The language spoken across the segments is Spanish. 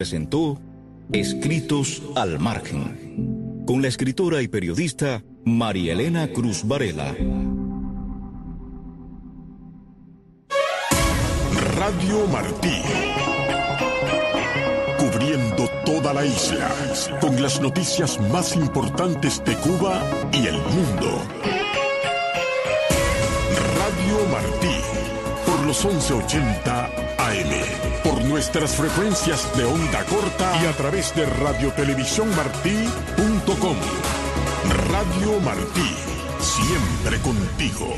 Presentó Escritos al Margen, con la escritora y periodista María Elena Cruz Varela. Radio Martí, cubriendo toda la isla, con las noticias más importantes de Cuba y el mundo. Radio Martí, por los 1180 AM, por nuestras frecuencias de onda corta y a través de radiotelevisiónmartí.com. Radio Martí, siempre contigo.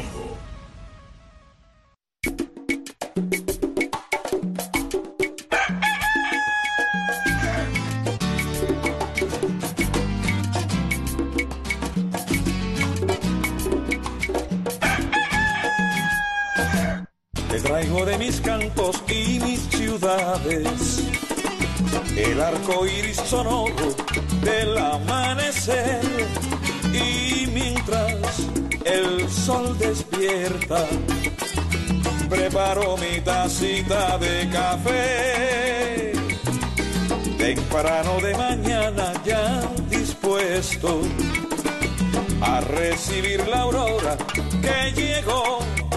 Traigo de mis cantos y mis ciudades el arco iris sonoro del amanecer, y mientras el sol despierta preparo mi tacita de café temprano de mañana, ya dispuesto a recibir la aurora que llegó.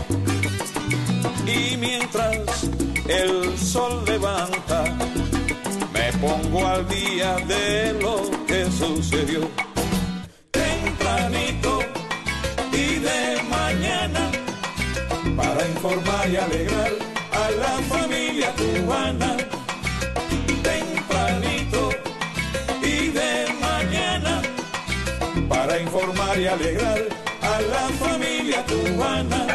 Y mientras el sol levanta, me pongo al día de lo que sucedió. Tempranito y de mañana, para informar y alegrar a la familia cubana. Tempranito y de mañana, para informar y alegrar a la familia cubana.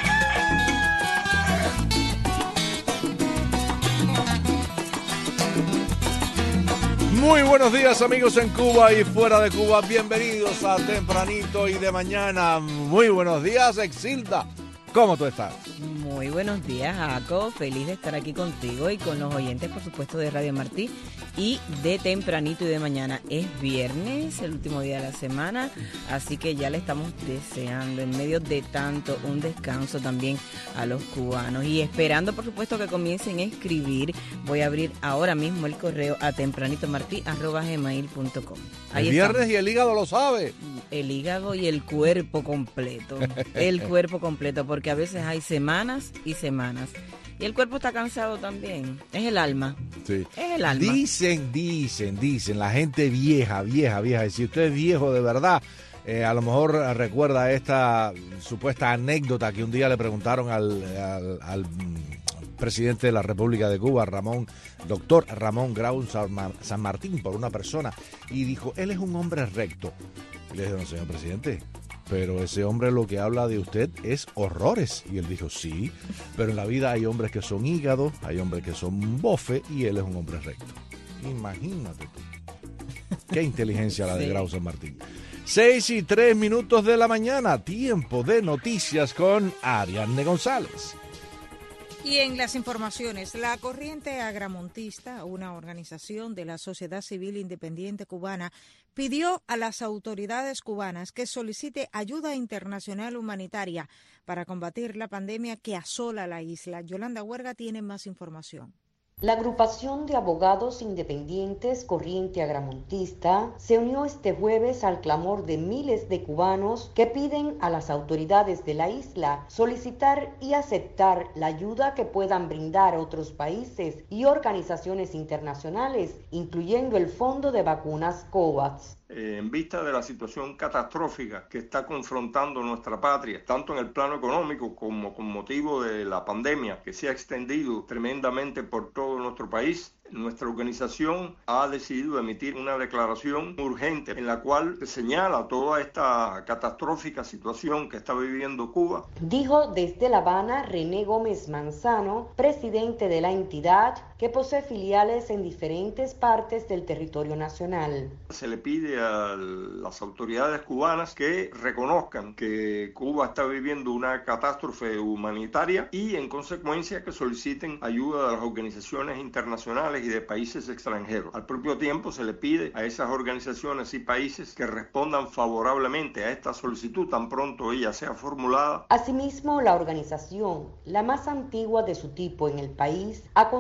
Muy buenos días, amigos en Cuba y fuera de Cuba. Bienvenidos a Tempranito y de Mañana. Muy buenos días, Exilda. ¿Cómo tú estás? Muy buenos días, Jaco. Feliz de estar aquí contigo y con los oyentes, por supuesto, de Radio Martí y de Tempranito y de Mañana. Es viernes, el último día de la semana, así que ya le estamos deseando, en medio de tanto, un descanso también a los cubanos. Y esperando, por supuesto, que comiencen a escribir. Voy a abrir ahora mismo el correo a tempranitomarti@gmail.com. El viernes y el hígado lo sabe. El hígado y el cuerpo completo. El cuerpo completo, porque a veces hay semanas y semanas. Y el cuerpo está cansado también. Es el alma. Sí. Es el alma. Dicen, la gente vieja. Y si usted es viejo de verdad, a lo mejor recuerda esta supuesta anécdota que un día le preguntaron al presidente de la República de Cuba, doctor Ramón Grau San Martín, por una persona, y dijo, él es un hombre recto. Y le dijeron, señor presidente, pero ese hombre lo que habla de usted es horrores. Y él dijo, sí, pero en la vida hay hombres que son hígado, hay hombres que son bofe, y él es un hombre recto. Imagínate tú. Qué inteligencia la de Grau San Martín. 6:03 de la mañana, tiempo de noticias con Ariadne González. Y en las informaciones, la Corriente Agramontista, una organización de la sociedad civil independiente cubana, pidió a las autoridades cubanas que solicite ayuda internacional humanitaria para combatir la pandemia que asola la isla. Yolanda Huerga tiene más información. La agrupación de abogados independientes Corriente Agramontista se unió este jueves al clamor de miles de cubanos que piden a las autoridades de la isla solicitar y aceptar la ayuda que puedan brindar otros países y organizaciones internacionales, incluyendo el Fondo de Vacunas COVAX. En vista de la situación catastrófica que está confrontando nuestra patria, tanto en el plano económico como con motivo de la pandemia que se ha extendido tremendamente por todo nuestro país, nuestra organización ha decidido emitir una declaración urgente en la cual se señala toda esta catastrófica situación que está viviendo Cuba. Dijo desde La Habana René Gómez Manzano, presidente de la entidad, que posee filiales en diferentes partes del territorio nacional. Se le pide a las autoridades cubanas que reconozcan que Cuba está viviendo una catástrofe humanitaria y en consecuencia que soliciten ayuda de las organizaciones internacionales y de países extranjeros. Al propio tiempo se le pide a esas organizaciones y países que respondan favorablemente a esta solicitud tan pronto ella sea formulada. Asimismo, la organización, la más antigua de su tipo en el país, aconseja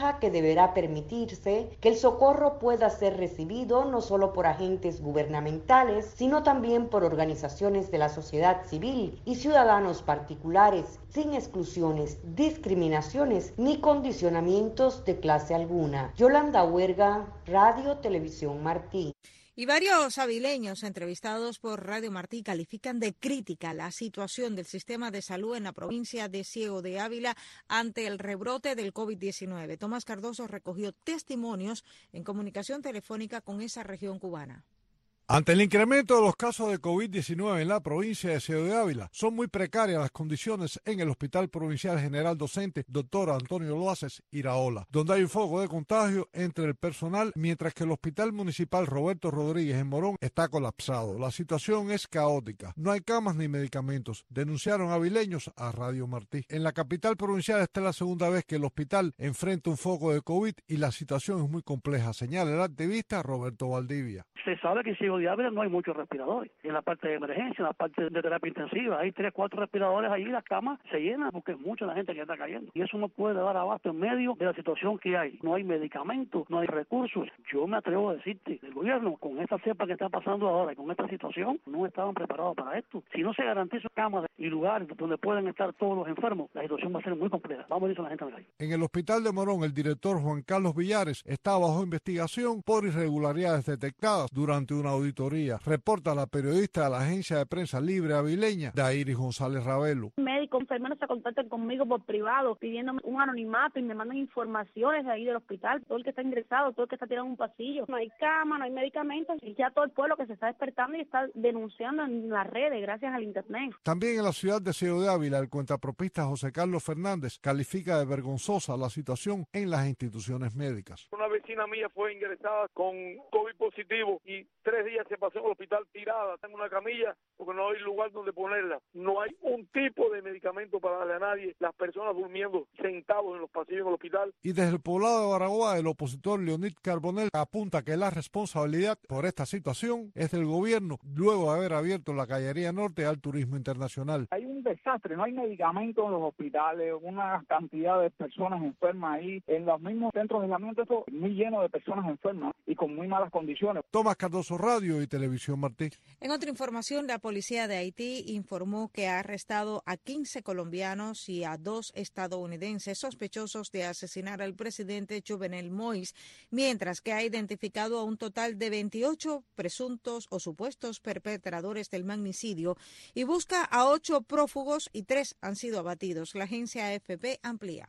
ventaja que deberá permitirse que el socorro pueda ser recibido no solo por agentes gubernamentales, sino también por organizaciones de la sociedad civil y ciudadanos particulares, sin exclusiones, discriminaciones ni condicionamientos de clase alguna. Yolanda Huerga, Radio Televisión Martí. Y varios avileños entrevistados por Radio Martí califican de crítica la situación del sistema de salud en la provincia de Ciego de Ávila ante el rebrote del COVID-19. Tomás Cardoso recogió testimonios en comunicación telefónica con esa región cubana. Ante el incremento de los casos de COVID-19 en la provincia de Ciego de Ávila, son muy precarias las condiciones en el Hospital Provincial General Docente Dr. Antonio Loaces Iraola, donde hay un foco de contagio entre el personal, mientras que el Hospital Municipal Roberto Rodríguez en Morón está colapsado. La situación es caótica, no hay camas ni medicamentos, denunciaron avileños a Radio Martí. En la capital provincial esta es la segunda vez que el hospital enfrenta un foco de COVID y la situación es muy compleja, señala el activista Roberto Valdivia. Se sabe que en Ciego de Ávila no hay muchos respiradores. En la parte de emergencia, en la parte de terapia intensiva, hay 3, 4 respiradores ahí, las camas se llenan porque es mucha la gente que está cayendo. Y eso no puede dar abasto en medio de la situación que hay. No hay medicamentos, no hay recursos. Yo me atrevo a decirte, el gobierno, con esta cepa que está pasando ahora y con esta situación, no estaban preparados para esto. Si no se garantiza camas y lugares donde pueden estar todos los enfermos, la situación va a ser muy compleja. Vamos a ir a la gente en la calle. En el hospital de Morón, el director Juan Carlos Villares está bajo investigación por irregularidades detectadas durante una auditoría. Reporta la periodista de la agencia de prensa libre avileña, Dairis González Ravelo. Médicos, enfermeros se contactan conmigo por privado, pidiéndome un anonimato y me mandan informaciones de ahí del hospital. Todo el que está ingresado, todo el que está tirado en un pasillo. No hay cama, no hay medicamentos y ya todo el pueblo que se está despertando y está denunciando en las redes gracias al internet. También en la ciudad de Ciego de Ávila, el cuentapropista José Carlos Fernández califica de vergonzosa la situación en las instituciones médicas. Una vecina mía fue ingresada con COVID positivo y 3 días se pasó en el hospital tirada en una camilla porque no hay lugar donde ponerla. No hay un tipo de medicamento para darle a nadie. Las personas durmiendo sentados en los pasillos del hospital. Y desde el poblado de Baraguá, el opositor Leonid Carbonell apunta que la responsabilidad por esta situación es del gobierno, luego de haber abierto la Cañería Norte al turismo internacional. Hay un desastre, no hay medicamentos en los hospitales, una cantidad de personas enfermas ahí, en los mismos centros de aislamiento, esto muy lleno de personas enfermas y con muy malas condiciones. Tomás Cardoso, Radio y Televisión Martí. En otra información, la policía de Haití informó que ha arrestado a 15 colombianos y a 2 estadounidenses sospechosos de asesinar al presidente Jovenel Moïse, mientras que ha identificado a un total de 28 presuntos o supuestos perpetradores del magnicidio y busca a 8 prófugos y 3 han sido abatidos. La agencia AFP amplía.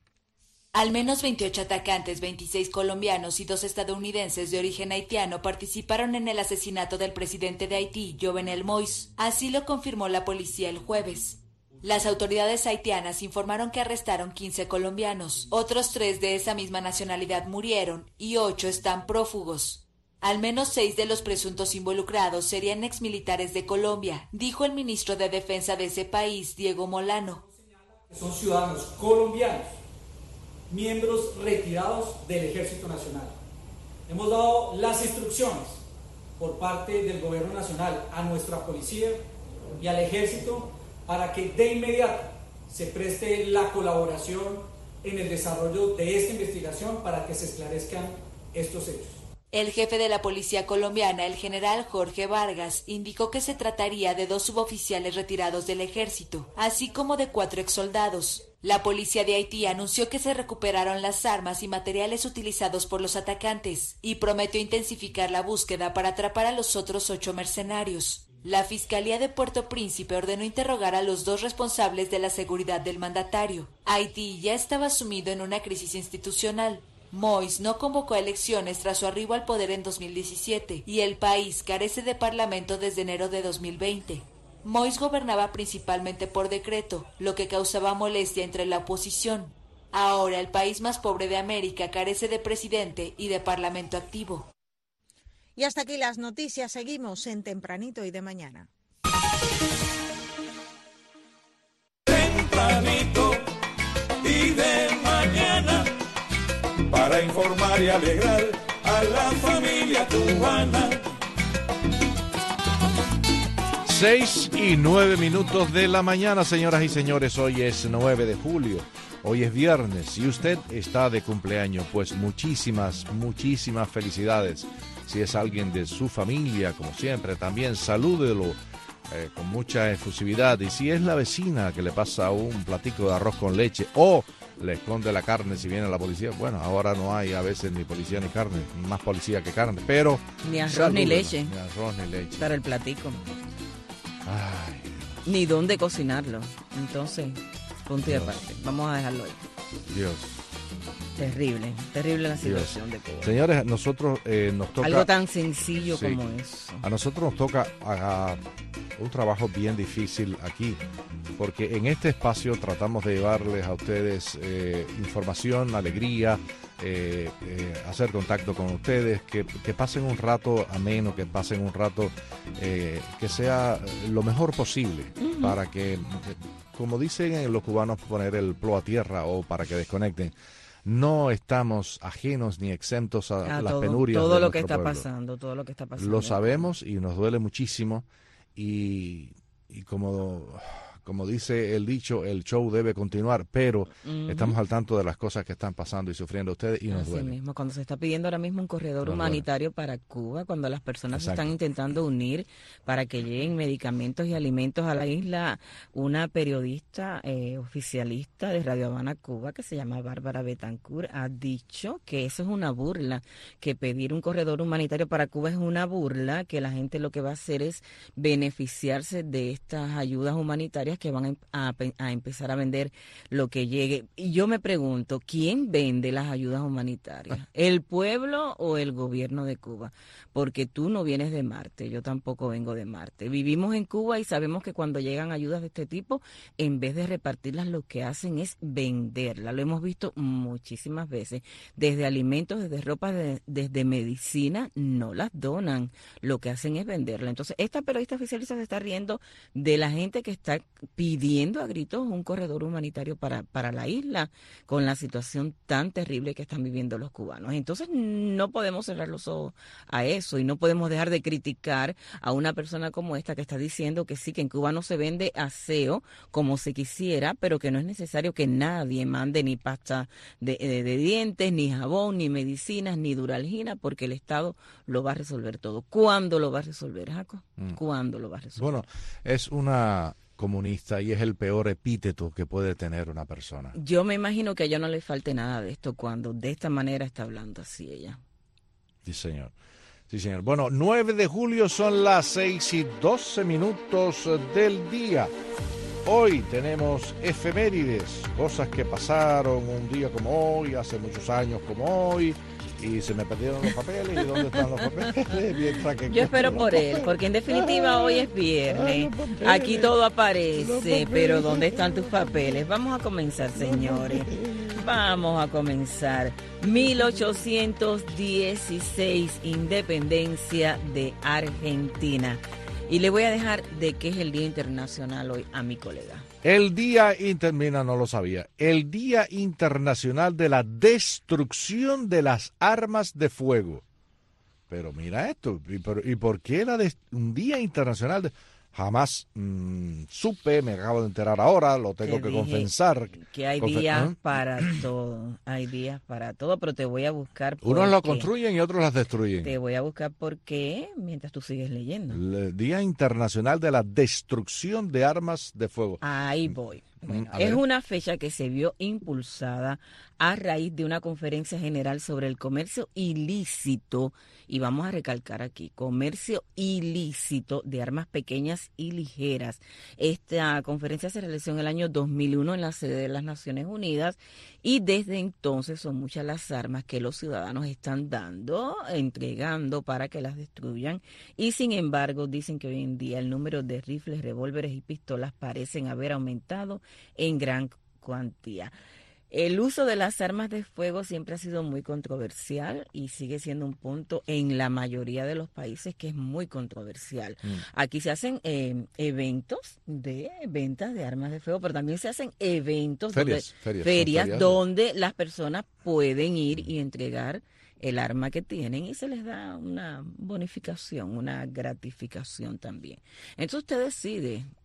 Al menos 28 atacantes, 26 colombianos y 2 estadounidenses de origen haitiano participaron en el asesinato del presidente de Haití, Jovenel Moïse. Así lo confirmó la policía el jueves. Las autoridades haitianas informaron que arrestaron 15 colombianos. Otros 3 de esa misma nacionalidad murieron y 8 están prófugos. Al menos 6 de los presuntos involucrados serían exmilitares de Colombia, dijo el ministro de Defensa de ese país, Diego Molano. Son ciudadanos colombianos, miembros retirados del Ejército Nacional. Hemos dado las instrucciones por parte del Gobierno Nacional a nuestra policía y al Ejército para que de inmediato se preste la colaboración en el desarrollo de esta investigación para que se esclarezcan estos hechos. El jefe de la policía colombiana, el general Jorge Vargas, indicó que se trataría de 2 suboficiales retirados del ejército, así como de 4 exsoldados. La policía de Haití anunció que se recuperaron las armas y materiales utilizados por los atacantes y prometió intensificar la búsqueda para atrapar a los otros 8 mercenarios. La Fiscalía de Puerto Príncipe ordenó interrogar a los 2 responsables de la seguridad del mandatario. Haití ya estaba sumido en una crisis institucional. Moïse no convocó elecciones tras su arribo al poder en 2017 y el país carece de parlamento desde enero de 2020. Moïse gobernaba principalmente por decreto, lo que causaba molestia entre la oposición. Ahora el país más pobre de América carece de presidente y de parlamento activo. Y hasta aquí las noticias. Seguimos en Tempranito y de Mañana. Tempranito y de mañana, para informar y alegrar a la familia cubana. 6:09 de la mañana, señoras y señores. Hoy es 9 de julio Hoy es viernes. Si usted está de cumpleaños, pues muchísimas felicidades. Si es alguien de su familia, como siempre, también salúdelo con mucha efusividad. Y si es la vecina que le pasa un platico de arroz con leche o le esconde la carne si viene la policía, bueno, ahora no hay a veces ni policía ni carne, más policía que carne, pero ni arroz ni leche. Ni arroz ni leche. Para el platico. Ay. Ni dónde cocinarlo. Entonces, punto y aparte. Vamos a dejarlo ahí. Dios. Terrible la situación de Cuba. Señores, nosotros nos toca... Algo tan sencillo como eso. A nosotros nos toca un trabajo bien difícil aquí, porque en este espacio tratamos de llevarles a ustedes información, alegría, hacer contacto con ustedes, que pasen un rato ameno, que pasen un rato que sea lo mejor posible, para que, como dicen los cubanos, poner el plo a tierra o para que desconecten. No estamos ajenos ni exentos a las penurias todo de lo que nuestro está pueblo. pasando, todo lo que está pasando. Lo sabemos y nos duele muchísimo y como dice el dicho, el show debe continuar, pero estamos al tanto de las cosas que están pasando y sufriendo ustedes y nos Así duele. mismo, cuando se está pidiendo ahora mismo un corredor humanitario para Cuba, cuando las personas se están intentando unir para que lleguen medicamentos y alimentos a la isla, una periodista oficialista de Radio Habana, Cuba, que se llama Bárbara Betancourt, ha dicho que eso es una burla, que pedir un corredor humanitario para Cuba es una burla, que la gente lo que va a hacer es beneficiarse de estas ayudas humanitarias que van a empezar a vender lo que llegue. Y yo me pregunto, ¿quién vende las ayudas humanitarias? ¿El pueblo o el gobierno de Cuba? Porque tú no vienes de Marte, yo tampoco vengo de Marte. Vivimos en Cuba y sabemos que cuando llegan ayudas de este tipo, en vez de repartirlas, lo que hacen es venderlas. Lo hemos visto muchísimas veces. Desde alimentos, desde ropa, desde medicina, no las donan. Lo que hacen es venderla. Entonces, esta periodista oficialista se está riendo de la gente que está pidiendo a gritos un corredor humanitario para la isla con la situación tan terrible que están viviendo los cubanos. Entonces no podemos cerrar los ojos a eso y no podemos dejar de criticar a una persona como esta que está diciendo que sí, que en Cuba no se vende aseo como se quisiera, pero que no es necesario que nadie mande ni pasta de dientes, ni jabón, ni medicinas, ni Duralgina, porque el Estado lo va a resolver todo. ¿Cuándo lo va a resolver, Jaco? ¿Cuándo lo va a resolver? Bueno, es una comunista y es el peor epíteto que puede tener una persona. Yo me imagino que a ella no le falte nada de esto cuando de esta manera está hablando así ella. Sí, señor. Sí, señor. Bueno, 9 de julio son las 6:12 del día. Hoy tenemos efemérides, cosas que pasaron un día como hoy, hace muchos años como hoy, y se me perdieron los papeles. ¿Y dónde están los papeles? Yo espero por él, porque en definitiva hoy es viernes. Aquí todo aparece, pero ¿dónde están tus papeles? Vamos a comenzar, señores. Vamos a comenzar. 1816, independencia de Argentina. Y le voy a dejar de qué es el Día Internacional hoy a mi colega. El Día no lo sabía. El Día Internacional de la Destrucción de las Armas de Fuego. Pero mira esto, ¿y por qué un Día Internacional de...? Jamás supe, me acabo de enterar ahora, lo tengo que confesar. Que hay días para todo, hay días para todo, pero te voy a buscar por Unos lo construyen y otros las destruyen. Te voy a buscar por qué mientras tú sigues leyendo. El Día Internacional de la Destrucción de Armas de Fuego. Ahí voy. Bueno, es una fecha que se vio impulsada a raíz de una conferencia general sobre el comercio ilícito, y vamos a recalcar aquí, comercio ilícito de armas pequeñas y ligeras. Esta conferencia se realizó en el año 2001 en la sede de las Naciones Unidas y desde entonces son muchas las armas que los ciudadanos están entregando para que las destruyan, y sin embargo dicen que hoy en día el número de rifles, revólveres y pistolas parecen haber aumentado en gran cuantía. El uso de las armas de fuego siempre ha sido muy controversial y sigue siendo un punto en la mayoría de los países que es muy controversial. Aquí se hacen eventos de ventas de armas de fuego, pero también se hacen eventos, ferias donde las personas pueden ir y entregar el arma que tienen y se les da una bonificación, una gratificación también. Entonces usted decide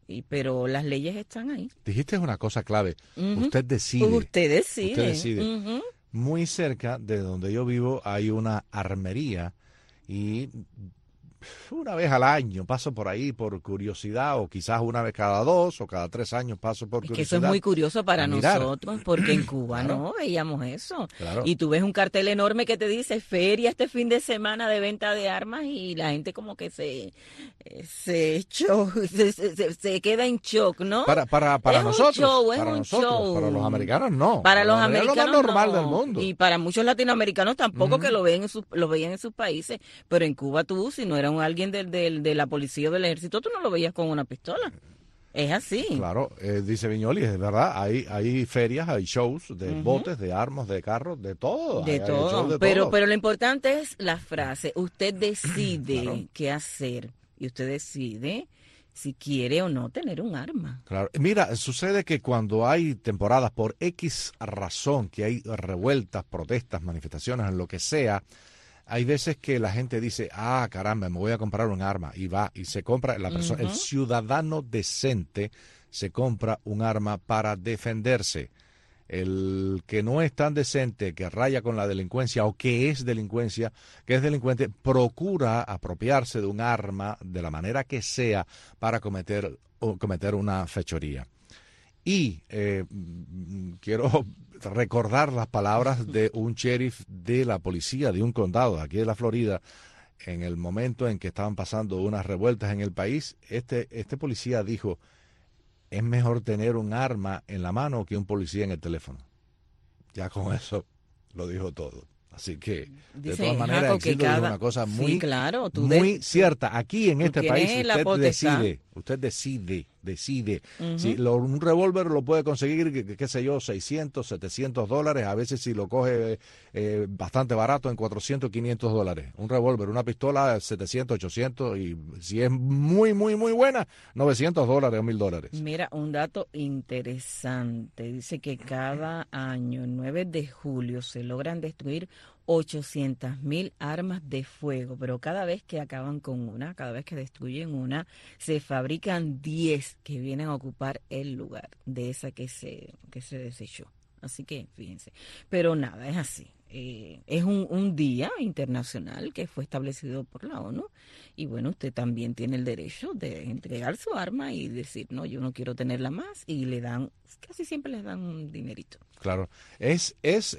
pero las leyes están ahí. Dijiste una cosa clave. Usted decide. Usted decide. Usted decide. Muy cerca de donde yo vivo hay una armería y una vez al año paso por ahí por curiosidad, o quizás una vez cada 2 o cada 3 años paso por curiosidad. Que eso es muy curioso para nosotros, porque en Cuba no veíamos eso. Claro. Y tú ves un cartel enorme que te dice feria este fin de semana de venta de armas, y la gente como que se queda en shock, ¿no? Para nosotros, para nosotros, show. Para los americanos no. Para los americanos es lo más normal no. del mundo. Y para muchos latinoamericanos tampoco, que lo veían en sus países, pero en Cuba tú, si no era alguien de la policía o del ejército, tú no lo veías con una pistola. Es así. Claro, dice Viñoli, es verdad, hay ferias, hay shows de botes, de armas, de carros, de todo. De todo. Pero lo importante es la frase, usted decide qué hacer y usted decide si quiere o no tener un arma. Claro, mira, sucede que cuando hay temporadas por X razón, que hay revueltas, protestas, manifestaciones, en lo que sea, hay veces que la gente dice, caramba, me voy a comprar un arma, y va y se compra, la persona, el ciudadano decente se compra un arma para defenderse. El que no es tan decente, que raya con la delincuencia o que es delincuente, procura apropiarse de un arma de la manera que sea para cometer una fechoría. Y quiero recordar las palabras de un sheriff de la policía de un condado aquí de la Florida en el momento en que estaban pasando unas revueltas en el país. Este policía dijo, es mejor tener un arma en la mano que un policía en el teléfono. Ya con eso lo dijo todo. Así que, de todas maneras, Exildo dijo una cosa muy cierta. Aquí en este país usted decide. Si un revólver lo puede conseguir, qué sé yo, $600, $700. A veces si lo coge bastante barato, en $400, $500. Un revólver, una pistola, $700, $800. Y si es muy, muy, muy buena, $900 o $1,000. Mira, un dato interesante. Dice que cada año, el 9 de julio, se logran destruir 800,000 armas de fuego, pero cada vez que acaban con una, cada vez que destruyen una, se fabrican 10 que vienen a ocupar el lugar de esa que se desechó. Así que fíjense, pero nada, es así. Es un día internacional que fue establecido por la ONU, y bueno, usted también tiene el derecho de entregar su arma y decir, no, yo no quiero tenerla más, y casi siempre les dan un dinerito. Claro, es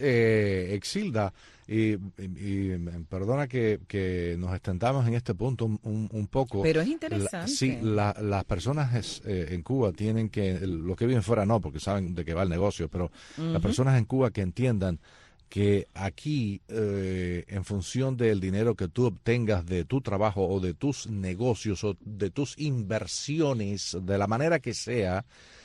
Exilda, y perdona que nos extendamos en este punto un poco. Pero es interesante. Las personas en Cuba tienen que, los que viven fuera no, porque saben de qué va el negocio, pero las personas en Cuba que entiendan que aquí, en función del dinero que tú obtengas de tu trabajo o de tus negocios o de tus inversiones, de la manera que sea,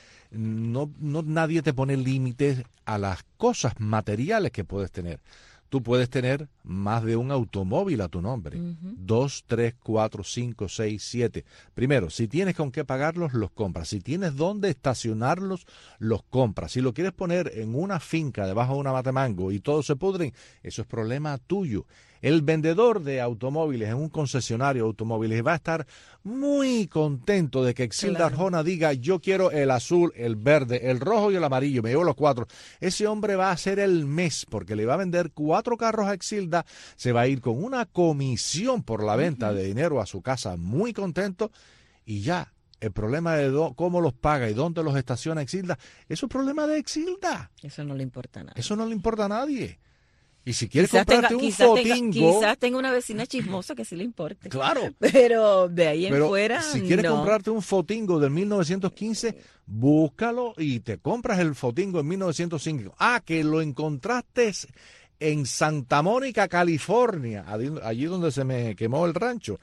no nadie te pone límites a las cosas materiales que puedes tener. Tú puedes tener más de un automóvil a tu nombre. 2, 3, 4, 5, 6, 7. Primero, si tienes con qué pagarlos, los compras. Si tienes dónde estacionarlos, los compras. Si lo quieres poner en una finca debajo de una mata de mango y todos se pudren, eso es problema tuyo. El vendedor de automóviles en un concesionario de automóviles va a estar muy contento de que Exilda Arjona diga, yo quiero el azul, el verde, el rojo y el amarillo, me llevo los 4. Ese hombre va a hacer el mes porque le va a vender 4 carros a Exilda, se va a ir con una comisión por la venta de dinero a su casa muy contento, y ya. El problema de cómo los paga y dónde los estaciona Exilda, eso es problema de Exilda. Eso no le importa a nadie. Eso no le importa a nadie. Y si quieres comprarte un fotingo... Quizás tenga una vecina chismosa que sí le importe. Claro. Pero de ahí en fuera, si quieres comprarte un fotingo del 1915, búscalo y te compras el fotingo en 1905. Que lo encontraste en Santa Mónica, California, allí donde se me quemó el rancho,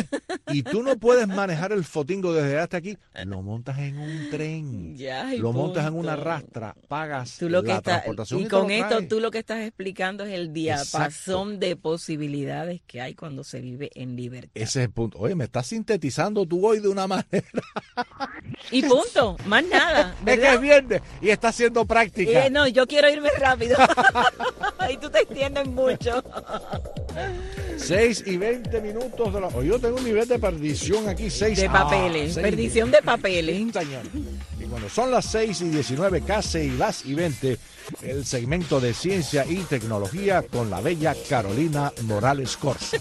y tú no puedes manejar el fotingo desde hasta aquí, lo montas en un tren, lo montas en una rastra, pagas la transportación. Y con esto tú lo que estás explicando es el diapasón de posibilidades que hay cuando se vive en libertad. Ese es el punto. Oye, me estás sintetizando tú hoy de una manera. Y punto, más nada, ¿verdad? Es que es viernes y está haciendo práctica. No, yo quiero irme rápido. Y tú te extiendes mucho. 6:20 de la... Yo tengo un nivel de de perdición aquí, 6 de papeles, perdición de papeles. Señor. Y cuando son las 6:19, casi las 20, el segmento de ciencia y tecnología con la bella Carolina Morales Corso.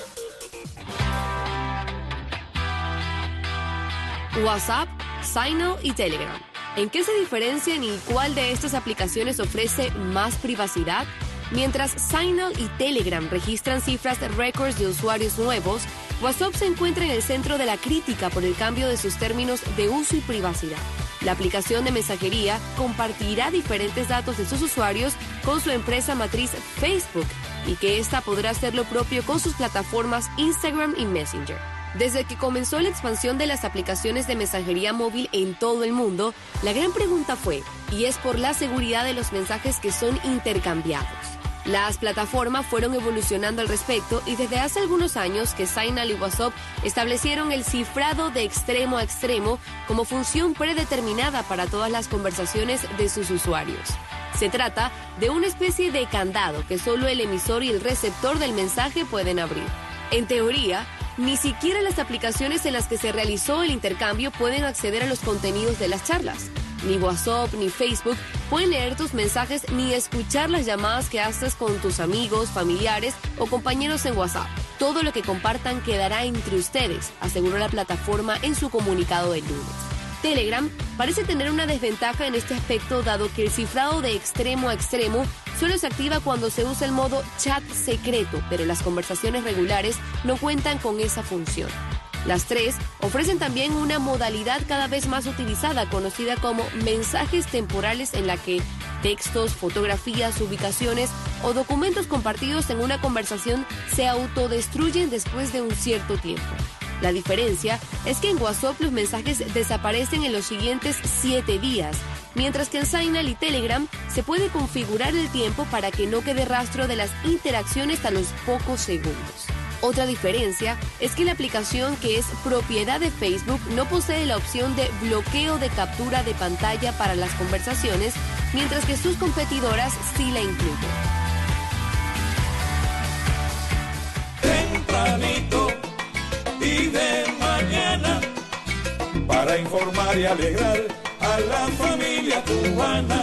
WhatsApp, Signal y Telegram. ¿En qué se diferencian y cuál de estas aplicaciones ofrece más privacidad? Mientras Signal y Telegram registran cifras récords de usuarios nuevos, WhatsApp se encuentra en el centro de la crítica por el cambio de sus términos de uso y privacidad. La aplicación de mensajería compartirá diferentes datos de sus usuarios con su empresa matriz Facebook y que ésta podrá hacer lo propio con sus plataformas Instagram y Messenger. Desde que comenzó la expansión de las aplicaciones de mensajería móvil en todo el mundo, la gran pregunta fue, y es por la seguridad de los mensajes que son intercambiados. Las plataformas fueron evolucionando al respecto y desde hace algunos años que Signal y WhatsApp establecieron el cifrado de extremo a extremo como función predeterminada para todas las conversaciones de sus usuarios. Se trata de una especie de candado que solo el emisor y el receptor del mensaje pueden abrir. En teoría, ni siquiera las aplicaciones en las que se realizó el intercambio pueden acceder a los contenidos de las charlas. Ni WhatsApp ni Facebook pueden leer tus mensajes ni escuchar las llamadas que haces con tus amigos, familiares o compañeros en WhatsApp. Todo lo que compartan quedará entre ustedes, aseguró la plataforma en su comunicado del lunes. Telegram parece tener una desventaja en este aspecto dado que el cifrado de extremo a extremo solo se activa cuando se usa el modo chat secreto, pero las conversaciones regulares no cuentan con esa función. Las tres ofrecen también una modalidad cada vez más utilizada conocida como mensajes temporales en la que textos, fotografías, ubicaciones o documentos compartidos en una conversación se autodestruyen después de un cierto tiempo. La diferencia es que en WhatsApp los mensajes desaparecen en los siguientes 7 días, mientras que en Signal y Telegram se puede configurar el tiempo para que no quede rastro de las interacciones a los pocos segundos. Otra diferencia es que la aplicación que es propiedad de Facebook no posee la opción de bloqueo de captura de pantalla para las conversaciones, mientras que sus competidoras sí la incluyen. Tempranito y de mañana, para informar y alegrar a la familia cubana.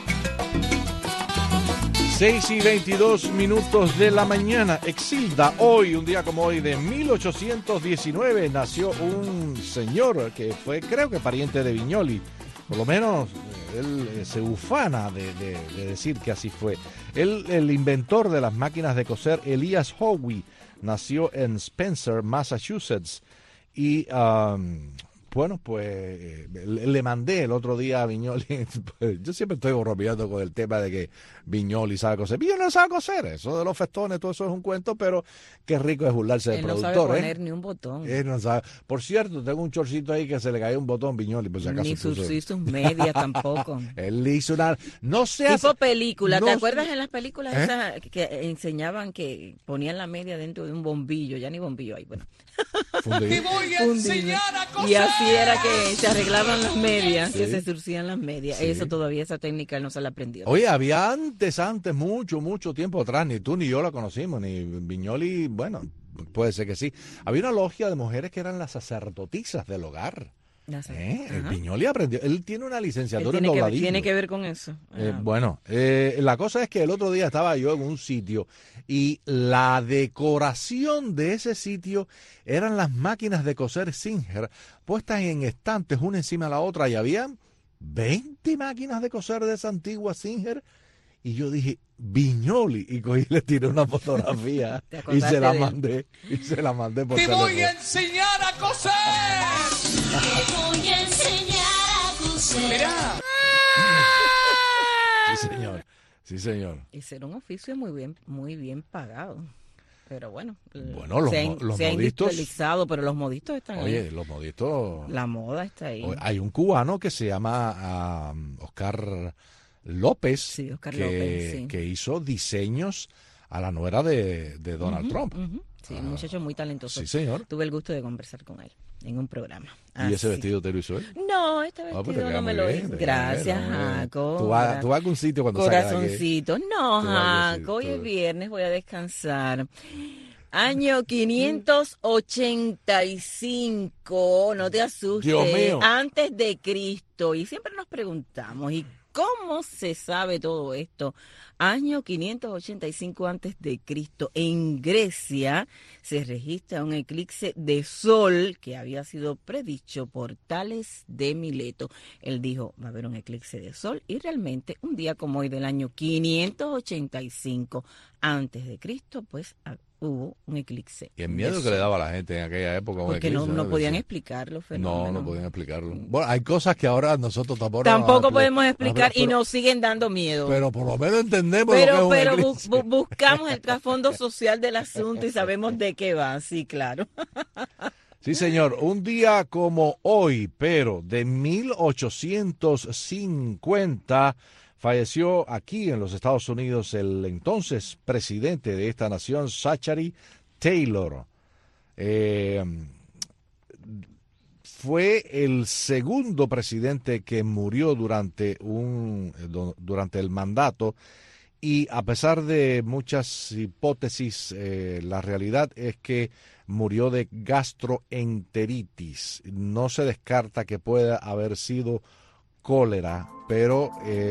6:22 de la mañana. Exilda, hoy, un día como hoy de 1819, nació un señor que fue, creo que pariente de Viñoli. Por lo menos él se ufana de decir que así fue. El inventor de las máquinas de coser, Elias Howe, nació en Spencer, Massachusetts. Y bueno, pues le mandé el otro día a Viñoli. Pues, yo siempre estoy bromeando con el tema de que Viñoli sabe coser. Viñoli no sabe coser, eso de los festones, todo eso es un cuento, pero qué rico es burlarse del productor. Él no sabe poner ni un botón. Él no sabe. Por cierto, tengo un chorcito ahí que se le cayó un botón, Viñoli, por si acaso. Ni sus medias tampoco. Él hizo una... No sé. Tipo película, ¿te acuerdas en las películas esas que enseñaban que ponían la media dentro de un bombillo? Ya ni bombillo hay, bueno. Te voy a enseñar a coser. Y así era que se arreglaban las medias, Sí. que se surcían las medias. Sí. Eso todavía, esa técnica él no se la aprendió. Oye, había antes, mucho tiempo atrás, ni tú ni yo la conocimos, ni Viñoli, bueno, puede ser que sí. Había una logia de mujeres que eran las sacerdotisas del hogar. El Viñoli aprendió, él tiene una licenciatura en dobladillo. Tiene que ver con eso. Bueno, la cosa es que el otro día estaba yo en un sitio y la decoración de ese sitio eran las máquinas de coser Singer puestas en estantes una encima de la otra y había 20 máquinas de coser de esa antigua Singer. Y yo dije, Viñoli, y cogí y le tiré una fotografía y se la mandé por Te teléfono. voy a enseñar a coser. Te voy a enseñar a coser. Mirá. Sí, señor. Ese era un oficio muy bien pagado. Pero bueno, los se ha modistos, industrializado, pero los modistos están ahí. Oye, los modistos. La moda está ahí. Hay un cubano que se llama Oscar López, sí, Oscar López, sí, que hizo diseños a la nuera de Donald Trump. Sí, un muchacho muy talentoso. Sí, señor. Tuve el gusto de conversar con él en un programa. ¿Y ese vestido te lo hizo él? No, este vestido no me lo hizo. Gracias, Jaco. ¿Tú vas a algún sitio cuando corazoncito. No, Jaco, hoy es viernes, voy a descansar. Año 585, no te asustes, Dios mío. antes de Cristo. Y siempre nos preguntamos, ¿y cómo se sabe todo esto? Año 585 antes de Cristo, en Grecia se registra un eclipse de sol que había sido predicho por Tales de Mileto. Él dijo, va a haber un eclipse de sol, y realmente un día como hoy del año 585 antes de Cristo, pues hubo un eclipse. Y el miedo que le daba a la gente en aquella época. Porque no podían explicar los fenómenos. No podían explicarlo. Bueno, hay cosas que ahora nosotros tampoco podemos explicar y nos siguen dando miedo. Pero por lo menos entendemos lo que es un eclipse. Buscamos el trasfondo social del asunto y sabemos de qué va, sí, claro. Sí, señor. Un día como hoy, pero de 1850... falleció aquí en los Estados Unidos el entonces presidente de esta nación, Zachary Taylor. Fue el segundo presidente que murió durante el mandato, y a pesar de muchas hipótesis, la realidad es que murió de gastroenteritis. No se descarta que pueda haber sido cólera, pero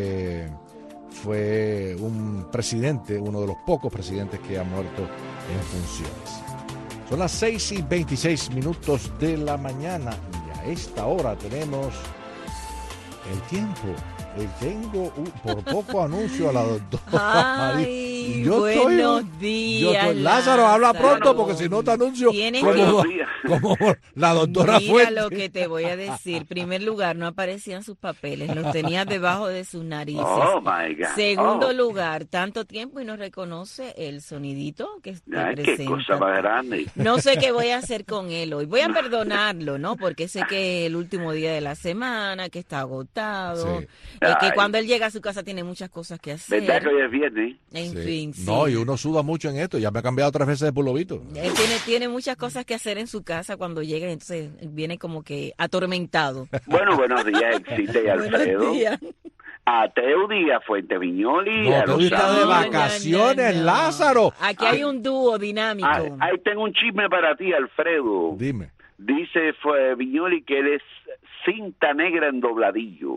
fue un presidente, uno de los pocos presidentes que ha muerto en funciones. Son las 6:26 de la mañana y a esta hora tenemos el tiempo. Tengo por poco anuncio a la doctora. Ay, buenos días. Lázaro, habla pronto porque si no te anuncio como la doctora Fuente. Mira lo que te voy a decir. Primer lugar, no aparecían sus papeles, los tenía debajo de sus narices. Oh, my God. Segundo lugar, tanto tiempo y no reconoce el sonidito que presenta. Qué cosa más grande. No sé qué voy a hacer con él hoy. Voy a perdonarlo, ¿no? Porque sé que es el último día de la semana, que está agotado. Sí. Que cuando él llega a su casa tiene muchas cosas que hacer. ¿Verdad que hoy es viernes? En fin, sí. No, y uno suda mucho en esto. Ya me ha cambiado 3 veces de pulovito. Él tiene muchas cosas que hacer en su casa cuando llega, entonces viene como que atormentado. Bueno, buenos días, Exite y Alfredo. Buenos días. A Teudi, a Fuente Viñoli. No, Teudi está de vacaciones, Lázaro. Aquí hay un dúo dinámico. Ahí tengo un chisme para ti, Alfredo. Dime. Dice Viñoli que él es cinta negra en dobladillo.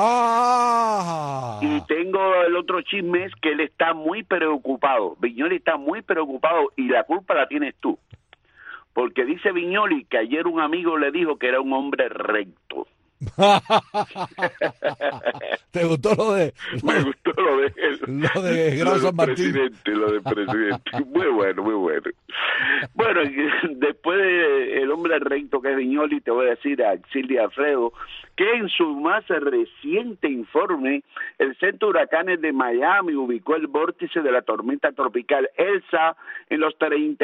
Y tengo el otro chisme, es que él está muy preocupado. Viñoli está muy preocupado y la culpa la tienes tú. Porque dice Viñoli que ayer un amigo le dijo que era un hombre recto. ¿Te gustó lo de? Me gustó lo de Gran San Martín. Lo de presidente. Muy bueno, muy bueno. Bueno, después de el hombre recto que es Viñoli, te voy a decir a Silvia Alfredo que en su más reciente informe, el Centro de Huracanes de Miami ubicó el vórtice de la tormenta tropical Elsa en los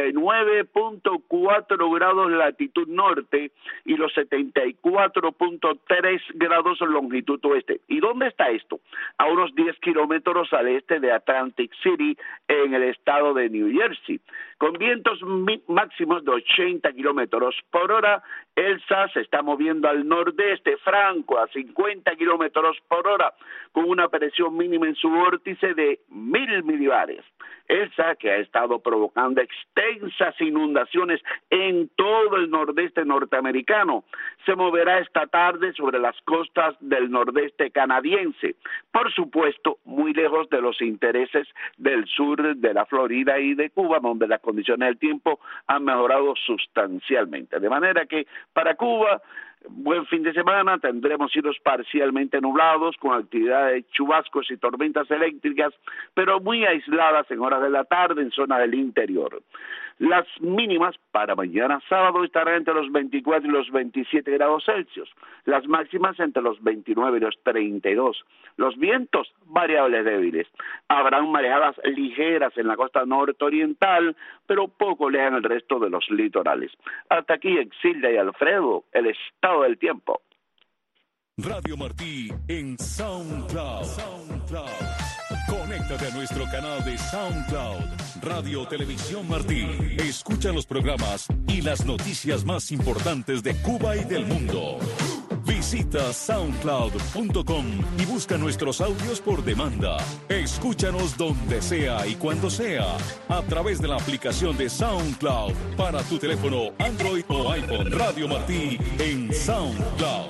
39.4 grados latitud norte y los 74.3 grados longitud oeste. ¿Y dónde está esto? A unos 10 kilómetros al este de Atlantic City, en el estado de New Jersey. Con vientos máximos de 80 kilómetros por hora, Elsa se está moviendo al nordeste, franco, a 50 kilómetros por hora, con una presión mínima en su vórtice de 1000 milibares. Elsa, que ha estado provocando extensas inundaciones en todo el nordeste norteamericano, se moverá esta tarde sobre las costas del nordeste canadiense, por supuesto muy lejos de los intereses del sur de la Florida y de Cuba, donde las condiciones del tiempo han mejorado sustancialmente. De manera que para Cuba, buen fin de semana, tendremos cielos parcialmente nublados con actividad de chubascos y tormentas eléctricas, pero muy aisladas en horas de la tarde en zona del interior. Las mínimas para mañana sábado estarán entre los 24 y los 27 grados Celsius, las máximas entre los 29 y los 32. Los vientos variables débiles. Habrán marejadas ligeras en la costa norte-oriental, pero poco lean el resto de los litorales. Hasta aquí Exilda y Alfredo, el estado del tiempo. Radio Martí en SoundCloud. Conéctate a nuestro canal de SoundCloud, Radio Televisión Martí. Escucha los programas y las noticias más importantes de Cuba y del mundo. Visita soundcloud.com y busca nuestros audios por demanda. Escúchanos donde sea y cuando sea a través de la aplicación de SoundCloud para tu teléfono Android o iPhone. Radio Martí en SoundCloud.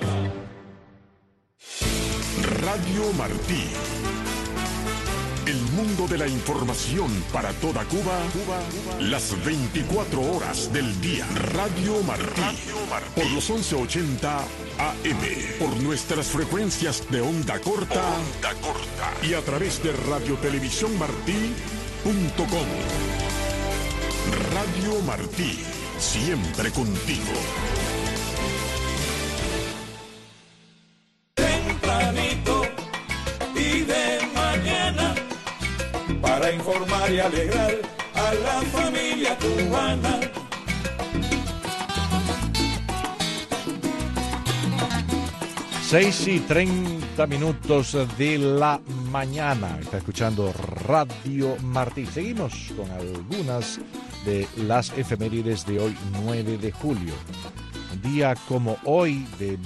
Radio Martí. El mundo de la información para toda Cuba, las 24 horas del día. Radio Martí. Por los 1180 AM. Por nuestras frecuencias de onda corta. Y a través de radiotelevisiónmartí.com. Radio Martí. Siempre contigo. Tempranito y de mañana, para informar y alegrar a la familia cubana. Seis y 30 minutos de la mañana. Está escuchando Radio Martí. Seguimos con algunas de las efemérides de hoy, 9 de julio. Un día como hoy de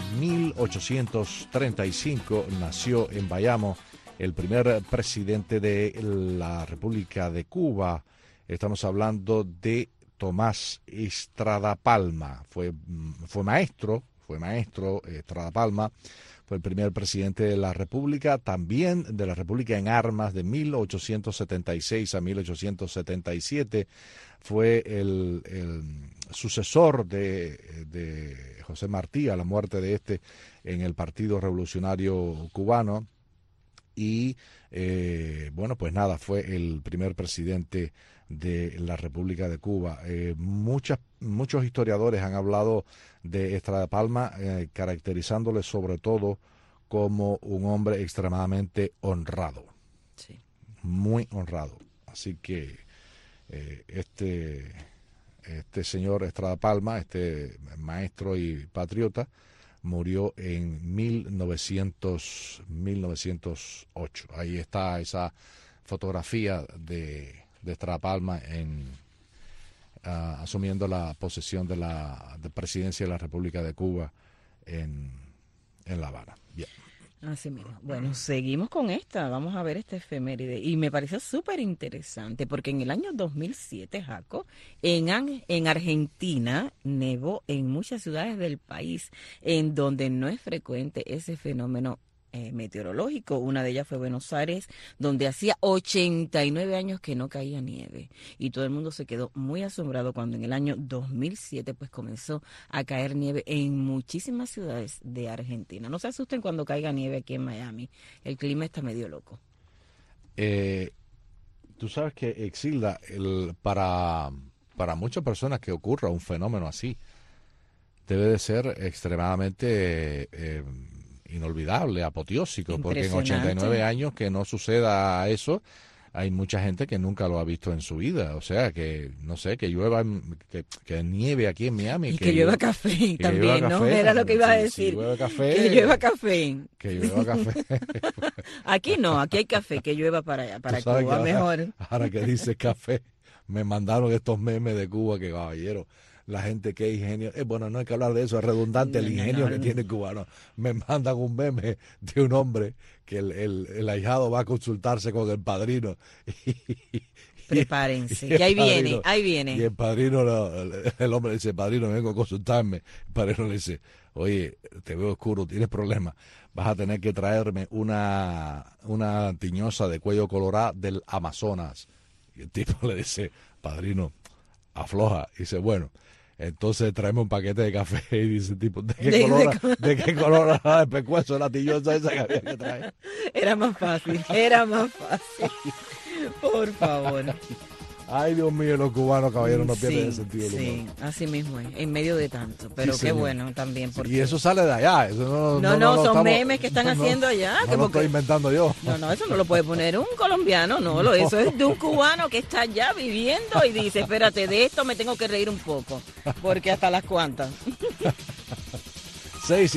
1835 nació en Bayamo el primer presidente de la República de Cuba. Estamos hablando de Tomás Estrada Palma. Fue maestro Estrada Palma. Fue el primer presidente de la República, también de la República en armas de 1876 a 1877. Fue el sucesor de José Martí a la muerte de este en el Partido Revolucionario Cubano. Y bueno, pues nada, fue el primer presidente de la República de Cuba. Muchos historiadores han hablado de Estrada Palma, caracterizándole sobre todo como un hombre extremadamente honrado. Sí. Muy honrado. Así que este señor Estrada Palma, este maestro y patriota, murió en 1908. Ahí está esa fotografía de Estrada Palma asumiendo la posesión de la presidencia de la República de Cuba en La Habana. Bien. Así mismo. Bueno, seguimos con esta. Vamos a ver esta efeméride. Y me pareció súper interesante porque en el año 2007, Jaco, en Argentina nevó en muchas ciudades del país, en donde no es frecuente ese fenómeno meteorológico. Una de ellas fue Buenos Aires, donde hacía 89 años que no caía nieve. Y todo el mundo se quedó muy asombrado cuando en el año 2007 pues comenzó a caer nieve en muchísimas ciudades de Argentina. No se asusten cuando caiga nieve aquí en Miami. El clima está medio loco. Tú sabes que, Exilda, para muchas personas que ocurra un fenómeno así, debe de ser extremadamente inolvidable, apoteósico, porque en 89 años que no suceda eso, hay mucha gente que nunca lo ha visto en su vida. O sea, que no sé, que llueva, que nieve aquí en Miami. Y que llueva café también, ¿no? Era lo que iba a decir. Sí, llueva café, que llueva café. Que llueva café. Aquí no, aquí hay café, que llueva para allá, para Cuba, mejor. Ahora que dice café, me mandaron estos memes de Cuba que, caballero, la gente que ingenio, bueno, no hay que hablar de eso, es redundante el ingenio que tiene Cuba, ¿no? Me mandan un meme de un hombre que el ahijado va a consultarse con el padrino. Prepárense, que ahí viene. Y el padrino, el hombre dice, padrino, vengo a consultarme. El padrino le dice, oye, te veo oscuro, tienes problemas, vas a tener que traerme una tiñosa de cuello colorado del Amazonas. Y el tipo le dice, padrino, afloja. Y dice, bueno, entonces traemos un paquete de café. Y dice, tipo, ¿de qué color era el pescuezo de la tillosa esa que había que traer? Era más fácil. Por favor. Ay, Dios mío, los cubanos, caballeros, no pierden el sentido del humor. Sí, así mismo es, en medio de tanto. Pero sí, qué bueno también. Porque... Y eso sale de allá. Eso no, son memes que están haciendo allá. No lo estoy inventando yo. No, eso no lo puede poner un colombiano, no. Eso es de un cubano que está allá viviendo y dice, espérate, de esto me tengo que reír un poco. Porque hasta las cuantas.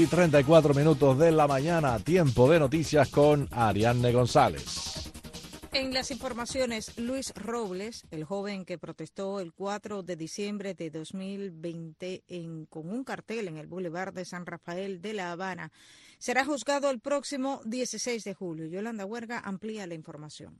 6:34 de la mañana, tiempo de noticias con Ariadne González. En las informaciones, Luis Robles, el joven que protestó el 4 de diciembre de 2020 con un cartel en el Boulevard de San Rafael de La Habana, será juzgado el próximo 16 de julio. Yolanda Huerga amplía la información.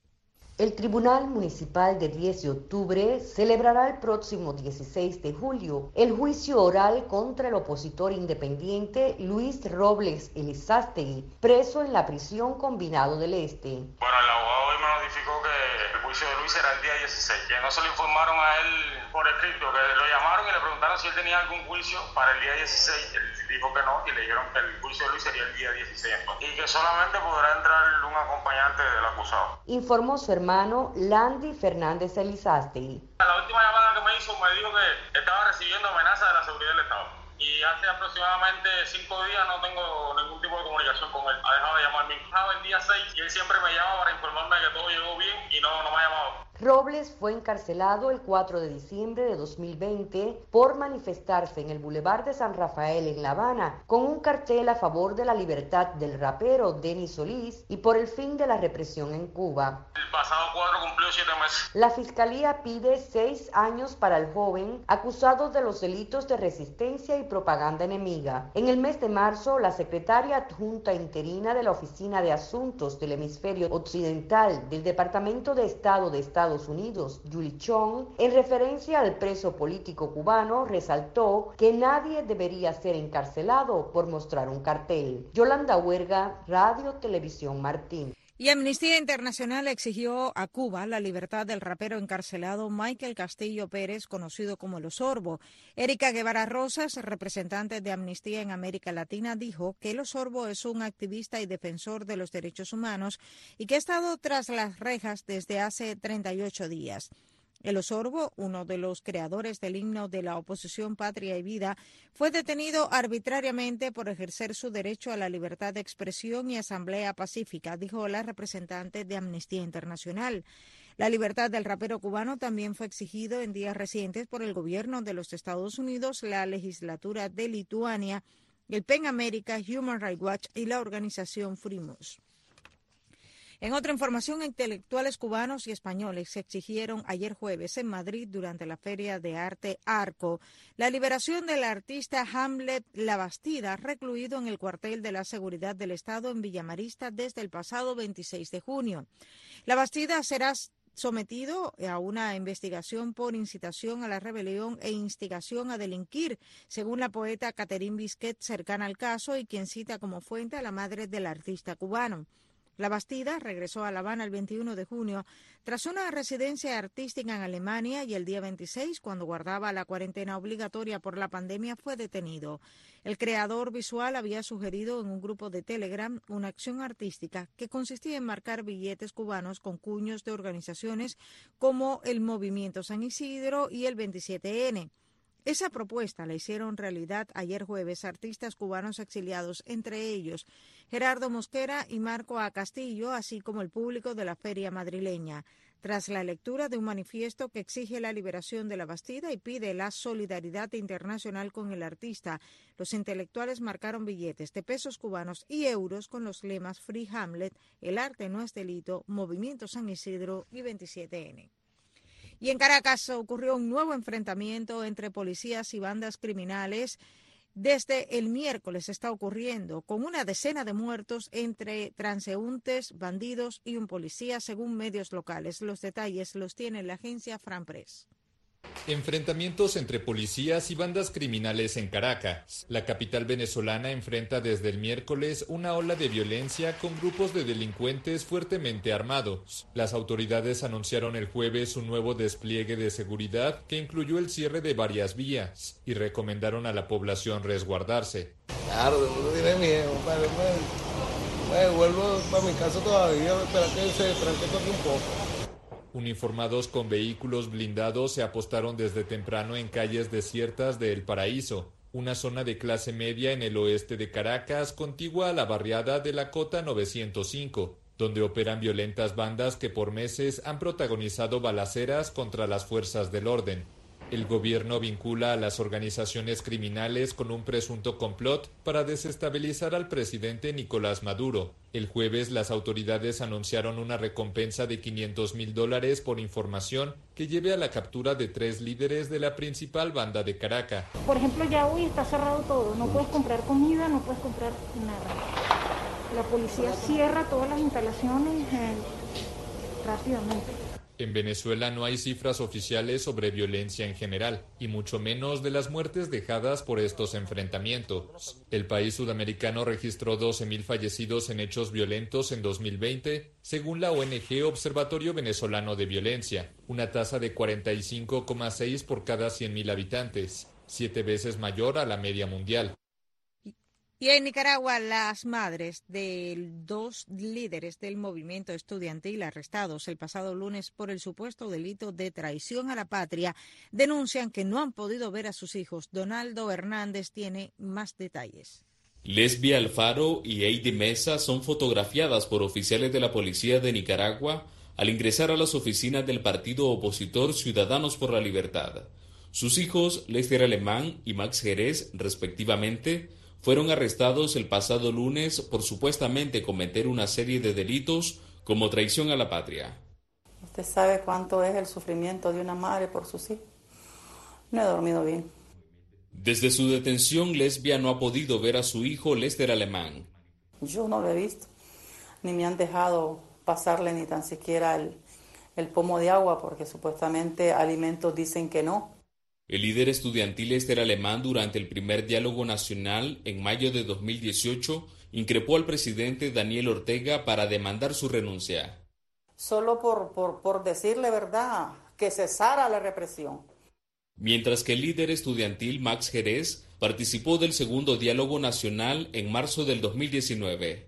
El Tribunal Municipal de 10 de octubre celebrará el próximo 16 de julio el juicio oral contra el opositor independiente Luis Robles Elizástegui, preso en la prisión Combinado del Este. Bueno, el abogado hoy me notificó que el juicio de Luis era el día 16, que no se lo informaron a él por escrito, que lo llamaron y le preguntaron si él tenía algún juicio para el día 16, él dijo que no y le dijeron que el juicio de Luis sería el día 16 y que solamente podrá entrar un acompañante del acusado. Informó su hermano Landy Fernández Elizástegui. La última llamada que me hizo me dijo que estaba recibiendo amenazas de la seguridad del Estado. Y hace aproximadamente 5 días no tengo ningún tipo de comunicación con él. Ha dejado de llamarme. El día 6 y él siempre me llama para informarme que todo llegó bien y no me ha llamado. Robles fue encarcelado el 4 de diciembre de 2020 por manifestarse en el Boulevard de San Rafael en La Habana con un cartel a favor de la libertad del rapero Denis Solís y por el fin de la represión en Cuba. El pasado 4 cumplió 7 meses. La Fiscalía pide 6 años para el joven acusado de los delitos de resistencia y propaganda enemiga. En el mes de marzo, la secretaria adjunta interina de la Oficina de Asuntos del Hemisferio Occidental del Departamento de Estado de Estados Unidos, Julie Chong, en referencia al preso político cubano, resaltó que nadie debería ser encarcelado por mostrar un cartel. Yolanda Huerga, Radio Televisión Martín. Y Amnistía Internacional exigió a Cuba la libertad del rapero encarcelado Michael Castillo Pérez, conocido como El Osorbo. Erika Guevara Rosas, representante de Amnistía en América Latina, dijo que El Osorbo es un activista y defensor de los derechos humanos y que ha estado tras las rejas desde hace 38 días. El Osorbo, uno de los creadores del himno de la oposición Patria y Vida, fue detenido arbitrariamente por ejercer su derecho a la libertad de expresión y asamblea pacífica, dijo la representante de Amnistía Internacional. La libertad del rapero cubano también fue exigido en días recientes por el gobierno de los Estados Unidos, la legislatura de Lituania, el PEN América, Human Rights Watch y la organización Frimus. En otra información, intelectuales cubanos y españoles exigieron ayer jueves en Madrid durante la Feria de Arte Arco la liberación del artista Hamlet Labastida, recluido en el cuartel de la Seguridad del Estado en Villamarista desde el pasado 26 de junio. Labastida será sometido a una investigación por incitación a la rebelión e instigación a delinquir, según la poeta Catherine Bisquet, cercana al caso y quien cita como fuente a la madre del artista cubano. Labastida regresó a La Habana el 21 de junio tras una residencia artística en Alemania y el día 26, cuando guardaba la cuarentena obligatoria por la pandemia, fue detenido. El creador visual había sugerido en un grupo de Telegram una acción artística que consistía en marcar billetes cubanos con cuños de organizaciones como el Movimiento San Isidro y el 27N. Esa propuesta la hicieron realidad ayer jueves artistas cubanos exiliados, entre ellos Gerardo Mosquera y Marco A. Castillo, así como el público de la feria madrileña. Tras la lectura de un manifiesto que exige la liberación de Labastida y pide la solidaridad internacional con el artista, los intelectuales marcaron billetes de pesos cubanos y euros con los lemas Free Hamlet, El arte no es delito, Movimiento San Isidro y 27N. Y en Caracas ocurrió un nuevo enfrentamiento entre policías y bandas criminales. Desde el miércoles está ocurriendo, con una decena de muertos entre transeúntes, bandidos y un policía, según medios locales. Los detalles los tiene la agencia Fran Press. Enfrentamientos entre policías y bandas criminales en Caracas. La capital venezolana enfrenta desde el miércoles una ola de violencia con grupos de delincuentes fuertemente armados. Las autoridades anunciaron el jueves un nuevo despliegue de seguridad que incluyó el cierre de varias vías y recomendaron a la población resguardarse. Claro, uno tiene miedo, padre. Vuelvo para mi casa todavía, espera que se tranque todo un poco. Uniformados con vehículos blindados se apostaron desde temprano en calles desiertas de El Paraíso, una zona de clase media en el oeste de Caracas, contigua a la barriada de la Cota 905, donde operan violentas bandas que por meses han protagonizado balaceras contra las fuerzas del orden. El gobierno vincula a las organizaciones criminales con un presunto complot para desestabilizar al presidente Nicolás Maduro. El jueves las autoridades anunciaron una recompensa de $500,000 por información que lleve a la captura de 3 líderes de la principal banda de Caracas. Por ejemplo, ya hoy está cerrado todo, no puedes comprar comida, no puedes comprar nada. La policía cierra todas las instalaciones rápidamente. En Venezuela no hay cifras oficiales sobre violencia en general, y mucho menos de las muertes dejadas por estos enfrentamientos. El país sudamericano registró 12.000 fallecidos en hechos violentos en 2020, según la ONG Observatorio Venezolano de Violencia, una tasa de 45,6 por cada 100.000 habitantes, 7 veces mayor a la media mundial. Y en Nicaragua, las madres de 2 líderes del movimiento estudiantil arrestados el pasado lunes por el supuesto delito de traición a la patria denuncian que no han podido ver a sus hijos. Donaldo Hernández tiene más detalles. Lesbia Alfaro y Heidi Mesa son fotografiadas por oficiales de la policía de Nicaragua al ingresar a las oficinas del partido opositor Ciudadanos por la Libertad. Sus hijos, Lester Alemán y Max Jerez, respectivamente, fueron arrestados el pasado lunes por supuestamente cometer una serie de delitos como traición a la patria. Usted sabe cuánto es el sufrimiento de una madre por sus hijos. No he dormido bien. Desde su detención, Lesbia no ha podido ver a su hijo Lester Alemán. Yo no lo he visto, ni me han dejado pasarle ni tan siquiera el pomo de agua, porque supuestamente alimentos dicen que no. El líder estudiantil Lester Alemán, durante el primer diálogo nacional en mayo de 2018, increpó al presidente Daniel Ortega para demandar su renuncia. Solo por decirle verdad, que cesara la represión. Mientras que el líder estudiantil Max Jerez participó del segundo diálogo nacional en marzo del 2019.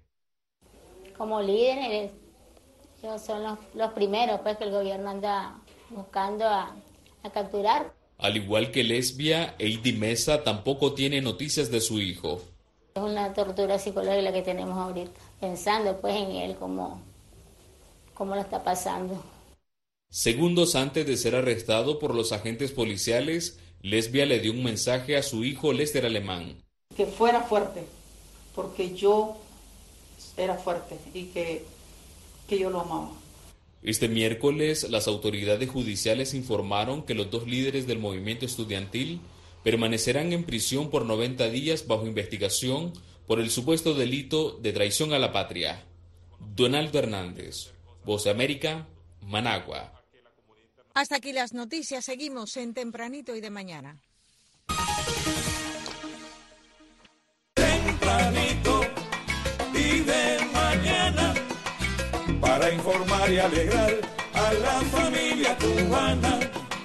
Como líderes, ellos son los primeros pues, que el gobierno anda buscando a capturar. Al igual que Lesbia, Heidi Mesa tampoco tiene noticias de su hijo. Es una tortura psicológica la que tenemos ahorita, pensando pues en él, cómo lo está pasando. Segundos antes de ser arrestado por los agentes policiales, Lesbia le dio un mensaje a su hijo Lester Alemán. Que fuera fuerte, porque yo era fuerte y que yo lo amaba. Este miércoles, las autoridades judiciales informaron que los 2 líderes del movimiento estudiantil permanecerán en prisión por 90 días bajo investigación por el supuesto delito de traición a la patria. Donaldo Hernández, Voz de América, Managua. Hasta aquí las noticias. Seguimos en Tempranito y de Mañana. Tempranito y de mañana, para informar y alegrar a la familia cubana.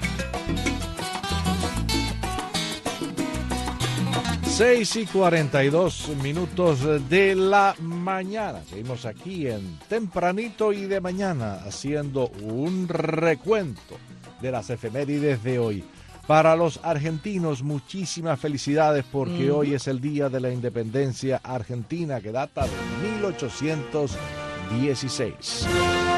6:42 de la mañana. Seguimos aquí en Tempranito y de Mañana haciendo un recuento de las efemérides de hoy. Para los argentinos, muchísimas felicidades porque hoy es el Día de la Independencia Argentina, que data de 1816.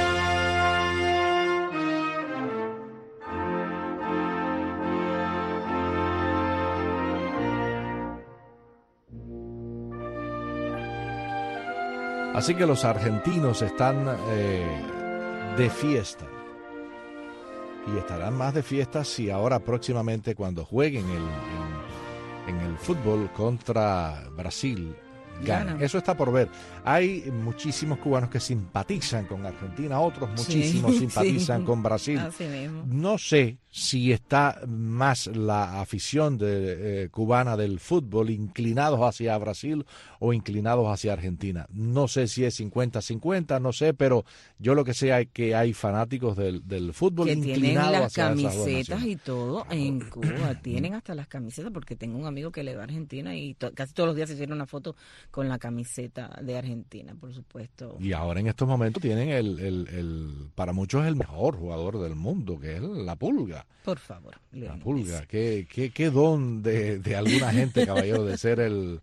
Así que los argentinos están de fiesta. Y estarán más de fiesta si ahora próximamente, cuando jueguen en el fútbol contra Brasil, ganan. Eso está por ver. Hay muchísimos cubanos que simpatizan con Argentina, otros muchísimos simpatizan con Brasil. Así mismo. No sé si está más la afición cubana del fútbol inclinados hacia Brasil o inclinados hacia Argentina. No sé si es 50-50, no sé, pero yo lo que sé es que hay fanáticos del fútbol que inclinados hacia hacia las camisetas y todo en Cuba. Tienen hasta las camisetas, porque tengo un amigo que le va a Argentina y casi todos los días se hicieron una foto con la camiseta de Argentina, por supuesto. Y ahora en estos momentos tienen para muchos el mejor jugador del mundo, que es la Pulga. Por favor, la Pulga. Qué don de alguna gente, caballero, de ser el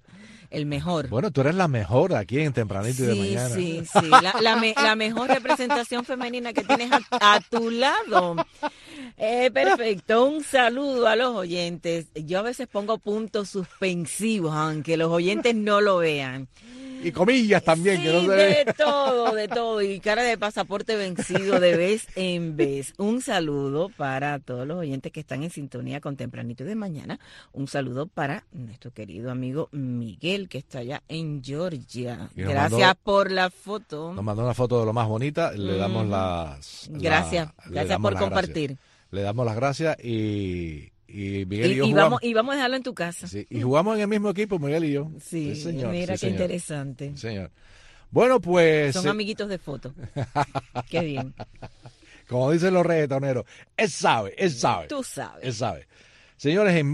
el mejor. Bueno, tú eres la mejor aquí en Tempranito y de Mañana. Sí. La mejor representación femenina que tienes a tu lado. Perfecto, un saludo a los oyentes. Yo a veces pongo puntos suspensivos, aunque los oyentes no lo vean. Y comillas también, sí, que no se ve. De todo, y cara de pasaporte vencido de vez en vez. Un saludo para todos los oyentes que están en sintonía con Tempranito y de Mañana. Un saludo para nuestro querido amigo Miguel, que está allá en Georgia. Gracias por la foto. Nos mandó una foto de lo más bonita, le damos las... Gracias por compartir. Le damos las gracias y Miguel y yo jugamos. Y vamos a dejarlo en tu casa. Sí, y jugamos en el mismo equipo, Miguel y yo. Sí, señor, mira qué señor. interesante. Sí, señor. Bueno, pues... Son amiguitos de foto. Qué bien. Como dicen los reggaetoneros, él sabe. Tú sabes. Él sabe. Señores, en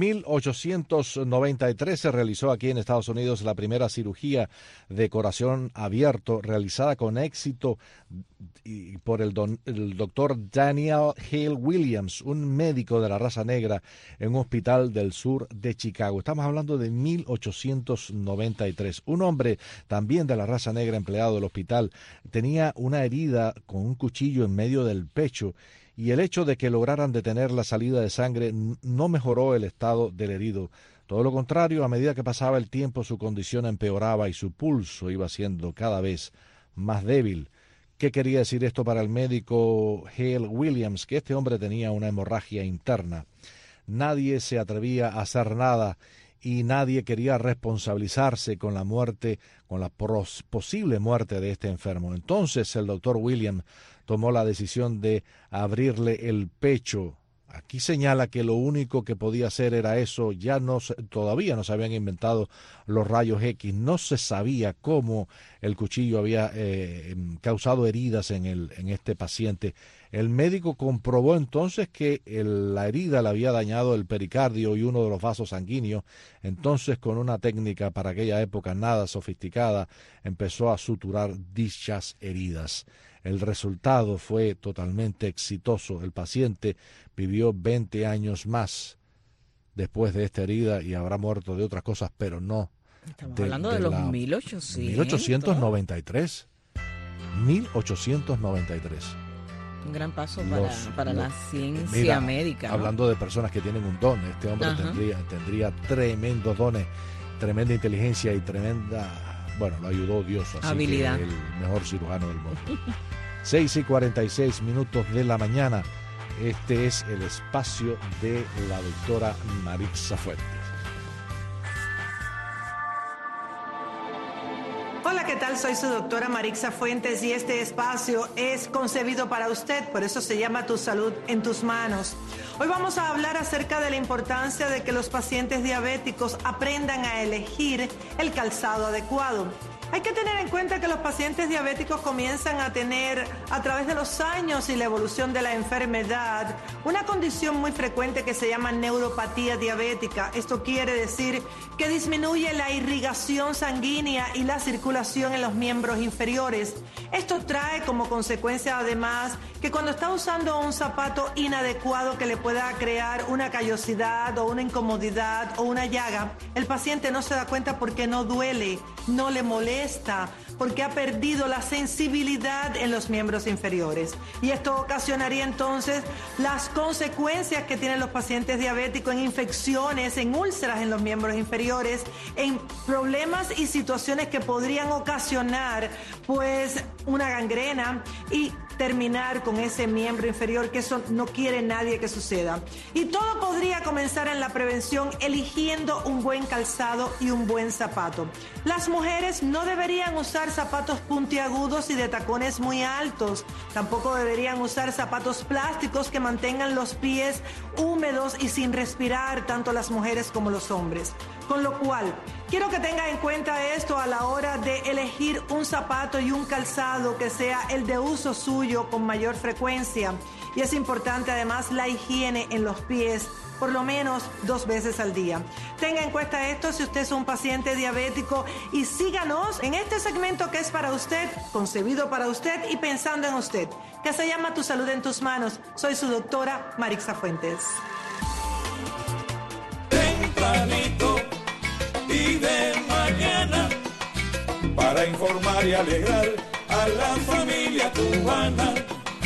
1893 se realizó aquí en Estados Unidos la primera cirugía de corazón abierto realizada con éxito por el doctor Daniel Hale Williams, un médico de la raza negra en un hospital del sur de Chicago. Estamos hablando de 1893. Un hombre también de la raza negra empleado del hospital tenía una herida con un cuchillo en medio del pecho, y el hecho de que lograran detener la salida de sangre no mejoró el estado del herido. Todo lo contrario, a medida que pasaba el tiempo su condición empeoraba y su pulso iba siendo cada vez más débil. ¿Qué quería decir esto para el médico Hale Williams? Que este hombre tenía una hemorragia interna. Nadie se atrevía a hacer nada y nadie quería responsabilizarse con la muerte, con la posible muerte de este enfermo. Entonces el doctor Williams tomó la decisión de abrirle el pecho. Aquí señala que lo único que podía hacer era eso. Todavía no se habían inventado los rayos X. No se sabía cómo el cuchillo había causado heridas en este paciente. El médico comprobó entonces que la herida le había dañado el pericardio y uno de los vasos sanguíneos. Entonces, con una técnica para aquella época nada sofisticada, empezó a suturar dichas heridas. El resultado fue totalmente exitoso. El paciente vivió 20 años más después de esta herida y habrá muerto de otras cosas, pero no. Estamos hablando de los 1800. 1893. 1893. Un gran paso para la ciencia médica, ¿no? Hablando de personas que tienen un don, este hombre tendría tremendos dones, tremenda inteligencia y tremenda... Bueno, lo ayudó Dios, así habilidad. Que el mejor cirujano del mundo. 6:46 de la mañana. Este es el espacio de la doctora Marixa Fuentes. Hola, ¿qué tal? Soy su doctora Marixa Fuentes y este espacio es concebido para usted, por eso se llama Tu Salud en Tus Manos. Hoy vamos a hablar acerca de la importancia de que los pacientes diabéticos aprendan a elegir el calzado adecuado. Hay que tener en cuenta que los pacientes diabéticos comienzan a tener, a través de los años y la evolución de la enfermedad, una condición muy frecuente que se llama neuropatía diabética. Esto quiere decir que disminuye la irrigación sanguínea y la circulación en los miembros inferiores. Esto trae como consecuencia además que cuando está usando un zapato inadecuado que le pueda crear una callosidad o una incomodidad o una llaga, el paciente no se da cuenta porque no duele, no le molesta, porque ha perdido la sensibilidad en los miembros inferiores. Y esto ocasionaría entonces las consecuencias que tienen los pacientes diabéticos en infecciones, en úlceras en los miembros inferiores, en problemas y situaciones que podrían ocasionar pues una gangrena y terminar con ese miembro inferior, que eso no quiere nadie que suceda. Y todo podría comenzar en la prevención eligiendo un buen calzado y un buen zapato. Las mujeres no deberían usar zapatos puntiagudos y de tacones muy altos. Tampoco deberían usar zapatos plásticos que mantengan los pies húmedos y sin respirar, tanto las mujeres como los hombres. Con lo cual, quiero que tenga en cuenta esto a la hora de elegir un zapato y un calzado que sea el de uso suyo con mayor frecuencia. Y es importante además la higiene en los pies, por lo menos 2 veces al día. Tenga en cuenta esto si usted es un paciente diabético y síganos en este segmento que es para usted, concebido para usted y pensando en usted, que se llama Tu Salud en Tus Manos. Soy su doctora Marixa Fuentes. Tempranito y de mañana para informar y alegrar a la familia cubana.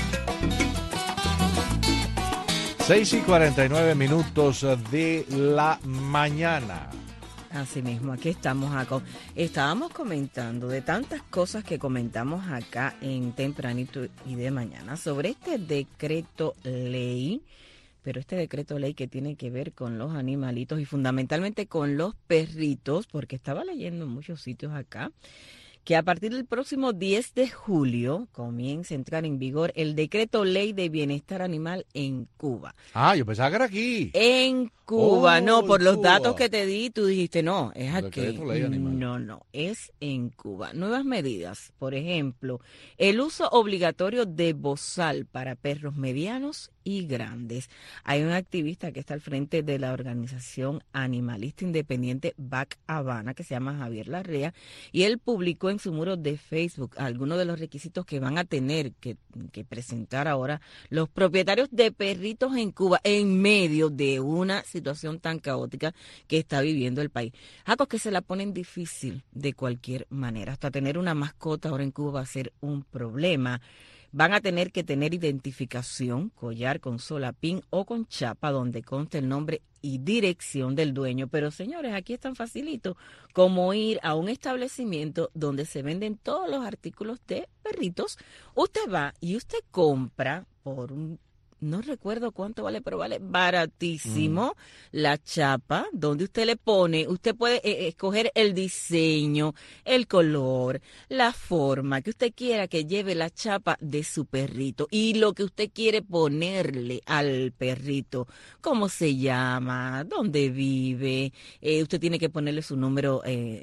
6:49 de la mañana. Así mismo, aquí estamos, Jacob. Estábamos comentando de tantas cosas que comentamos acá en Tempranito y de Mañana sobre este decreto ley, pero este decreto ley que tiene que ver con los animalitos y fundamentalmente con los perritos, porque estaba leyendo en muchos sitios acá que a partir del próximo 10 de julio comienza a entrar en vigor el decreto ley de bienestar animal en Cuba. Ah, yo pensaba que era aquí. En Cuba, no, por los Cuba. datos que te di, tú dijiste, no, es aquí. Decreto ley animal. No, es en Cuba. Nuevas medidas, por ejemplo, el uso obligatorio de bozal para perros medianos y grandes. Hay un activista que está al frente de la organización animalista independiente BAC Habana, que se llama Javier Larrea, y él publicó en su muro de Facebook algunos de los requisitos que van a tener que presentar ahora los propietarios de perritos en Cuba en medio de una situación tan caótica que está viviendo el país. Algo que se la ponen difícil de cualquier manera. Hasta tener una mascota ahora en Cuba va a ser un problema. Van a tener que tener identificación, collar con solapín o con chapa donde conste el nombre y dirección del dueño. Pero señores, aquí es tan facilito como ir a un establecimiento donde se venden todos los artículos de perritos. Usted va y usted compra por no recuerdo cuánto vale, pero vale baratísimo la chapa, donde usted le pone, usted puede escoger el diseño, el color, la forma que usted quiera que lleve la chapa de su perrito y lo que usted quiere ponerle al perrito, cómo se llama, dónde vive, usted tiene que ponerle su número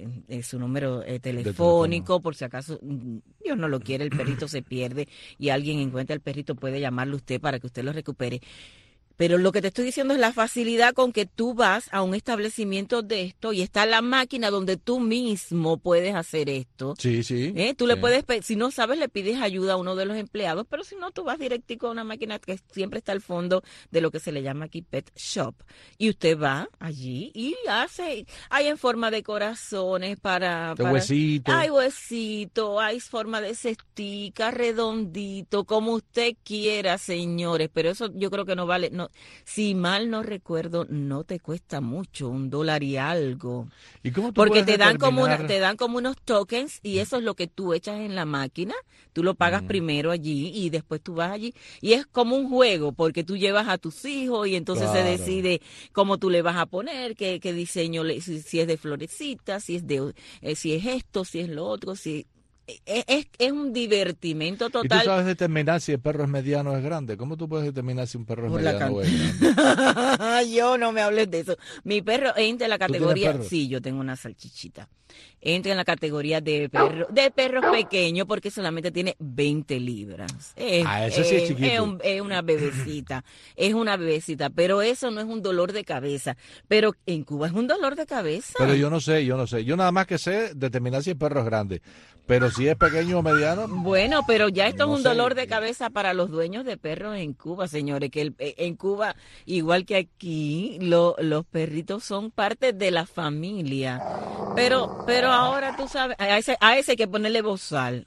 telefónico, por si acaso Dios no lo quiere, el perrito se pierde y alguien encuentra el perrito, puede llamarle usted para que usted lo recupere. Pero lo que te estoy diciendo es la facilidad con que tú vas a un establecimiento de esto y está la máquina donde tú mismo puedes hacer esto. Sí. Tú le puedes, si no sabes, le pides ayuda a uno de los empleados, pero si no, tú vas directico a una máquina que siempre está al fondo de lo que se le llama aquí Pet Shop. Y usted va allí y hay en forma de corazones para huesito. Hay huesito, hay forma de cestica, redondito, como usted quiera, señores, pero eso yo creo que no vale, no, si mal no recuerdo, no te cuesta mucho, $1 y algo. ¿Y cómo tú porque puedes te dan determinar? como unos tokens y eso es lo que tú echas en la máquina, tú lo pagas primero allí y después tú vas allí y es como un juego porque tú llevas a tus hijos y entonces se decide cómo tú le vas a poner, qué diseño, si es de florecitas, si es esto, si es lo otro, si es un divertimento total. ¿Y tú sabes determinar si el perro es mediano o es grande? ¿Cómo tú puedes determinar si un perro es Por la mediano o es grande? Yo no me hables de eso. Mi perro entra en la categoría. perros? Sí, yo tengo una salchichita. Entra en la categoría de perros pequeños porque solamente tiene 20 libras. Eso sí es chiquito. Es una bebecita. Es una bebecita. Pero eso no es un dolor de cabeza. Pero en Cuba es un dolor de cabeza. Pero yo no sé. Yo nada más que sé determinar si el perro es grande. Pero si es pequeño o mediano. Bueno, pero ya esto no es un sé. dolor de cabeza para los dueños de perros en Cuba, señores, que en Cuba, igual que aquí, los perritos son parte de la familia. Pero ahora tú sabes, a ese hay que ponerle bozal,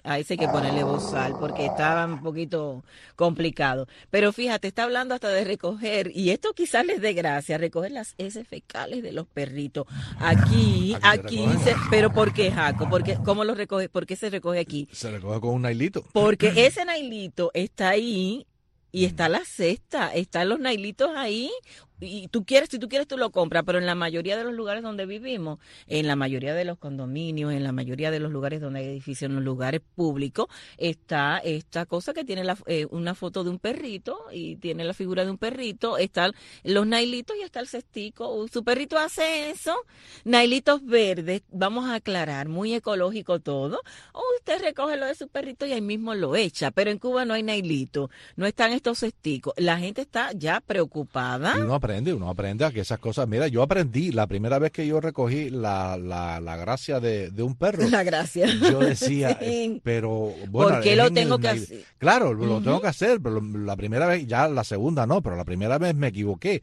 porque estaba un poquito complicado. Pero fíjate, está hablando hasta de recoger, y esto quizás les dé gracia, recoger las heces fecales de los perritos. Aquí pero ¿por qué, Jaco? ¿Cómo lo recoge? ¿Por qué se recoge aquí? Se recoge con un nailito. Porque ese nailito está ahí y está la cesta, están los nailitos ahí. Y si tú quieres, tú lo compras, pero en la mayoría de los lugares donde vivimos, en la mayoría de los condominios, en la mayoría de los lugares donde hay edificios, en los lugares públicos, está esta cosa que tiene una foto de un perrito y tiene la figura de un perrito, están los nailitos y está el cestico. Su perrito hace eso, nailitos verdes, vamos a aclarar, muy ecológico todo. O usted recoge lo de su perrito y ahí mismo lo echa, pero en Cuba no hay nailito, no están estos cesticos. La gente está ya preocupada. Uno aprende a que esas cosas, mira, yo aprendí la primera vez que yo recogí la gracia de un perro. La gracia. Yo decía, Sí. pero bueno. ¿Por qué lo tengo que hacer? Claro, lo tengo que hacer, pero la primera vez, ya la segunda no, pero la primera vez me equivoqué.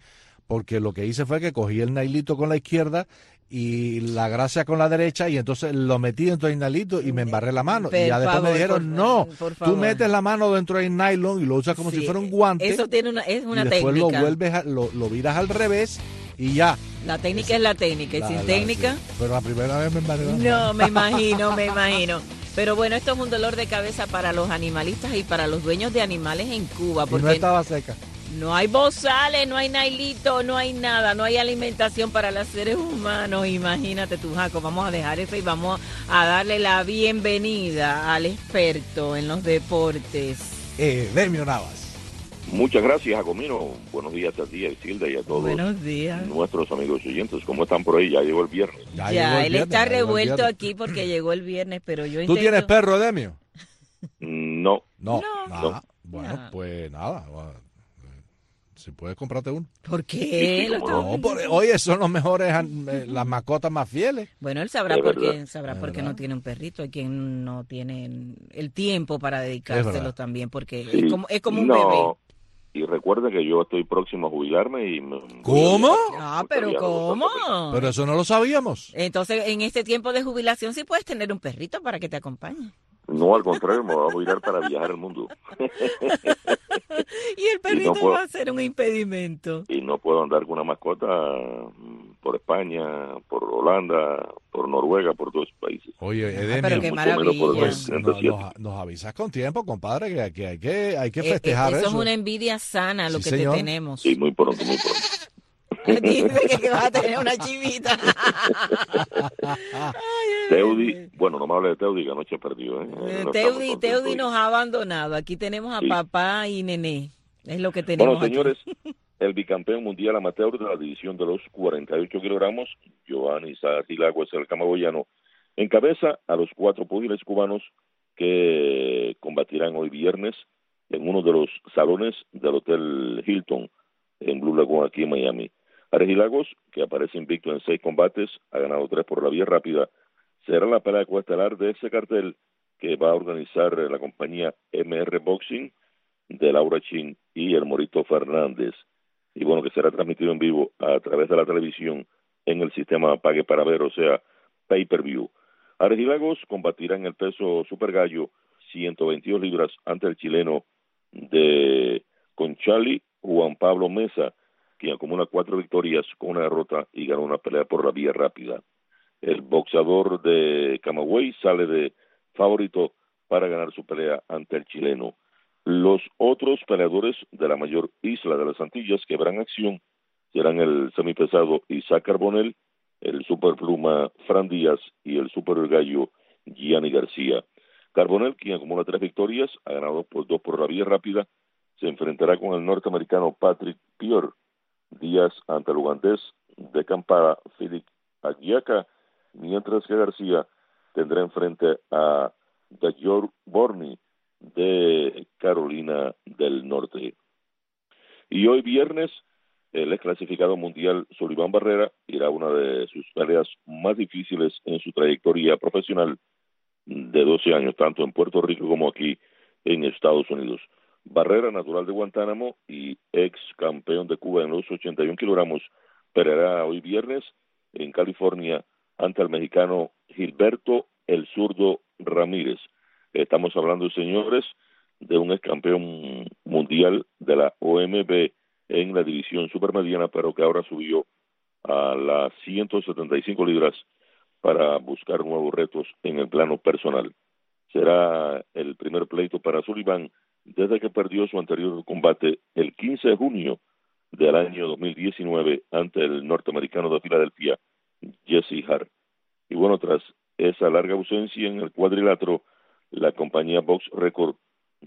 porque lo que hice fue que cogí el nailito con la izquierda y la grasa con la derecha, y entonces lo metí dentro del nailito y me embarré la mano. Y ya después me dijeron, no, tú metes la mano dentro del nylon y lo usas como si fuera un guante. Eso tiene es una y después técnica. lo vuelves, lo viras al revés y ya. La técnica es la técnica, y sin técnica... Sí. Pero la primera vez me embarré la mano. No, me imagino. Pero bueno, esto es un dolor de cabeza para los animalistas y para los dueños de animales en Cuba. Porque no estaba seca. No hay bozales, no hay nailito, no hay nada, no hay alimentación para los seres humanos. Imagínate tú, Jaco. Vamos a dejar eso y vamos a darle la bienvenida al experto en los deportes. Demio Navas. Muchas gracias, Jacomino. Buenos días a ti, a Isilda, y a todos Buenos días. Nuestros amigos oyentes. ¿Cómo están por ahí? Ya llegó el viernes. Él está revuelto aquí porque llegó el viernes, pero yo ¿Tú tienes perro, Demio? No. Bueno, pues nada. Si puedes comprarte uno. ¿Por qué? Oye, son los mejores, las mascotas más fieles. Bueno, él sabrá por qué no tiene un perrito. Hay quien no tiene el tiempo para dedicárselo también, porque sí. es como un bebé. Y recuerda que yo estoy próximo a jubilarme y... ¿Cómo? Pero ¿cómo? Pero eso no lo sabíamos. Entonces, en este tiempo de jubilación sí puedes tener un perrito para que te acompañe. No, al contrario, me voy a jubilar para viajar el mundo. Y el perrito va a ser un impedimento. Y no puedo andar con una mascota por España, por Holanda, por Noruega, por todos esos países. Oye, pero qué maravilla. Nos avisas con tiempo, compadre, que hay que festejar eso. Eso es una envidia sana lo que te tenemos. Sí, muy pronto. Dice que vas a tener una chivita. Teudi, bueno, no me hable de Teudi, que anoche perdió. Teudi nos ha abandonado. Aquí tenemos a papá y nené. Es lo que tenemos. Bueno, señores, el bicampeón mundial amateur de la división de los 48 kilogramos, Giovanni Sasilagüez, el camagüeyano, encabeza a los 4 púgiles cubanos que combatirán hoy viernes en uno de los salones del Hotel Hilton en Blue Lagoon, aquí en Miami. Argilagos, que aparece invicto en 6 combates, ha ganado 3 por la vía rápida, será la pelea coestelar de ese cartel que va a organizar la compañía MR Boxing de Laura Chin y el Morito Fernández. Y bueno, que será transmitido en vivo a través de la televisión en el sistema Pague para Ver, o sea, Pay-Per-View. Argilagos combatirá en el peso Super Gallo 122 libras ante el chileno de Conchali, Juan Pablo Mesa, quien acumula 4 victorias con una derrota y ganó una pelea por la vía rápida. El boxeador de Camagüey sale de favorito para ganar su pelea ante el chileno. Los otros peleadores de la mayor isla de las Antillas que verán acción serán el semipesado Isaac Carbonell, el superpluma Fran Díaz y el super gallo Gianni García. Carbonell, quien acumula 3 victorias, ha ganado por 2 por la vía rápida, se enfrentará con el norteamericano Patrick Pior. Díaz ante el ugandés de Kampala, Philip Aguiaca, mientras que García tendrá enfrente a Dajor Borny de Carolina del Norte. Y hoy viernes, el ex clasificado mundial Sullivan Barrera irá a una de sus peleas más difíciles en su trayectoria profesional de 12 años, tanto en Puerto Rico como aquí en Estados Unidos. Barrera, natural de Guantánamo y ex campeón de Cuba en los 81 kilogramos, peleará hoy viernes en California ante el mexicano Gilberto El Zurdo Ramírez. Estamos hablando, señores, de un ex campeón mundial de la OMB en la división supermediana, pero que ahora subió a las 175 libras para buscar nuevos retos en el plano personal. Será el primer pleito para Sullivan desde que perdió su anterior combate el 15 de junio del año 2019 ante el norteamericano de Filadelfia, Jesse Hart. Y bueno, tras esa larga ausencia en el cuadrilátero, la compañía Box Record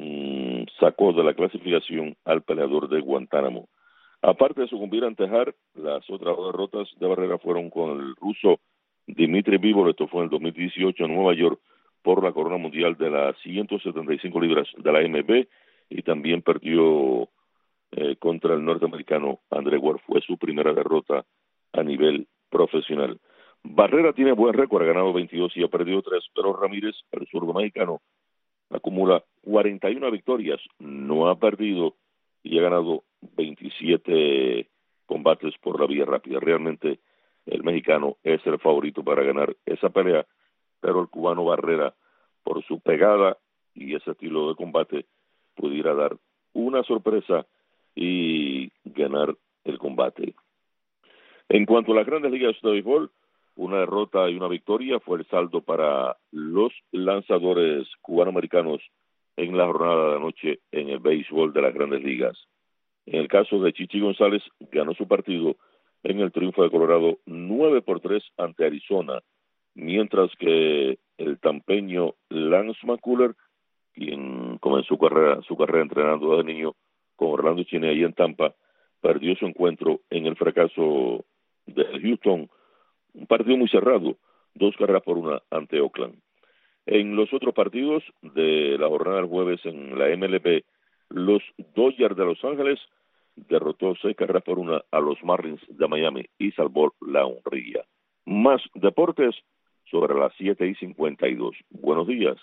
sacó de la clasificación al peleador de Guantánamo. Aparte de sucumbir ante Hart, las otras 2 derrotas de Barrera fueron con el ruso Dmitry Bivol, esto fue en el 2018 en Nueva York, por la corona mundial de las 175 libras de la AMB, y también perdió contra el norteamericano Andre Ward. Fue su primera derrota a nivel profesional. Barrera tiene buen récord, ha ganado 22 y ha perdido 3, pero Ramírez, el zurdo mexicano, acumula 41 victorias, no ha perdido y ha ganado 27 combates por la vía rápida. Realmente el mexicano es el favorito para ganar esa pelea, pero el cubano Barrera, por su pegada y ese estilo de combate, pudiera dar una sorpresa y ganar el combate. En cuanto a las grandes ligas de béisbol, una derrota y una victoria fue el saldo para los lanzadores cubanoamericanos en la jornada de anoche en el béisbol de las grandes ligas. En el caso de Chichi González, ganó su partido en el triunfo de Colorado 9-3 ante Arizona, mientras que el tampeño Lance McCullers, quien comenzó su carrera entrenando desde niño con Orlando Cheney ahí en Tampa, perdió su encuentro en el fracaso de Houston, un partido muy cerrado, 2-1 ante Oakland. En los otros partidos de la jornada del jueves en la MLB, los Dodgers de Los Ángeles derrotó 6-1 a los Marlins de Miami y salvó la honrilla. Más deportes sobre las 7:52. Buenos días.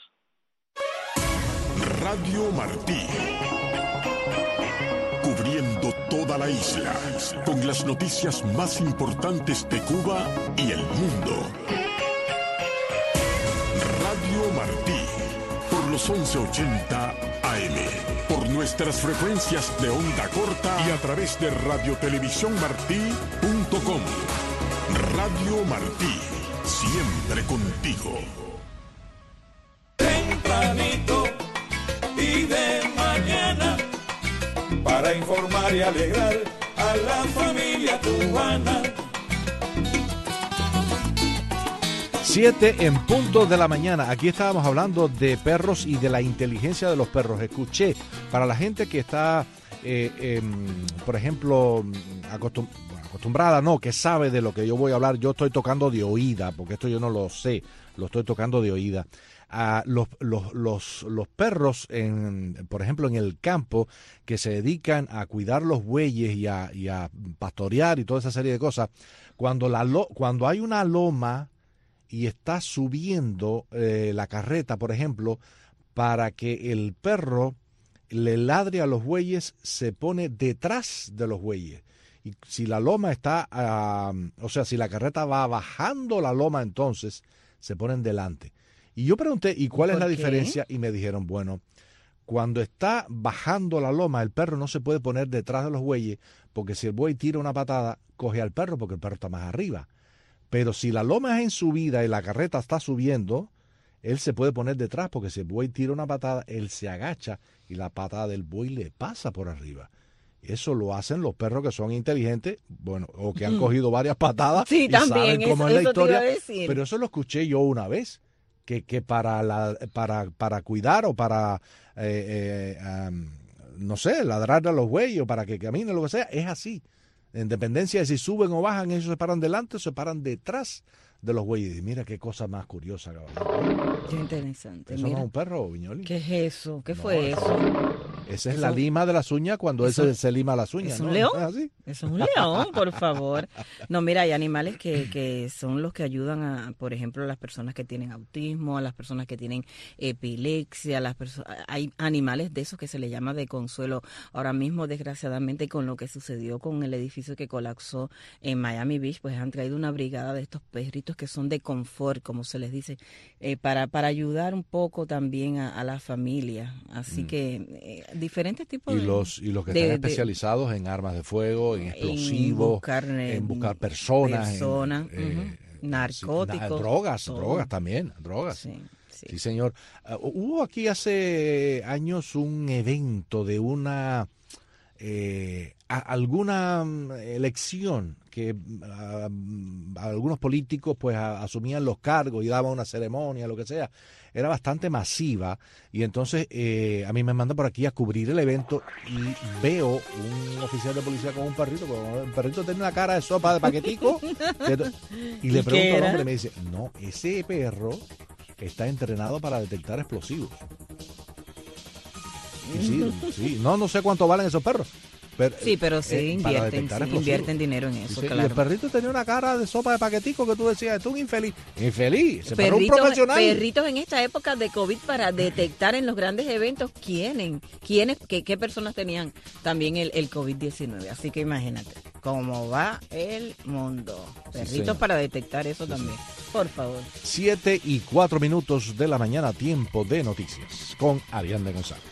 Radio Martí. Cubriendo toda la isla con las noticias más importantes de Cuba y el mundo. Radio Martí, por los 1180 AM, por nuestras frecuencias de onda corta y a través de radiotelevisiónmartí.com. Radio Martí, siempre contigo. Tempranito y de mañana, para informar y alegrar a la familia cubana. 7 en punto de la mañana. Aquí estábamos hablando de perros y de la inteligencia de los perros. Escuché, para la gente que está, por ejemplo, acostumbrada, no, que sabe de lo que yo voy a hablar, yo estoy tocando de oída, porque esto yo no lo sé, lo estoy tocando de oída. Los perros, por ejemplo, en el campo, que se dedican a cuidar los bueyes y a pastorear y toda esa serie de cosas, cuando hay una loma y está subiendo la carreta, por ejemplo, para que el perro le ladre a los bueyes, se pone detrás de los bueyes. Y si la loma está, si la carreta va bajando la loma, entonces se ponen delante. Y yo pregunté, ¿y cuál es la diferencia? Y me dijeron, bueno, cuando está bajando la loma, el perro no se puede poner detrás de los bueyes, porque si el buey tira una patada, coge al perro, porque el perro está más arriba. Pero si la loma es en subida y la carreta está subiendo, él se puede poner detrás, porque si el buey tira una patada, él se agacha y la patada del buey le pasa por arriba. Eso lo hacen los perros que son inteligentes, bueno, o que han cogido varias patadas y saben cómo es la historia. Pero eso lo escuché yo una vez, que para cuidar o para, no sé, ladrarle a los bueyes o para que caminen, lo que sea, es así. En dependencia de si suben o bajan, ellos se paran delante o se paran detrás de los bueyes. Mira qué cosa más curiosa, cabrón. Qué interesante. ¿Eso no es un perro, Viñoli? ¿Qué es eso? ¿Qué fue eso? Esa es la lima de las uñas cuando ese se lima las uñas. ¿Es un ¿no? león? ¿No es así? Es un león, por favor. No, mira, hay animales que son los que ayudan a, por ejemplo, a las personas que tienen autismo, a las personas que tienen epilepsia, hay animales de esos que se les llama de consuelo. Ahora mismo, desgraciadamente, con lo que sucedió con el edificio que colapsó en Miami Beach, pues han traído una brigada de estos perritos que son de confort, como se les dice, para ayudar un poco también a la familia. Así que diferentes tipos y los que están especializados en armas de fuego, en explosivos, en buscar personas, narcóticos, drogas también, drogas. Sí, señor. Hubo aquí hace años un evento de alguna elección que algunos políticos pues asumían los cargos y daban una ceremonia, lo que sea. Era bastante masiva y entonces a mí me mandan por aquí a cubrir el evento y veo un oficial de policía con un perrito, el perrito tiene una cara de sopa de paquetico y le pregunto al hombre y me dice, no, ese perro está entrenado para detectar explosivos. Y sí, no sé cuánto valen esos perros. pero sí invierten dinero en eso, claro. Y el perrito tenía una cara de sopa de paquetico que tú decías, esto es un infeliz. Infeliz, se paró un profesional. Perritos en esta época de COVID para detectar en los grandes eventos qué personas tenían también el COVID-19. Así que imagínate cómo va el mundo. Perritos para detectar eso también, por favor. 7:04 de la mañana, tiempo de noticias con Ariadne González.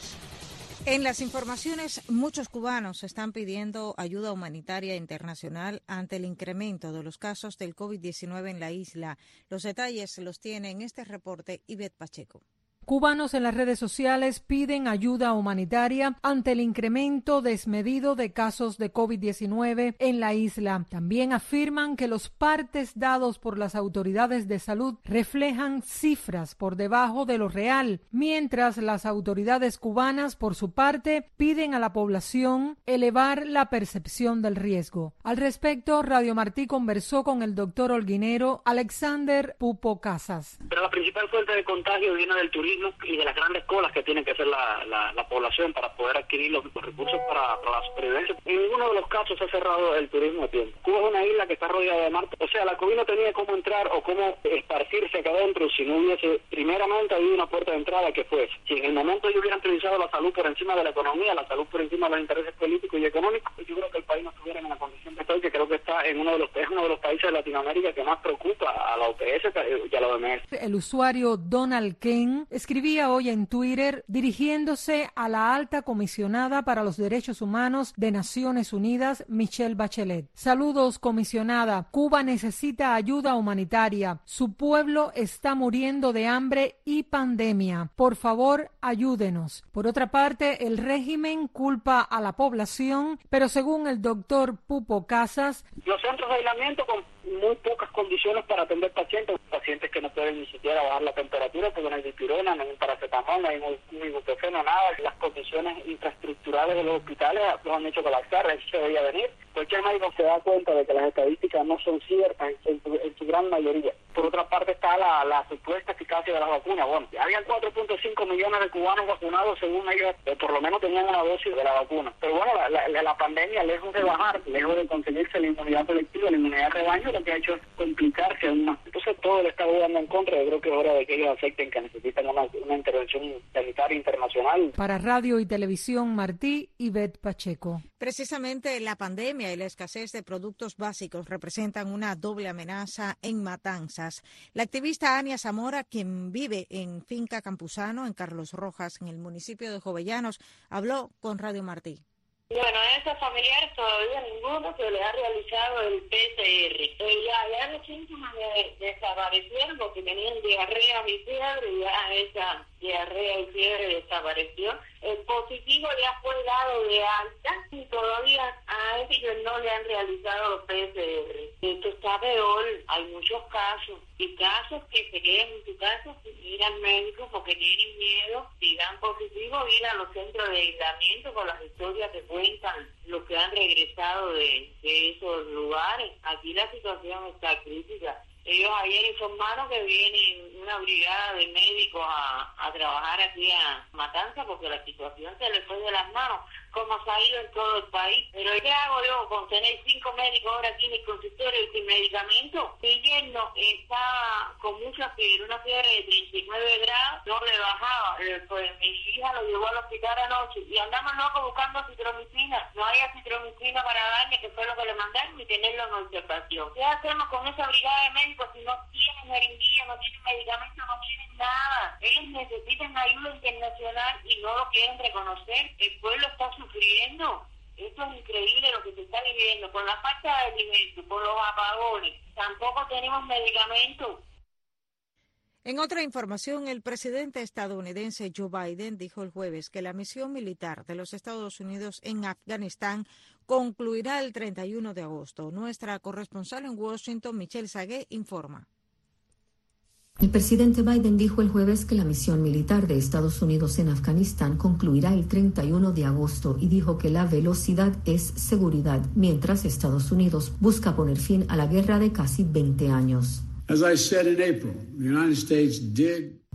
En las informaciones, muchos cubanos están pidiendo ayuda humanitaria internacional ante el incremento de los casos del COVID-19 en la isla. Los detalles los tiene en este reporte Ivette Pacheco. Cubanos en las redes sociales piden ayuda humanitaria ante el incremento desmedido de casos de COVID-19 en la isla. También afirman que los partes dados por las autoridades de salud reflejan cifras por debajo de lo real, mientras las autoridades cubanas, por su parte, piden a la población elevar la percepción del riesgo. Al respecto, Radio Martí conversó con el doctor holguinero Alexander Pupo Casas. Pero la principal fuente de contagio viene del turismo y de las grandes colas que tiene que hacer la población para poder adquirir los recursos para la supervivencia. En ninguno de los casos se ha cerrado el turismo a tiempo. Cuba es una isla que está rodeada de mar, o sea, la COVID no tenía cómo entrar o cómo esparcirse acá adentro si no hubiese primeramente habido una puerta de entrada que fuese. Si en el momento ellos hubieran priorizado la salud por encima de la economía, la salud por encima de los intereses políticos y económicos, yo creo que el país no estuviera en la condición que está hoy, que creo que está en uno de los países de Latinoamérica que más preocupa a la OPS y a la OMS. El usuario Donald Ken escribía hoy en Twitter dirigiéndose a la alta comisionada para los derechos humanos de Naciones Unidas, Michelle Bachelet. Saludos, comisionada. Cuba necesita ayuda humanitaria. Su pueblo está muriendo de hambre y pandemia. Por favor, ayúdenos. Por otra parte, el régimen culpa a la población, pero según el doctor Pupo Casas, los centros de aislamiento con muy pocas condiciones para atender pacientes que no pueden ni siquiera bajar la temperatura porque no hay dipirona, no hay un paracetamol, no hay un ibuprofeno, nada. Las condiciones infraestructurales de los hospitales los han hecho colapsar, eso se debería venir. Cualquier médico se da cuenta de que las estadísticas no son ciertas en su gran mayoría. Por otra parte está la supuesta eficacia de las vacunas. Bueno, habían 4.5 millones de cubanos vacunados, según ellos, por lo menos tenían una dosis de la vacuna. Pero bueno, la pandemia, lejos de bajar, lejos de conseguirse la inmunidad colectiva, la inmunidad de rebaño, lo que ha hecho es complicarse aún más. Entonces todo le está jugando en contra. Yo creo que es hora de que ellos acepten que necesitan una intervención sanitaria internacional. Para Radio y Televisión Martí, Ivette Pacheco. Precisamente la pandemia y la escasez de productos básicos representan una doble amenaza en Matanzas. La activista Ania Zamora, quien vive en Finca Campuzano, en Carlos Rojas, en el municipio de Jovellanos, habló con Radio Martí. Bueno, a esos familiares todavía ninguno se le ha realizado el PCR. Ya los síntomas desaparecieron porque tenían diarrea y fiebre, y ya esa diarrea y fiebre desapareció. El positivo ya fue dado de alta y todavía a ellos no le han realizado los PCR. Esto está peor, hay muchos casos y casos que se quedan en su casa sin ir al médico porque tienen miedo. Si dan positivo, ir a los centros de aislamiento con las historias que cuentan los que han regresado de esos lugares. Aquí la situación está crítica. Ellos ayer informaron que viene una brigada de médicos a trabajar aquí a Matanza porque la situación se les fue de las manos, como se ha ido en todo el país. Pero ¿qué hago yo con tener 5 médicos ahora aquí en el consultorio y sin medicamento? Mi yerno está con mucha fiebre, una fiebre de 39 grados, no le bajaba. Pues mi hija lo llevó al hospital anoche y andamos locos buscando citromicina. No hay citromicina para darle, que fue lo que le mandaron, y tenerlo en observación. ¿Qué hacemos con esa brigada de médicos si no tienen jeringuilla, no tienen medicamentos, no tienen nada? Ellos necesitan ayuda internacional y no lo quieren reconocer. El pueblo está sufriendo. Esto es increíble lo que se está viviendo, con la falta de alimentos, con los apagones. Tampoco tenemos medicamentos. En otra información, el presidente estadounidense Joe Biden dijo el jueves que la misión militar de los Estados Unidos en Afganistán concluirá el 31 de agosto. Nuestra corresponsal en Washington, Michelle Sagué, informa. El presidente Biden dijo el jueves que la misión militar de Estados Unidos en Afganistán concluirá el 31 de agosto y dijo que la velocidad es seguridad, mientras Estados Unidos busca poner fin a la guerra de casi 20 años.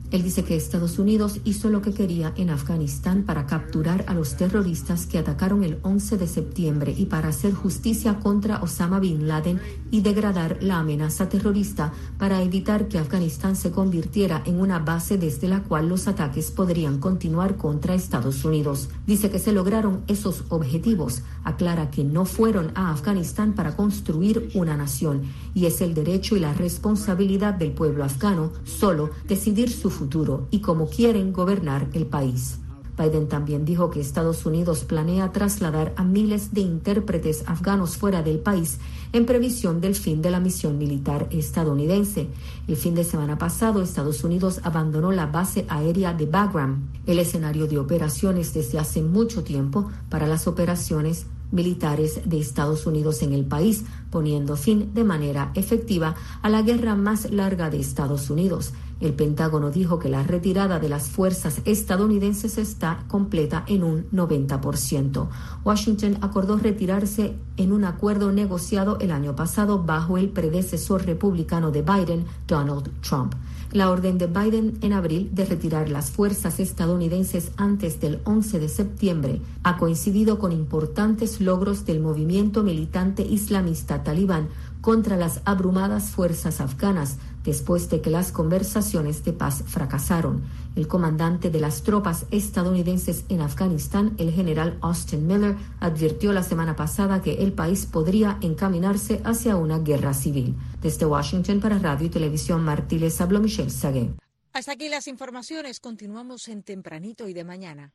Él dice que Estados Unidos hizo lo que quería en Afganistán para capturar a los terroristas que atacaron el 11 de septiembre y para hacer justicia contra Osama Bin Laden y degradar la amenaza terrorista para evitar que Afganistán se convirtiera en una base desde la cual los ataques podrían continuar contra Estados Unidos. Dice que se lograron esos objetivos. Aclara que no fueron a Afganistán para construir una nación y es el derecho y la responsabilidad del pueblo afgano solo decidir su futuro y cómo quieren gobernar el país. Biden también dijo que Estados Unidos planea trasladar a miles de intérpretes afganos fuera del país en previsión del fin de la misión militar estadounidense. El fin de semana pasado, Estados Unidos abandonó la base aérea de Bagram, el escenario de operaciones desde hace mucho tiempo para las operaciones militares de Estados Unidos en el país, poniendo fin de manera efectiva a la guerra más larga de Estados Unidos. El Pentágono dijo que la retirada de las fuerzas estadounidenses está completa en un 90%. Washington acordó retirarse en un acuerdo negociado el año pasado bajo el predecesor republicano de Biden, Donald Trump. La orden de Biden en abril de retirar las fuerzas estadounidenses antes del 11 de septiembre ha coincidido con importantes logros del movimiento militante islamista talibán contra las abrumadas fuerzas afganas después de que las conversaciones de paz fracasaron. El comandante de las tropas estadounidenses en Afganistán, el general Austin Miller, advirtió la semana pasada que el país podría encaminarse hacia una guerra civil. Desde Washington para Radio y Televisión Martí les habló Michelle Sagué. Hasta aquí las informaciones. Continuamos en Tempranito y de Mañana.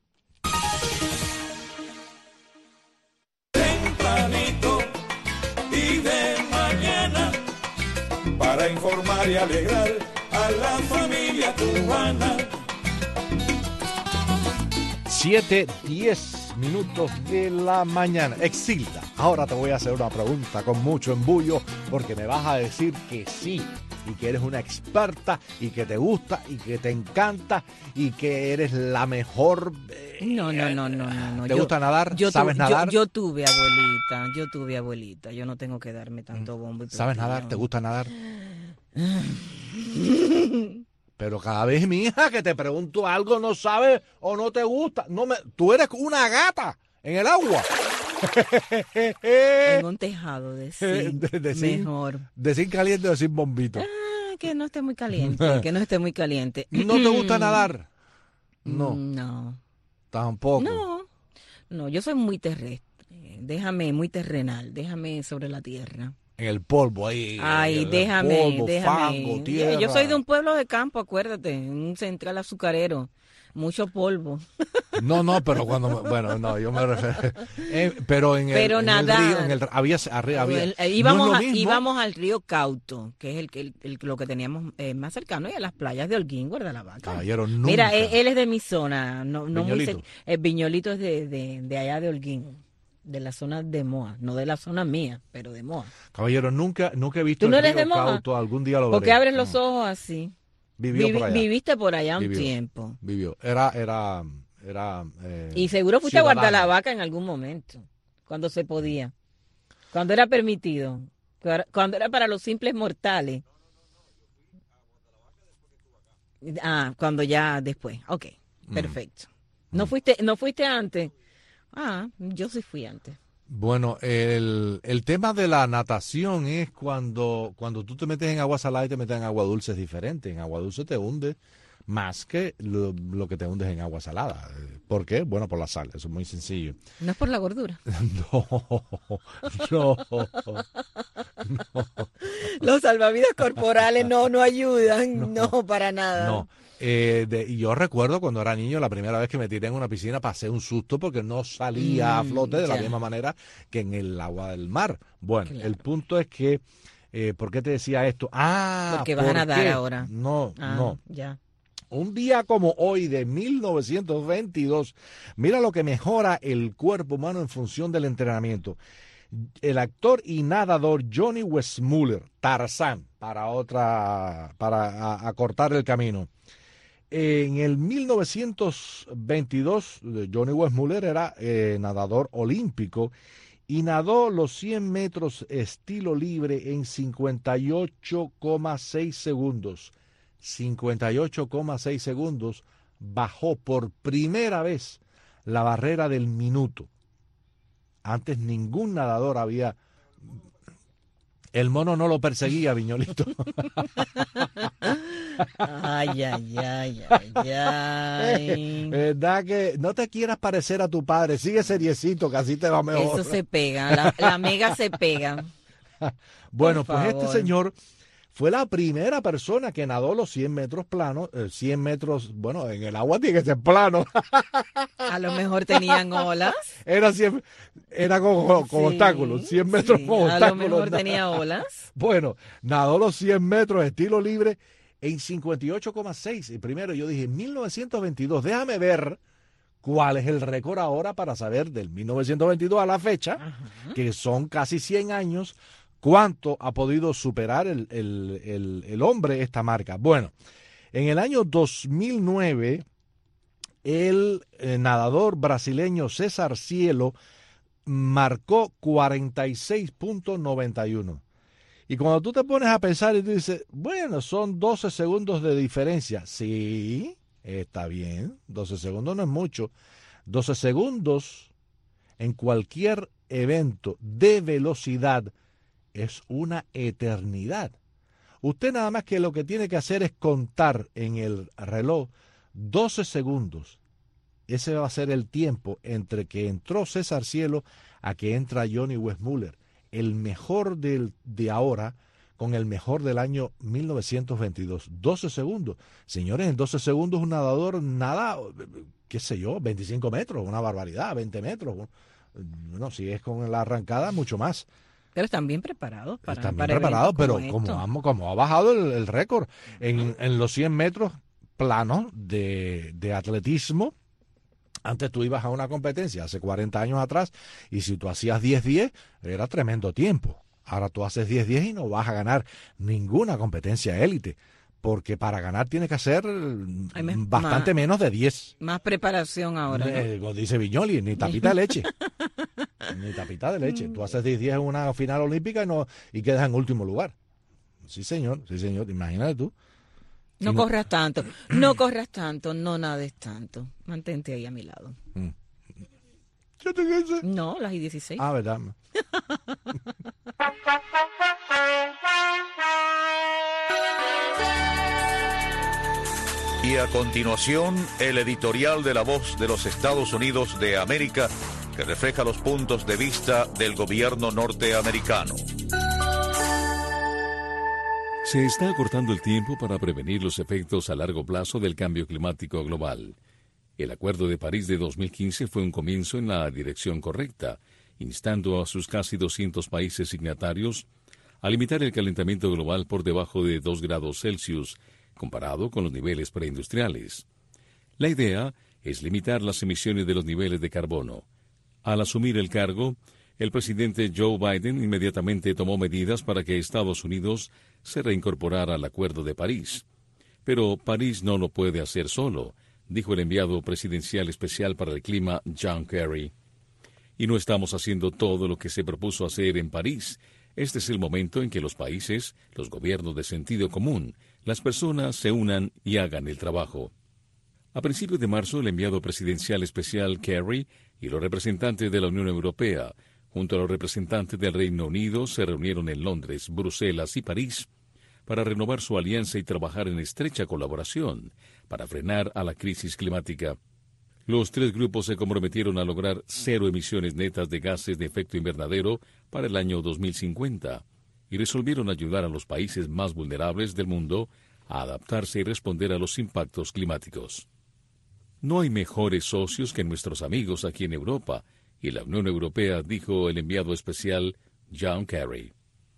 Tempranito y de mañana, para informar y alegrar a la familia cubana. 7:10 de la mañana. Exilda, ahora te voy a hacer una pregunta con mucho embullo porque me vas a decir que sí y que eres una experta y que te gusta y que te encanta y que eres la mejor. No. ¿Te gusta nadar? ¿Sabes nadar? Yo tuve abuelita. Yo no tengo que darme tanto bombo y platillo. ¿Sabes nadar? ¿Te gusta nadar? Pero cada vez, mi hija, que te pregunto algo, no sabes o no te gusta. Tú eres una gata en el agua. En un tejado de zinc, mejor. De zinc caliente o de zinc bombito. Que no esté muy caliente, ¿No te gusta nadar? No. No. Tampoco. No, yo soy muy terrestre. Muy terrenal. Déjame sobre la tierra. En el polvo ahí. Ay, déjame. Fango, tierra. Yo soy de un pueblo de campo, acuérdate, un central azucarero. Mucho polvo. No, pero yo me refiero. Pero en el nadar. río, había. Íbamos al río Cauto, que es lo que teníamos más cercano, y a las playas de Holguín, Guardalavaca. Caballero, nunca. Mira, él es de mi zona, Viñolito. Viñolito es de allá de Holguín, de la zona de Moa, no de la zona mía, pero de Moa. Caballero, nunca he visto ¿Tú no el eres río de Moa? Cauto, algún día lo veré. ¿Por qué abres los ojos así? Viviste por allá un tiempo. Vivió. Y seguro fuiste a Guardalavaca en algún momento, cuando se podía, cuando era permitido, cuando era para los simples mortales. Cuando ya después. Ok, perfecto. ¿No fuiste antes? Yo sí fui antes. Bueno, el tema de la natación es cuando tú te metes en agua salada y te metes en agua dulce es diferente. En agua dulce te hunde más que lo que te hundes en agua salada. ¿Por qué? Bueno, por la sal, eso es muy sencillo. ¿No es por la gordura? No. Los salvavidas corporales no ayudan, no para nada. No. Y yo recuerdo cuando era niño, la primera vez que me tiré en una piscina, pasé un susto porque no salía a flote de la misma manera que en el agua del mar. Bueno, claro. El punto es que, ¿por qué te decía esto? Porque vas a nadar ahora. No. Ya. Un día como hoy de 1922, mira lo que mejora el cuerpo humano en función del entrenamiento. El actor y nadador Johnny Weissmuller, Tarzán, para acortar el camino. En el 1922, Johnny Weissmuller era nadador olímpico y nadó los 100 metros estilo libre en 58,6 segundos. 58,6 segundos, bajó por primera vez la barrera del minuto. Antes ningún nadador había... El mono no lo perseguía, Viñolito. Ay, ay, ay, ay, ay. ¿Verdad que no te quieras parecer a tu padre? Sigue seriecito, que así te va mejor. Eso se pega, la mega se pega. Bueno, pues este señor fue la primera persona que nadó los 100 metros planos, 100 metros, bueno, en el agua tiene que ser plano. A lo mejor tenían olas. Era con Sí, obstáculos, 100 metros sí, con a obstáculos. lo mejor tenía olas. Bueno, nadó los 100 metros estilo libre en 58,6. Y primero yo dije, 1922, déjame ver cuál es el récord ahora para saber del 1922 a la fecha, que son casi 100 años, cuánto ha podido superar el hombre esta marca. Bueno, en el año 2009, el nadador brasileño César Cielo marcó 46.91. Y cuando tú te pones a pensar y tú dices, bueno, son 12 segundos de diferencia. Sí, está bien, 12 segundos no es mucho. 12 segundos en cualquier evento de velocidad es una eternidad. Usted nada más que lo que tiene que hacer es contar en el reloj 12 segundos. Ese va a ser el tiempo entre que entró César Cielo a que entra Johnny Weissmuller, el mejor de ahora con el mejor del año 1922. 12 segundos. Señores, en 12 segundos un nadador nada, qué sé yo, 25 metros, una barbaridad, 20 metros. Bueno, si es con la arrancada, mucho más. Pero están bien preparados Están bien preparados, pero como ha bajado el récord en los 100 metros planos de atletismo. Antes tú ibas a una competencia hace 40 años atrás y si tú hacías 10-10 era tremendo tiempo. Ahora tú haces 10-10 y no vas a ganar ninguna competencia élite, porque para ganar tiene que hacer bastante menos de 10. Más preparación ahora, ¿no? Como dice Viñoli, ni tapita de leche. Ni tapita de leche. Tú haces 10-10 en una final olímpica y quedas en último lugar. Sí, señor, imagínate tú. No corras tanto, no corras tanto, no nades tanto. Mantente ahí a mi lado. ¿Qué te dice? No, las I-16. Ah, ¿verdad? Y a continuación, el editorial de La Voz de los Estados Unidos de América, que refleja los puntos de vista del gobierno norteamericano. Se está acortando el tiempo para prevenir los efectos a largo plazo del cambio climático global. El Acuerdo de París de 2015 fue un comienzo en la dirección correcta, instando a sus casi 200 países signatarios a limitar el calentamiento global por debajo de 2 grados Celsius, comparado con los niveles preindustriales. La idea es limitar las emisiones de los niveles de carbono. Al asumir el cargo, el presidente Joe Biden inmediatamente tomó medidas para que Estados Unidos se reincorporara al Acuerdo de París. Pero París no lo puede hacer solo, dijo el enviado presidencial especial para el clima John Kerry. Y no estamos haciendo todo lo que se propuso hacer en París. Este es el momento en que los países, los gobiernos de sentido común, las personas se unan y hagan el trabajo. A principios de marzo, el enviado presidencial especial Kerry y los representantes de la Unión Europea, junto a los representantes del Reino Unido, se reunieron en Londres, Bruselas y París para renovar su alianza y trabajar en estrecha colaboración para frenar a la crisis climática. Los 3 grupos se comprometieron a lograr 0 emisiones netas de gases de efecto invernadero para el año 2050 y resolvieron ayudar a los países más vulnerables del mundo a adaptarse y responder a los impactos climáticos. No hay mejores socios que nuestros amigos aquí en Europa y la Unión Europea, dijo el enviado especial John Kerry.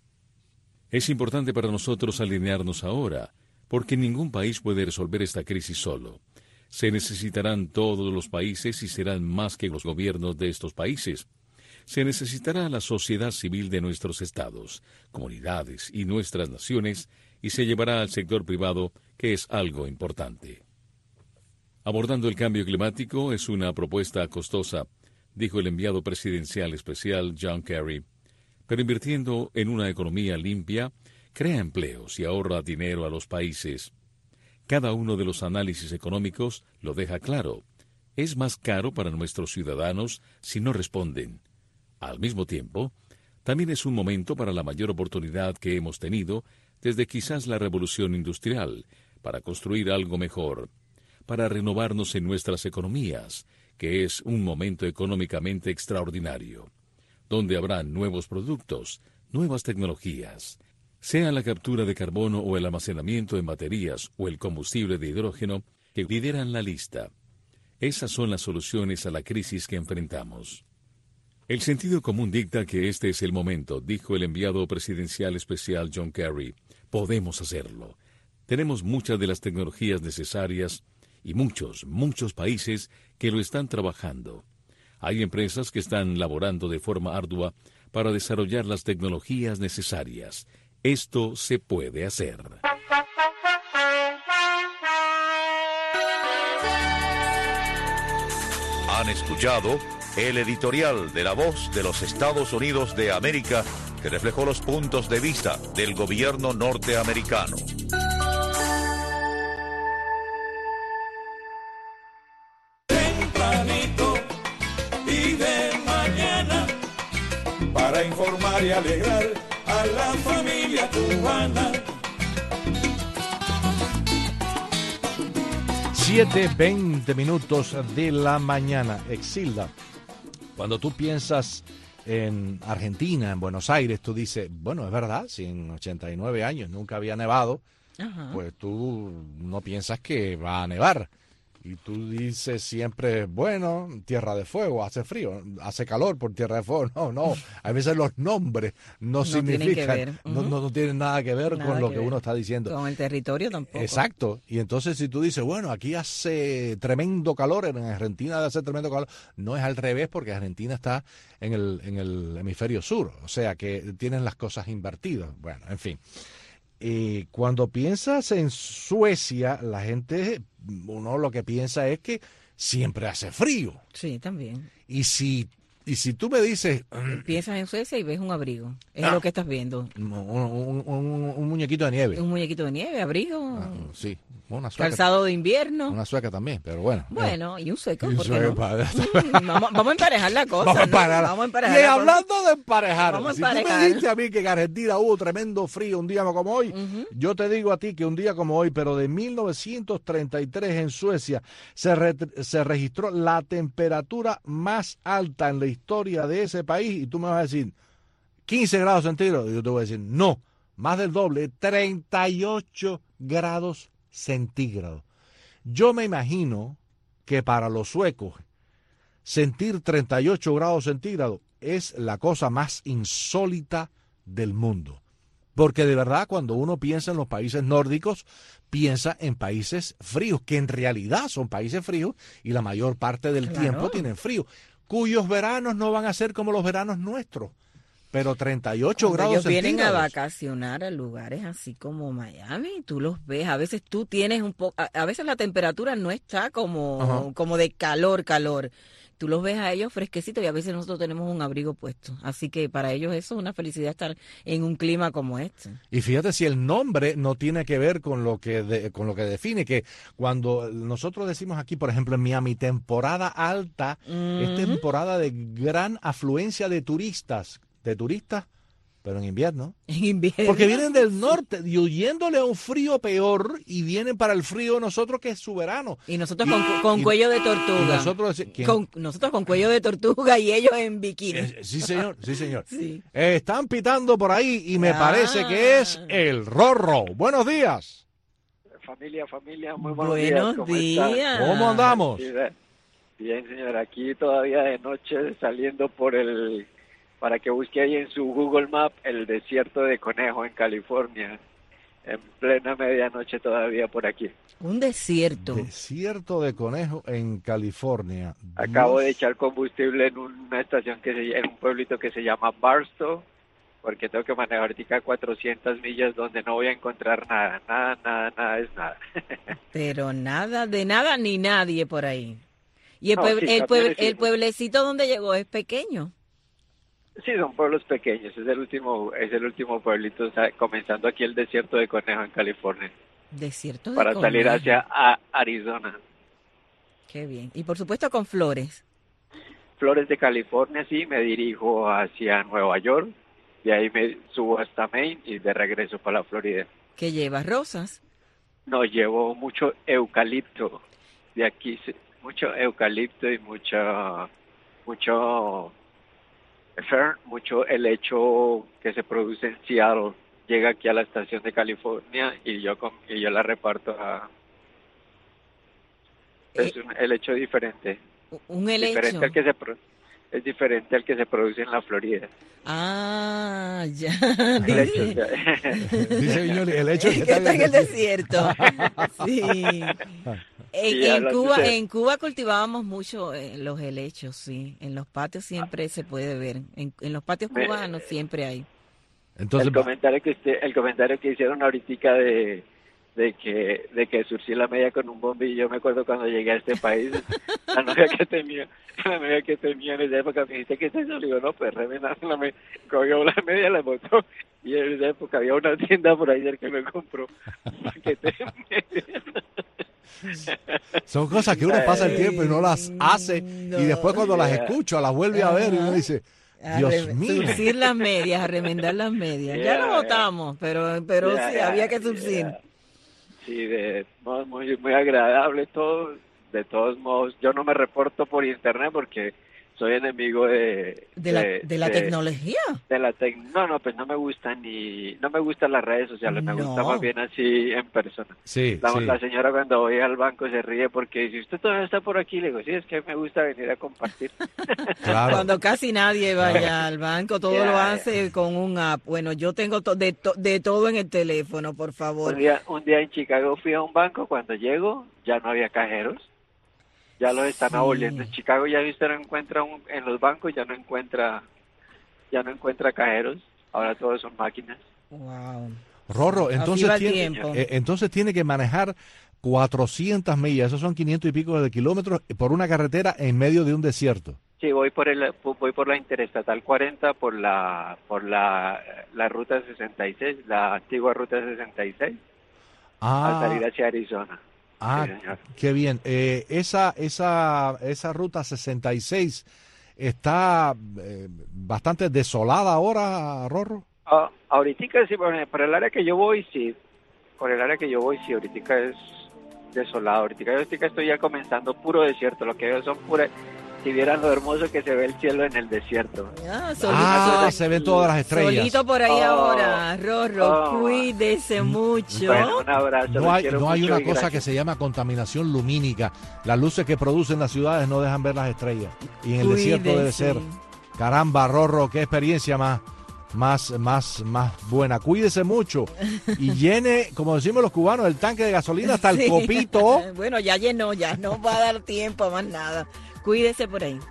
Es importante para nosotros alinearnos ahora, porque ningún país puede resolver esta crisis solo. Se necesitarán todos los países y serán más que los gobiernos de estos países. Se necesitará la sociedad civil de nuestros estados, comunidades y nuestras naciones, y se llevará al sector privado, que es algo importante. Abordando el cambio climático es una propuesta costosa, dijo el enviado presidencial especial John Kerry, pero invirtiendo en una economía limpia, crea empleos y ahorra dinero a los países. Cada uno de los análisis económicos lo deja claro. Es más caro para nuestros ciudadanos si no responden. Al mismo tiempo, también es un momento para la mayor oportunidad que hemos tenido desde quizás la revolución industrial, para construir algo mejor, para renovarnos en nuestras economías, que es un momento económicamente extraordinario, donde habrá nuevos productos, nuevas tecnologías, sea la captura de carbono o el almacenamiento en baterías o el combustible de hidrógeno, que lideran la lista. Esas son las soluciones a la crisis que enfrentamos. El sentido común dicta que este es el momento, dijo el enviado presidencial especial John Kerry. Podemos hacerlo. Tenemos muchas de las tecnologías necesarias y muchos países que lo están trabajando. Hay empresas que están laborando de forma ardua para desarrollar las tecnologías necesarias. Esto se puede hacer. Han escuchado el editorial de La Voz de los Estados Unidos de América, que reflejó los puntos de vista del gobierno norteamericano. Tempranito y de mañana, para informar y alegrar a la familia cubana. 7:20 de la mañana. Exilda, cuando tú piensas en Argentina, en Buenos Aires, tú dices, bueno, es verdad, si en 89 años nunca había nevado, pues tú no piensas que va a nevar. Y tú dices siempre, bueno, Tierra de Fuego, hace frío, hace calor por Tierra de Fuego. No, a veces los nombres no significan, no tienen nada que ver con lo que uno está diciendo. Con el territorio tampoco. Exacto. Y entonces si tú dices, bueno, aquí hace tremendo calor, en Argentina hace tremendo calor, no es al revés, porque Argentina está en el hemisferio sur, o sea que tienen las cosas invertidas. Bueno, en fin. Cuando piensas en Suecia, la gente, uno lo que piensa es que siempre hace frío. Sí, también. Y si tú me dices... Piensas en Suecia y ves un abrigo. Es lo que estás viendo. Un muñequito de nieve. Un muñequito de nieve, abrigo. Sí. Una sueca. Calzado de invierno. Una sueca también, pero bueno. Bueno, y un sueco. ¿Por qué no? Vamos a emparejar la cosa. Vamos a emparejar. Y hablando de emparejar, si tú me dices a mí que en Argentina hubo tremendo frío un día como hoy, yo te digo a ti que un día como hoy, pero de 1933 en Suecia, se registró la temperatura más alta en la historia de ese país, y tú me vas a decir 15 grados centígrados, y yo te voy a decir no, más del doble, 38 grados centígrados. Yo me imagino que para los suecos sentir 38 grados centígrados es la cosa más insólita del mundo. Porque de verdad, cuando uno piensa en los países nórdicos, piensa en países fríos, que en realidad son países fríos y la mayor parte del tiempo tienen frío, cuyos veranos no van a ser como los veranos nuestros. Pero 38 grados ellos centígrados. Vienen a vacacionar a lugares así como Miami, tú los ves, a veces tú tienes un poco, a veces la temperatura no está como de calor. Tú los ves a ellos fresquecitos y a veces nosotros tenemos un abrigo puesto. Así que para ellos eso es una felicidad estar en un clima como este. Y fíjate si el nombre no tiene que ver con lo que define, que cuando nosotros decimos aquí, por ejemplo, en Miami, temporada alta, es temporada de gran afluencia de turistas, pero en invierno. En invierno. Porque vienen del norte y huyéndole a un frío peor y vienen para el frío de nosotros, que es su verano. Y nosotros con cuello de tortuga. Nosotros con cuello de tortuga y ellos en bikini. Sí, señor. Sí. Están pitando por ahí y me parece que es el Rorro. Buenos días. Familia, muy buenos días. Buenos días. ¿Cómo andamos? Bien, señor. Aquí todavía de noche saliendo para que busque ahí en su Google Map el desierto de Conejo en California, en plena medianoche todavía por aquí. Un desierto. Desierto de Conejo en California. Acabo de echar combustible en una estación en un pueblito que se llama Barstow, porque tengo que manejar ahorita 400 millas donde no voy a encontrar nada es nada. Pero nada de nada ni nadie por ahí. Y el pueblecito donde llegó es pequeño. Sí, son pueblos pequeños, es el último pueblito, comenzando aquí el desierto de Conejo en California. Desierto de para salir conejo. hacia Arizona. Qué bien. Y por supuesto con flores. Flores de California, sí, me dirijo hacia Nueva York, de ahí me subo hasta Maine y de regreso para la Florida. ¿Qué llevas? ¿Rosas? No, llevo mucho eucalipto, de aquí mucho eucalipto y mucho fern, mucho helecho que se produce en Seattle. Llega aquí a la estación de California y yo la reparto es un helecho diferente. Un helecho. Es diferente al que se produce en la Florida. Ah, ya. Dice Viñoli, el hecho que está en el desierto. Sí. En Cuba cultivábamos mucho los helechos, sí. En los patios siempre se puede ver. En los patios cubanos siempre hay. Entonces, el comentario que hicieron ahorita de que surcí la media con un bombillo, me acuerdo cuando llegué a este país, la novia que tenía en esa época me dijiste que eso, le digo, no, pues remendando la media, cogió la media, la botó, y en esa época había una tienda por ahí que me compró un paquete de media. Son cosas que uno pasa el tiempo y no las hace, y después cuando las escucho, las vuelve a ver y uno dice, Dios mío. Surcir las medias, a remendar las medias. Ya lo votamos, pero sí, había que surcir. Sí, de modo muy agradable todo. De todos modos, yo no me reporto por internet porque soy enemigo de la tecnología. No, pues no me gustan las redes sociales, me gusta más bien así en persona. Sí, la señora cuando voy al banco se ríe porque dice, ¿usted todavía está por aquí? Le digo, sí, es que me gusta venir a compartir. Claro. Cuando casi nadie vaya al banco, todo lo hace con un app. Bueno, yo tengo de todo en el teléfono, por favor. Un día en Chicago fui a un banco, cuando llego ya no había cajeros. Ya los están aboliendo. En Chicago ya usted no encuentra en los bancos, ya no encuentra cajeros. Ahora todos son máquinas. Wow. Rorro, entonces tiene que manejar 400 millas, esos son 500 y pico de kilómetros por una carretera en medio de un desierto. Sí, voy por la Interestatal 40, por la ruta 66, la antigua ruta 66, al salir hacia Arizona. Ah, sí, qué bien. Esa ruta 66 está bastante desolada ahora, Rorro. Ahorita sí, por el área que yo voy, sí. Ahorita es desolado. Ahorita estoy ya comenzando puro desierto. Lo que veo son puras... Si vieran lo hermoso que se ve el cielo en el desierto. Se ven todas las estrellas. Solito por ahí ahora, Rorro, cuídese mucho. Bueno, un abrazo. No hay una cosa que se llama contaminación lumínica. Las luces que producen las ciudades no dejan ver las estrellas. Y en el desierto debe ser. Caramba, Rorro, qué experiencia más buena. Cuídese mucho y llene, como decimos los cubanos, el tanque de gasolina hasta el copito. Bueno, ya llenó, ya no va a dar tiempo más nada. Cuídese por ahí.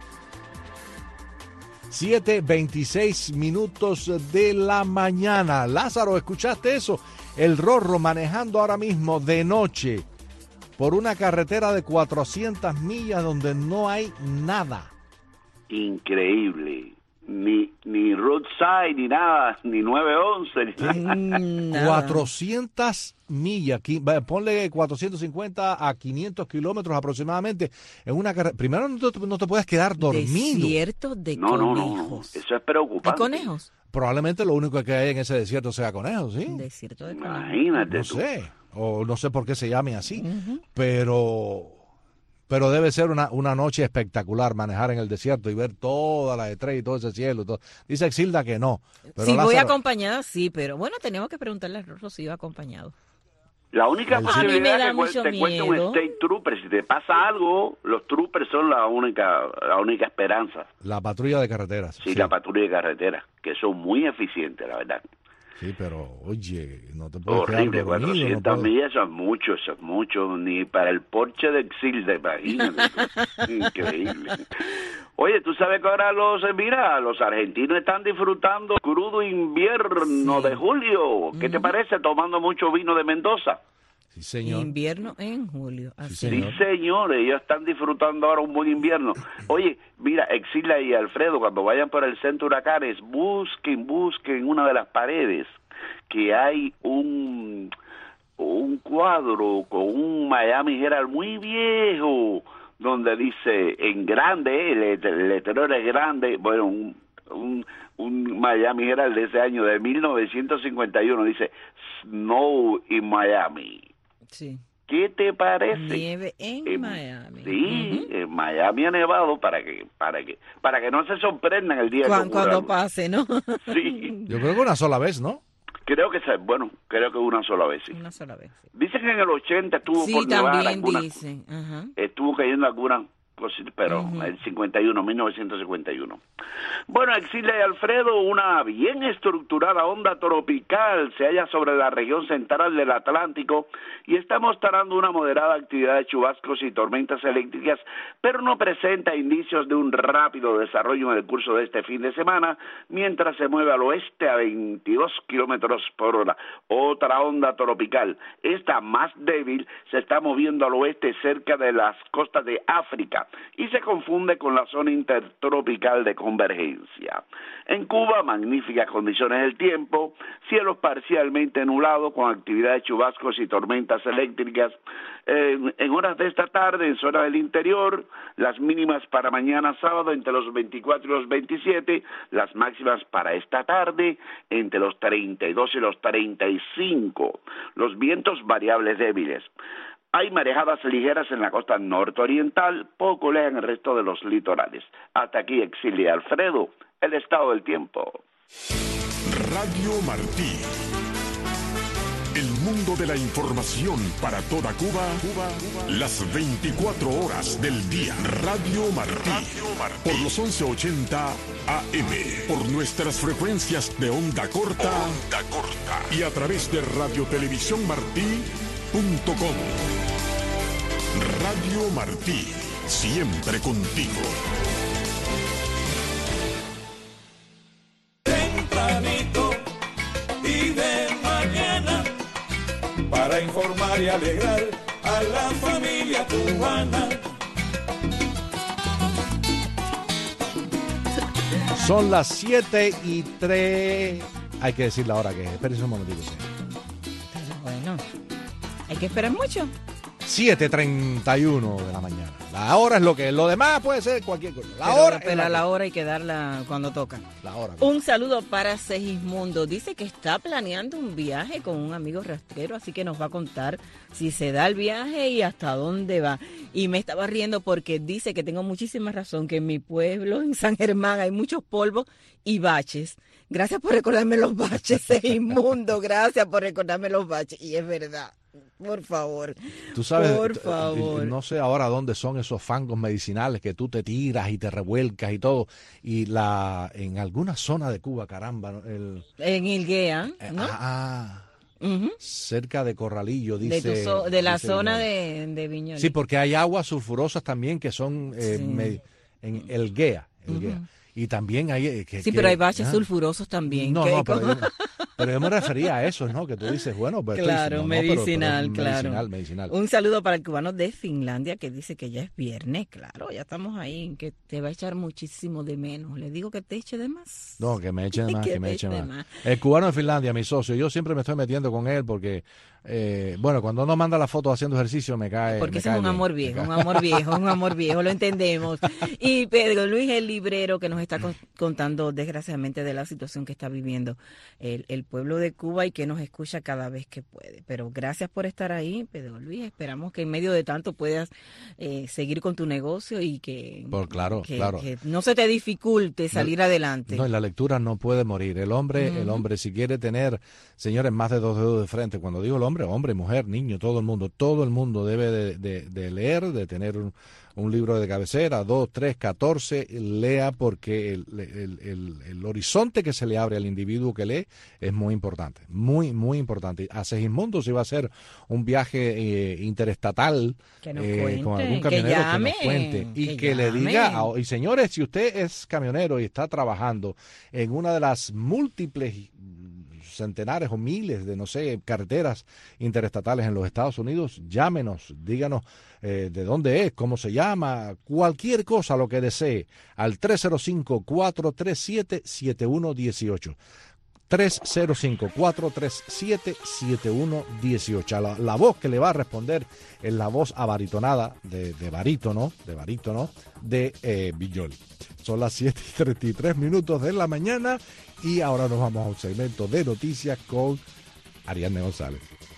7:26 de la mañana. Lázaro, ¿escuchaste eso? El Rorro manejando ahora mismo de noche por una carretera de 400 millas donde no hay nada. Increíble. Ni roadside, ni nada, ni 911, ni nada. 400 millas, ponle 450 a 500 kilómetros aproximadamente en una carretera. Primero no te puedes quedar dormido. Desierto de conejos. No. Eso es preocupante. ¿Hay conejos? Probablemente lo único que hay en ese desierto sea conejos, ¿sí? Desierto de conejos. Imagínate no sé, o no sé por qué se llame así, pero debe ser una noche espectacular manejar en el desierto y ver todas las estrellas y todo ese cielo. Todo. Dice Exilda que no. Pero si Lázaro... voy acompañada, sí, pero bueno, tenemos que preguntarle a Rorro si iba acompañado. La única posibilidad es que te cuente un state trooper. Si te pasa algo, los troopers son la única esperanza. La patrulla de carreteras. Sí, la patrulla de carreteras, que son muy eficientes, la verdad. Sí, pero oye, no te puedes horrible, quedar dormido, 400 millas, eso es mucho, ni para el Porsche de Exilda, imagínate. Increíble. Oye, tú sabes que ahora los argentinos están disfrutando crudo invierno de julio. ¿Qué te parece? Tomando mucho vino de Mendoza. Sí, señor. Invierno en julio. Sí, señores, ellos están disfrutando ahora un buen invierno. Oye, mira, Exila y Alfredo, cuando vayan por el centro de huracanes, busquen una de las paredes, que hay un cuadro con un Miami Herald muy viejo, donde dice en grande, el letrero es grande, bueno, un Miami Herald de ese año, de 1951, dice Snow in Miami. Sí. ¿Qué te parece? Nieve en Miami. Sí, en Miami ha nevado para que no se sorprendan el día cuando pase, ¿no? Sí. Yo creo que una sola vez, ¿no? Creo que una sola vez, sí. Una sola vez. Sí. Dicen que en el 80 estuvo por nevar dicen. Ajá. Estuvo cayendo algunas cosas, pero el 1951. Bueno, Exilia y Alfredo, una bien estructurada onda tropical se halla sobre la región central del Atlántico y está mostrando una moderada actividad de chubascos y tormentas eléctricas, pero no presenta indicios de un rápido desarrollo en el curso de este fin de semana, mientras se mueve al oeste a 22 kilómetros por hora. Otra onda tropical, esta más débil, se está moviendo al oeste cerca de las costas de África y se confunde con la zona intertropical de convergencia. En Cuba, magníficas condiciones del tiempo, cielos parcialmente nublados con actividad de chubascos y tormentas eléctricas. En horas de esta tarde, en zona del interior, las mínimas para mañana sábado entre los 24 y los 27, las máximas para esta tarde entre los 32 y los 35. Los vientos variables débiles. Hay marejadas ligeras en la costa nororiental, poco lejos en el resto de los litorales. Hasta aquí, Exilia Alfredo, el estado del tiempo. Radio Martí. El mundo de la información para toda Cuba, las 24 horas del día. Radio Martí. Por los 1180 AM. Por nuestras frecuencias de onda corta. Y a través de radiotelevisiónmartí.com. Radio Martí, siempre contigo. Tempranito y de mañana, para informar y alegrar a la familia cubana. Son las 7:03. Hay que decir la hora que es. Espérense un momentito. Bueno, hay que esperar mucho. 7:31 de la mañana. La hora es lo que es. Lo demás puede ser cualquier cosa. La hora hay que darla cuando toca. La hora. Un saludo para Segismundo. Dice que está planeando un viaje con un amigo rastrero, así que nos va a contar si se da el viaje y hasta dónde va. Y me estaba riendo porque dice que tengo muchísima razón, que en mi pueblo, en San Germán, hay muchos polvos y baches. Gracias por recordarme los baches, Segismundo. Gracias por recordarme los baches. Y es verdad. Por favor. Tú sabes, por favor. No sé ahora dónde son esos fangos medicinales que tú te tiras y te revuelcas y todo. Y en alguna zona de Cuba, caramba. En Ilguea, ¿no? Cerca de Corralillo, dice. De la zona de Viñoles. Sí, porque hay aguas sulfurosas también que son en Ilguea. Y también hay... pero hay baches sulfurosos también. No, pero yo me refería a eso, ¿no? Que tú dices, bueno... Pues claro, medicinal, claro. Medicinal. Un saludo para el cubano de Finlandia que dice que ya es viernes, claro, ya estamos ahí, que te va a echar muchísimo de menos. Le digo que te eche de más. No, que me eche de más, que me eche de más. El cubano de Finlandia, mi socio, yo siempre me estoy metiendo con él porque... bueno, cuando uno manda la foto haciendo ejercicio me cae. Porque es un amor viejo, un amor viejo, lo entendemos. Y Pedro Luis, el librero, que nos está contando desgraciadamente de la situación que está viviendo el pueblo de Cuba y que nos escucha cada vez que puede. Pero gracias por estar ahí, Pedro Luis. Esperamos que en medio de tanto puedas seguir con tu negocio y que, claro. que no se te dificulte salir adelante. No, la lectura no puede morir. El hombre, si quiere tener, señores, más de 2 dedos de frente, cuando digo el hombre, mujer, niño, todo el mundo debe de leer, de tener un libro de cabecera, 2, 3, 14, lea, porque el horizonte que se le abre al individuo que lee es muy importante, muy, muy importante. A Segismundo se va a hacer un viaje interestatal con algún camionero que nos cuente y que le diga, y señores, si usted es camionero y está trabajando en una de las múltiples centenares o miles de, carreteras interestatales en los Estados Unidos, llámenos, díganos de dónde es, cómo se llama, cualquier cosa, lo que desee, al 305-437-7118. 305-437-7118. La voz que le va a responder es la voz abaritonada de barítono de Villoli. Son las 7:33 de la mañana y ahora nos vamos a un segmento de noticias con Ariadne González.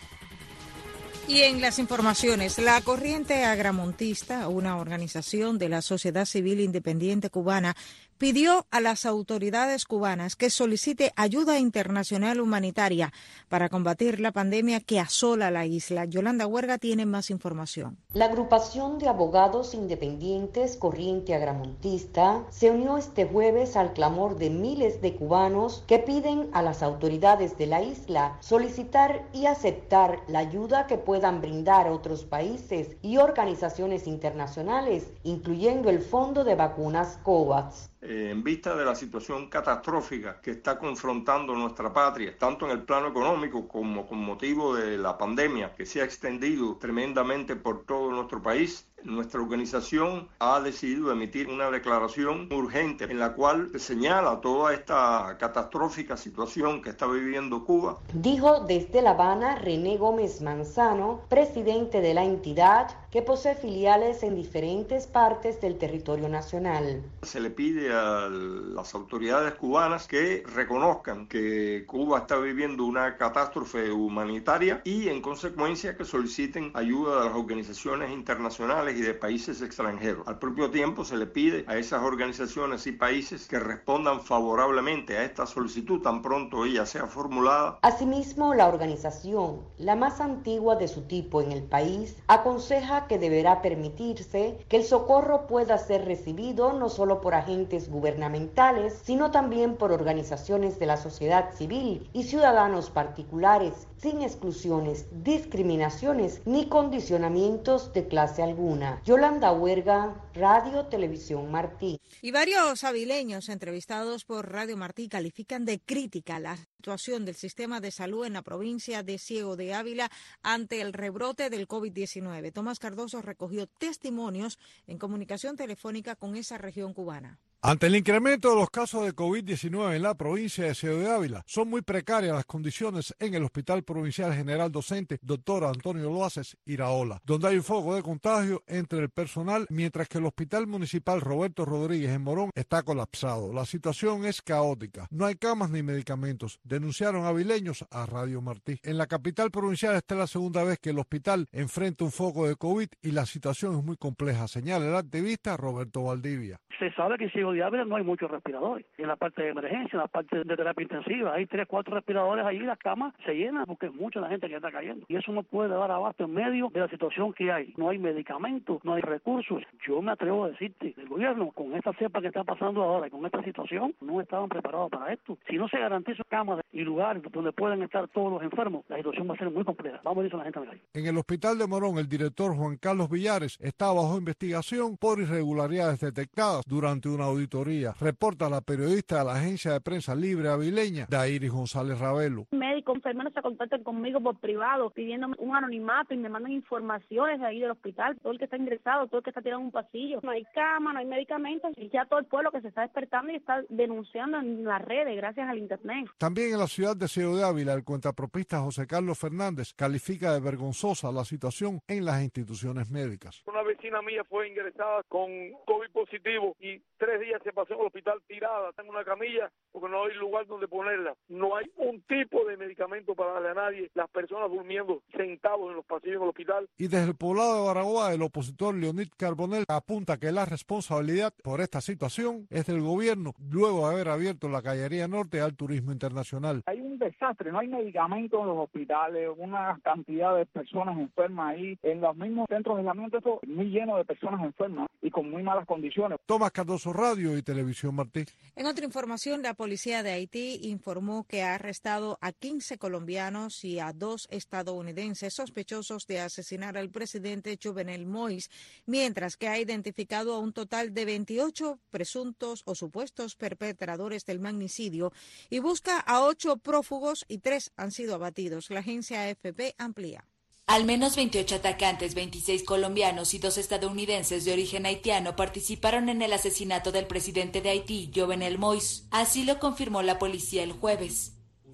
Y en las informaciones, la Corriente Agramontista, una organización de la sociedad civil independiente cubana, pidió a las autoridades cubanas que solicite ayuda internacional humanitaria para combatir la pandemia que asola la isla. Yolanda Huerga tiene más información. La agrupación de abogados independientes Corriente Agramontista se unió este jueves al clamor de miles de cubanos que piden a las autoridades de la isla solicitar y aceptar la ayuda que puedan brindar otros países y organizaciones internacionales, incluyendo el Fondo de Vacunas COVAX. En vista de la situación catastrófica que está confrontando nuestra patria, tanto en el plano económico como con motivo de la pandemia que se ha extendido tremendamente por todo nuestro país, nuestra organización ha decidido emitir una declaración urgente en la cual señala toda esta catastrófica situación que está viviendo Cuba. Dijo desde La Habana René Gómez Manzano, presidente de la entidad, que posee filiales en diferentes partes del territorio nacional. Se le pide a las autoridades cubanas que reconozcan que Cuba está viviendo una catástrofe humanitaria y en consecuencia que soliciten ayuda de las organizaciones internacionales y de países extranjeros. Al propio tiempo se le pide a esas organizaciones y países que respondan favorablemente a esta solicitud tan pronto ella sea formulada. Asimismo, la organización, la más antigua de su tipo en el país, aconseja que deberá permitirse que el socorro pueda ser recibido no solo por agentes gubernamentales, sino también por organizaciones de la sociedad civil y ciudadanos particulares, sin exclusiones, discriminaciones ni condicionamientos de clase alguna. Yolanda Huerga, Radio Televisión Martí. Y varios avileños entrevistados por Radio Martí califican de crítica la situación del sistema de salud en la provincia de Ciego de Ávila ante el rebrote del COVID-19. Tomás Cardoso recogió testimonios en comunicación telefónica con esa región cubana. Ante el incremento de los casos de COVID-19 en la provincia de Ciego de Ávila, son muy precarias las condiciones en el Hospital Provincial General Docente Dr. Antonio Loaces Iraola, donde hay un foco de contagio entre el personal, mientras que el Hospital Municipal Roberto Rodríguez en Morón está colapsado. La situación es caótica, no hay camas ni medicamentos, denunciaron avileños a Radio Martí. En la capital provincial esta es la segunda vez que el hospital enfrenta un foco de COVID y la situación es muy compleja, señala el activista Roberto Valdivia. Se sabe que en Ciego de Ávila no hay muchos respiradores. En la parte de emergencia, en la parte de terapia intensiva, hay 3, 4 respiradores ahí, las camas se llenan porque es mucha la gente que está cayendo. Y eso no puede dar abasto en medio de la situación que hay. No hay medicamentos, no hay recursos. Yo me atrevo a decirte, el gobierno, con esta cepa que está pasando ahora y con esta situación, no estaban preparados para esto. Si no se garantiza camas y lugares donde puedan estar todos los enfermos, la situación va a ser muy compleja. Vamos a decir a la gente en la calle. En el hospital de Morón, el director Juan Carlos Villares está bajo investigación por irregularidades detectadas durante una auditoría. Reporta la periodista de la agencia de prensa libre avileña, Dairis González Ravelo. Médicos, enfermeros se contactan conmigo por privado pidiéndome un anonimato y me mandan informaciones de ahí del hospital, todo el que está ingresado, todo el que está tirado en un pasillo. No hay cama, no hay medicamentos y ya todo el pueblo que se está despertando y está denunciando en las redes gracias al internet. También en la ciudad de Ciego de Ávila, el cuentapropista José Carlos Fernández califica de vergonzosa la situación en las instituciones médicas. Una vecina mía fue ingresada con COVID positivo y 3 días se pasó en el hospital tirada en una camilla porque no hay lugar donde ponerla. No hay un tipo de medicamento para darle a nadie. Las personas durmiendo sentados en los pasillos del hospital. Y desde el poblado de Baraguá, el opositor Leonid Carbonell apunta que la responsabilidad por esta situación es del gobierno, luego de haber abierto la Cañería Norte al turismo internacional. Hay un desastre, no hay medicamentos en los hospitales, una cantidad de personas enfermas ahí, en los mismos centros de aislamiento, esto muy lleno de personas enfermas y con muy malas condiciones. Tomás Cardoso, Radio y Televisión Martí. En otra información, la policía de Haití informó que ha arrestado a 15 colombianos y a 2 estadounidenses sospechosos de asesinar al presidente Jovenel Moïse, mientras que ha identificado a un total de 28 presuntos o supuestos perpetradores del magnicidio y busca a 8 prófugos y 3 han sido abatidos. La agencia AFP amplía. Al menos 28 atacantes, 26 colombianos y 2 estadounidenses de origen haitiano participaron en el asesinato del presidente de Haití, Jovenel Moïse. Así lo confirmó la policía el jueves.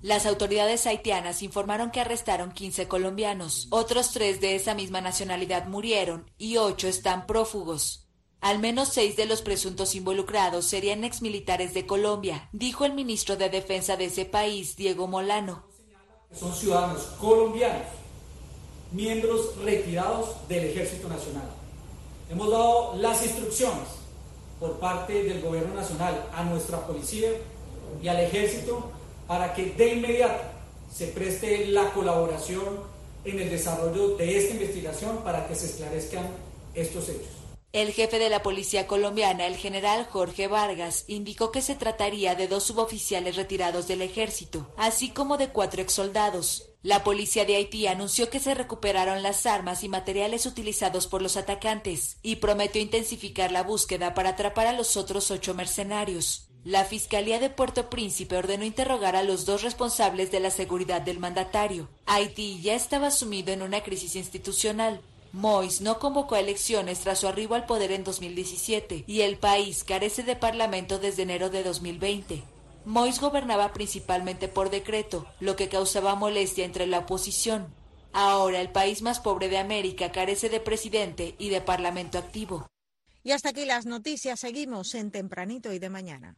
Las autoridades haitianas informaron que arrestaron 15 colombianos. Otros 3 de esa misma nacionalidad murieron y 8 están prófugos. Al menos 6 de los presuntos involucrados serían exmilitares de Colombia, dijo el ministro de Defensa de ese país, Diego Molano. Son ciudadanos colombianos, miembros retirados del Ejército Nacional. Hemos dado las instrucciones por parte del Gobierno Nacional a nuestra policía y al Ejército para que de inmediato se preste la colaboración en el desarrollo de esta investigación para que se esclarezcan estos hechos. El jefe de la policía colombiana, el general Jorge Vargas, indicó que se trataría de 2 suboficiales retirados del ejército, así como de 4 exsoldados. La policía de Haití anunció que se recuperaron las armas y materiales utilizados por los atacantes y prometió intensificar la búsqueda para atrapar a los otros 8 mercenarios. La Fiscalía de Puerto Príncipe ordenó interrogar a los 2 responsables de la seguridad del mandatario. Haití ya estaba sumido en una crisis institucional. Moïse no convocó elecciones tras su arribo al poder en 2017 y el país carece de parlamento desde enero de 2020. Moïse gobernaba principalmente por decreto, lo que causaba molestia entre la oposición. Ahora el país más pobre de América carece de presidente y de parlamento activo. Y hasta aquí las noticias. Seguimos en Tempranito y de Mañana.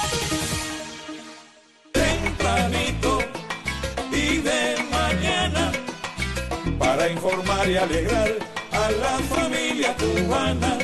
Tempranito y de mañana, para informar y alegrar a la familia cubana.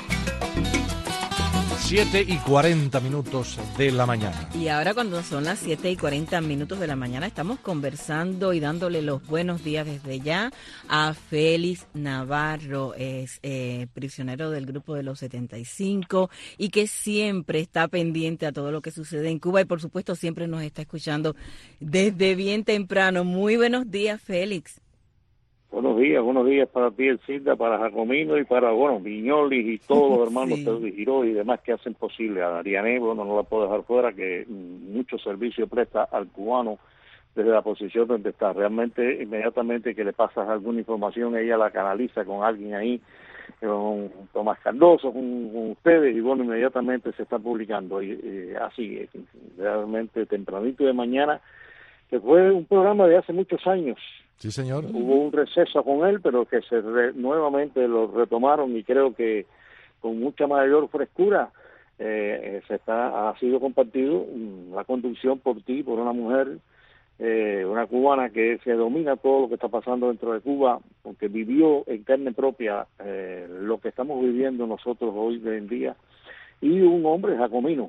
7:40 de la mañana. Y ahora cuando son las 7:40 de la mañana estamos conversando y dándole los buenos días desde ya a Félix Navarro, es prisionero del grupo de los 75 y que siempre está pendiente a todo lo que sucede en Cuba y por supuesto siempre nos está escuchando desde bien temprano. Muy buenos días, Félix. Buenos días para ti, Elcinda, para Jacomino y para, Viñolis y todos los hermanos de Giró y demás que hacen posible. A Ariane, no la puedo dejar fuera, que mucho servicio presta al cubano desde la posición donde está. Realmente, inmediatamente que le pasas alguna información, ella la canaliza con alguien ahí, con Tomás Cardoso, con ustedes, y inmediatamente se está publicando. Y así, realmente tempranito de mañana, que fue un programa de hace muchos años. Sí, señor. Hubo un receso con él, pero que nuevamente lo retomaron y creo que con mucha mayor frescura ha sido compartido la conducción por ti, por una mujer, una cubana que se domina todo lo que está pasando dentro de Cuba, porque vivió en carne propia lo que estamos viviendo nosotros hoy en día. Y un hombre jacomino.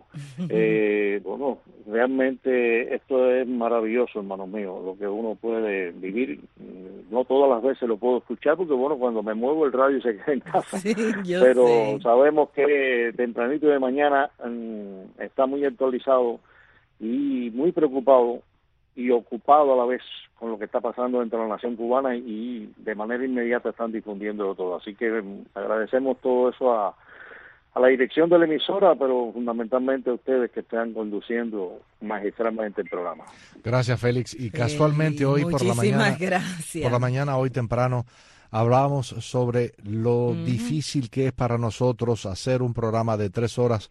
Realmente esto es maravilloso, hermanos míos, lo que uno puede vivir. No todas las veces lo puedo escuchar porque, cuando me muevo el radio se queda en casa. Sí, pero sé. Sabemos que tempranito de mañana está muy actualizado y muy preocupado y ocupado a la vez con lo que está pasando dentro de la nación cubana y de manera inmediata están difundiéndolo todo. Así que agradecemos todo eso a la dirección de la emisora, pero fundamentalmente a ustedes que están conduciendo magistralmente el programa. Gracias, Félix. Y casualmente hoy por la mañana, hoy temprano, hablábamos sobre lo difícil que es para nosotros hacer un programa de 3 horas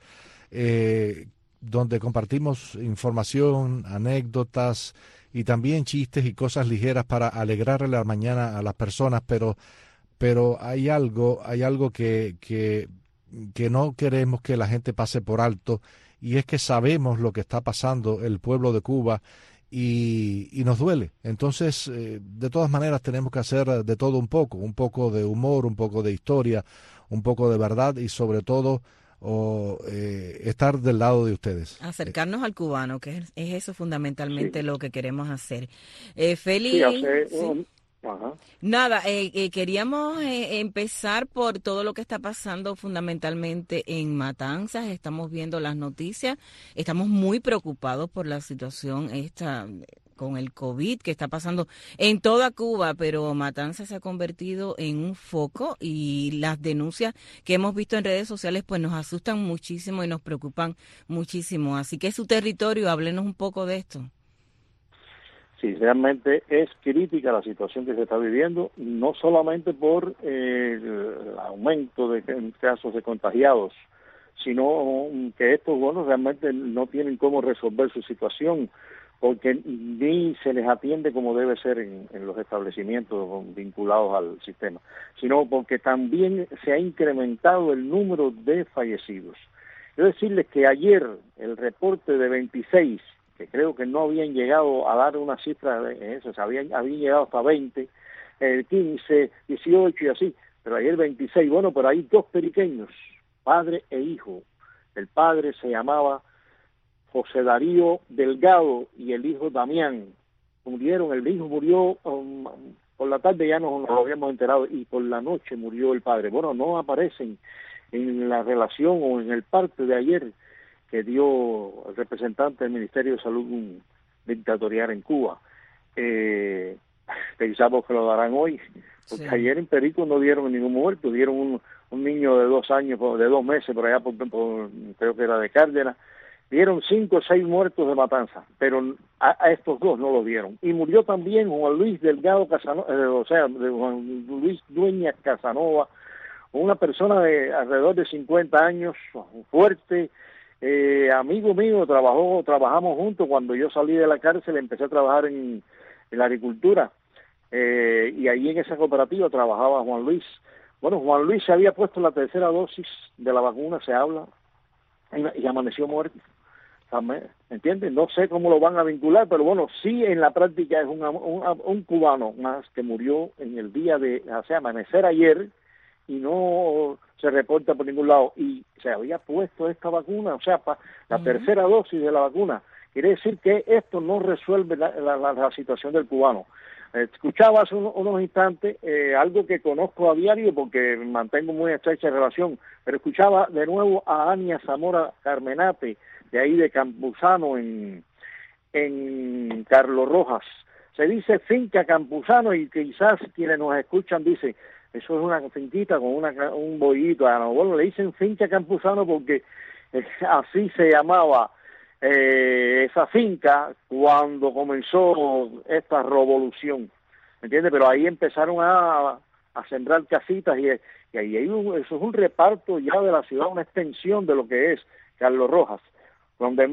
donde compartimos información, anécdotas y también chistes y cosas ligeras para alegrarle la mañana a las personas, pero hay algo que no queremos que la gente pase por alto, y es que sabemos lo que está pasando el pueblo de Cuba y nos duele. Entonces, de todas maneras tenemos que hacer de todo un poco de humor, un poco de historia, un poco de verdad y sobre todo estar del lado de ustedes. Acercarnos al cubano, que es eso fundamentalmente lo que queremos hacer. Félix. Ajá. Nada, queríamos empezar por todo lo que está pasando fundamentalmente en Matanzas. Estamos viendo las noticias, estamos muy preocupados por la situación esta con el COVID que está pasando en toda Cuba, pero Matanzas se ha convertido en un foco y las denuncias que hemos visto en redes sociales pues nos asustan muchísimo y nos preocupan muchísimo. Así que es su territorio, háblenos un poco de esto. Sí, realmente es crítica la situación que se está viviendo, no solamente por el aumento de casos de contagiados, sino que estos, realmente no tienen cómo resolver su situación. porque ni se les atiende como debe ser en los establecimientos vinculados al sistema, sino porque también se ha incrementado el número de fallecidos. Yo decirles que ayer el reporte de 26, que creo que no habían llegado a dar una cifra de eso, habían llegado hasta 20, 15, 18 y así, pero ayer 26, bueno, pero hay dos pequeños, padre e hijo. El padre se llamaba José Darío Delgado y el hijo Damián. Murieron, el hijo murió por la tarde, ya nos lo habíamos enterado, y por la noche murió el padre. Bueno, no aparecen en la relación o en el parte de ayer que dio el representante del Ministerio de Salud dictatorial en Cuba. Pensamos que lo darán hoy, porque ayer en Perico no dieron ningún muerto, dieron un niño de 2 años, de 2 meses, por allá, creo que era de Cárdenas, dieron 5 o 6 muertos de matanza, pero a estos dos no lo dieron. Y murió también Juan Luis Delgado Casanova, de Juan Luis Dueñas Casanova, una persona de alrededor de 50 años, fuerte, amigo mío, trabajamos juntos. Cuando yo salí de la cárcel empecé a trabajar en la agricultura, y ahí en esa cooperativa trabajaba Juan Luis. Bueno, Juan Luis se había puesto la 3ª dosis de la vacuna, se habla, y amaneció muerto. ¿Entiendes? No sé cómo lo van a vincular, pero bueno, sí en la práctica es un cubano más que murió en el día de, amanecer ayer, y no se reporta por ningún lado, y se había puesto esta vacuna, la 3ª dosis de la vacuna. Quiere decir que esto no resuelve la situación del cubano. Escuchaba hace unos instantes algo que conozco a diario porque mantengo muy estrecha relación, pero escuchaba de nuevo a Ania Zamora Carmenate, de ahí de Campuzano en Carlos Rojas. Se dice finca Campuzano, y quizás quienes nos escuchan dicen, eso es una finquita con un bollito. Bueno, le dicen finca Campuzano porque así se llamaba esa finca cuando comenzó esta revolución, ¿entiendes? Pero ahí empezaron a sembrar casitas, y ahí eso es un reparto ya de la ciudad, una extensión de lo que es Carlos Rojas, donde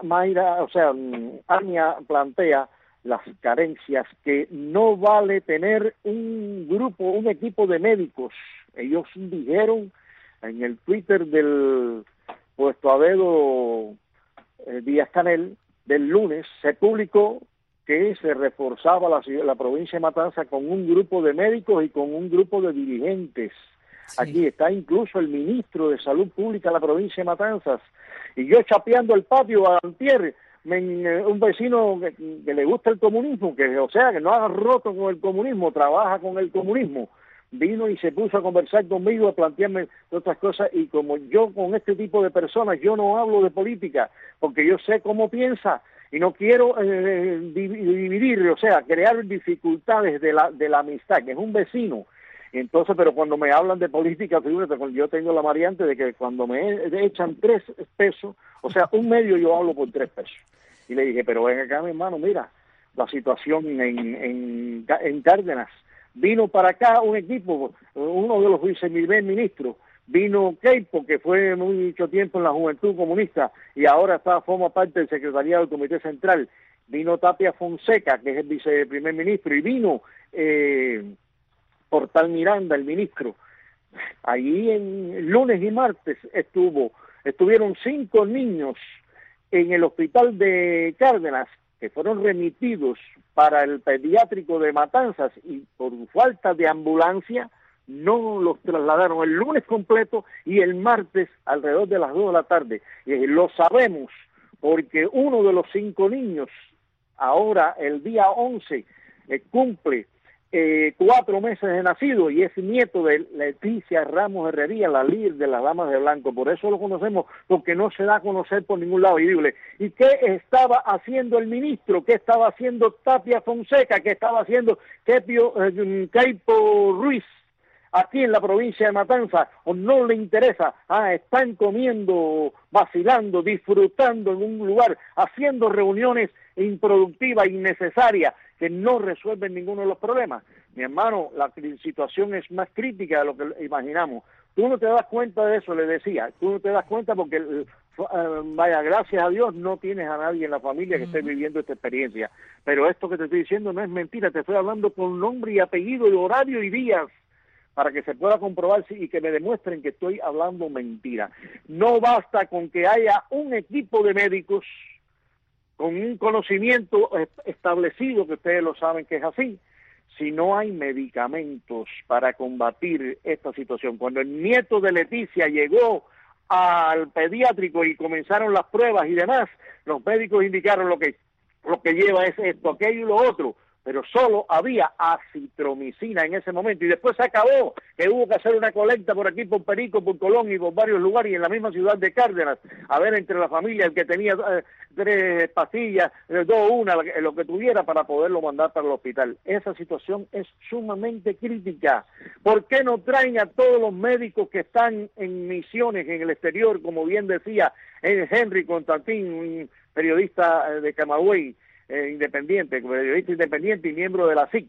Ania plantea las carencias, que no vale tener un equipo de médicos. Ellos dijeron en el Twitter del Puesto Abedo Díaz Canel del lunes, se publicó que se reforzaba la provincia de Matanzas con un grupo de médicos y con un grupo de dirigentes. Sí. Aquí está incluso el ministro de Salud Pública de la provincia de Matanzas, y yo chapeando el patio a antier, un vecino que le gusta el comunismo, que no ha roto con el comunismo, trabaja con el comunismo, vino y se puso a conversar conmigo, a plantearme otras cosas, y como yo con este tipo de personas, yo no hablo de política, porque yo sé cómo piensa, y no quiero dividir, crear dificultades de la amistad, que es un vecino. Entonces, pero cuando me hablan de política, fíjate, yo tengo la variante de que cuando me echan 3 pesos, un medio yo hablo por 3 pesos. Y le dije, pero ven acá, mi hermano, mira, la situación en Cárdenas. Vino para acá un equipo, uno de los viceprimer ministros, vino Keipo, que fue mucho tiempo en la Juventud Comunista, y ahora forma parte del secretariado del Comité Central. Vino Tapia Fonseca, que es el viceprimer ministro, y vino Portal Miranda, el ministro. Allí en lunes y martes estuvieron 5 niños en el hospital de Cárdenas, que fueron remitidos para el pediátrico de Matanzas, y por falta de ambulancia no los trasladaron el lunes completo y el martes alrededor de las 2 de la tarde. Y lo sabemos porque uno de los 5 niños, ahora el día 11, cumple 4 meses de nacido, y es nieto de Leticia Ramos Herrería, la líder de las Damas de Blanco. Por eso lo conocemos, porque no se da a conocer por ningún lado. Y dile, ¿y qué estaba haciendo el ministro? ¿Qué estaba haciendo Tapia Fonseca? ¿Qué estaba haciendo Keipo Ruiz aquí en la provincia de Matanzas? ¿O no le interesa? Están comiendo, vacilando, disfrutando en un lugar, haciendo reuniones improductivas, innecesarias, que no resuelven ninguno de los problemas. Mi hermano, la situación es más crítica de lo que imaginamos. Tú no te das cuenta de eso, le decía, tú no te das cuenta porque vaya, gracias a Dios no tienes a nadie en la familia que esté viviendo esta experiencia, pero esto que te estoy diciendo no es mentira, te estoy hablando con nombre y apellido y horario y días para que se pueda comprobar y que me demuestren que estoy hablando mentira. No basta con que haya un equipo de médicos con un conocimiento establecido, que ustedes lo saben que es así, si no hay medicamentos para combatir esta situación. Cuando el nieto de Leticia llegó al pediátrico y comenzaron las pruebas y demás, los médicos indicaron lo que lleva es esto, aquello y lo otro, pero solo había acitromicina en ese momento, y después se acabó, que hubo que hacer una colecta por aquí, por Perico, por Colón y por varios lugares, y en la misma ciudad de Cárdenas, a ver entre la familia el que tenía 3 pastillas, 2, 1, lo que tuviera para poderlo mandar para el hospital. Esa situación es sumamente crítica. ¿Por qué no traen a todos los médicos que están en misiones en el exterior, como bien decía Henry Constantín, un periodista de Camagüey, independiente, periodista independiente y miembro de la SIC?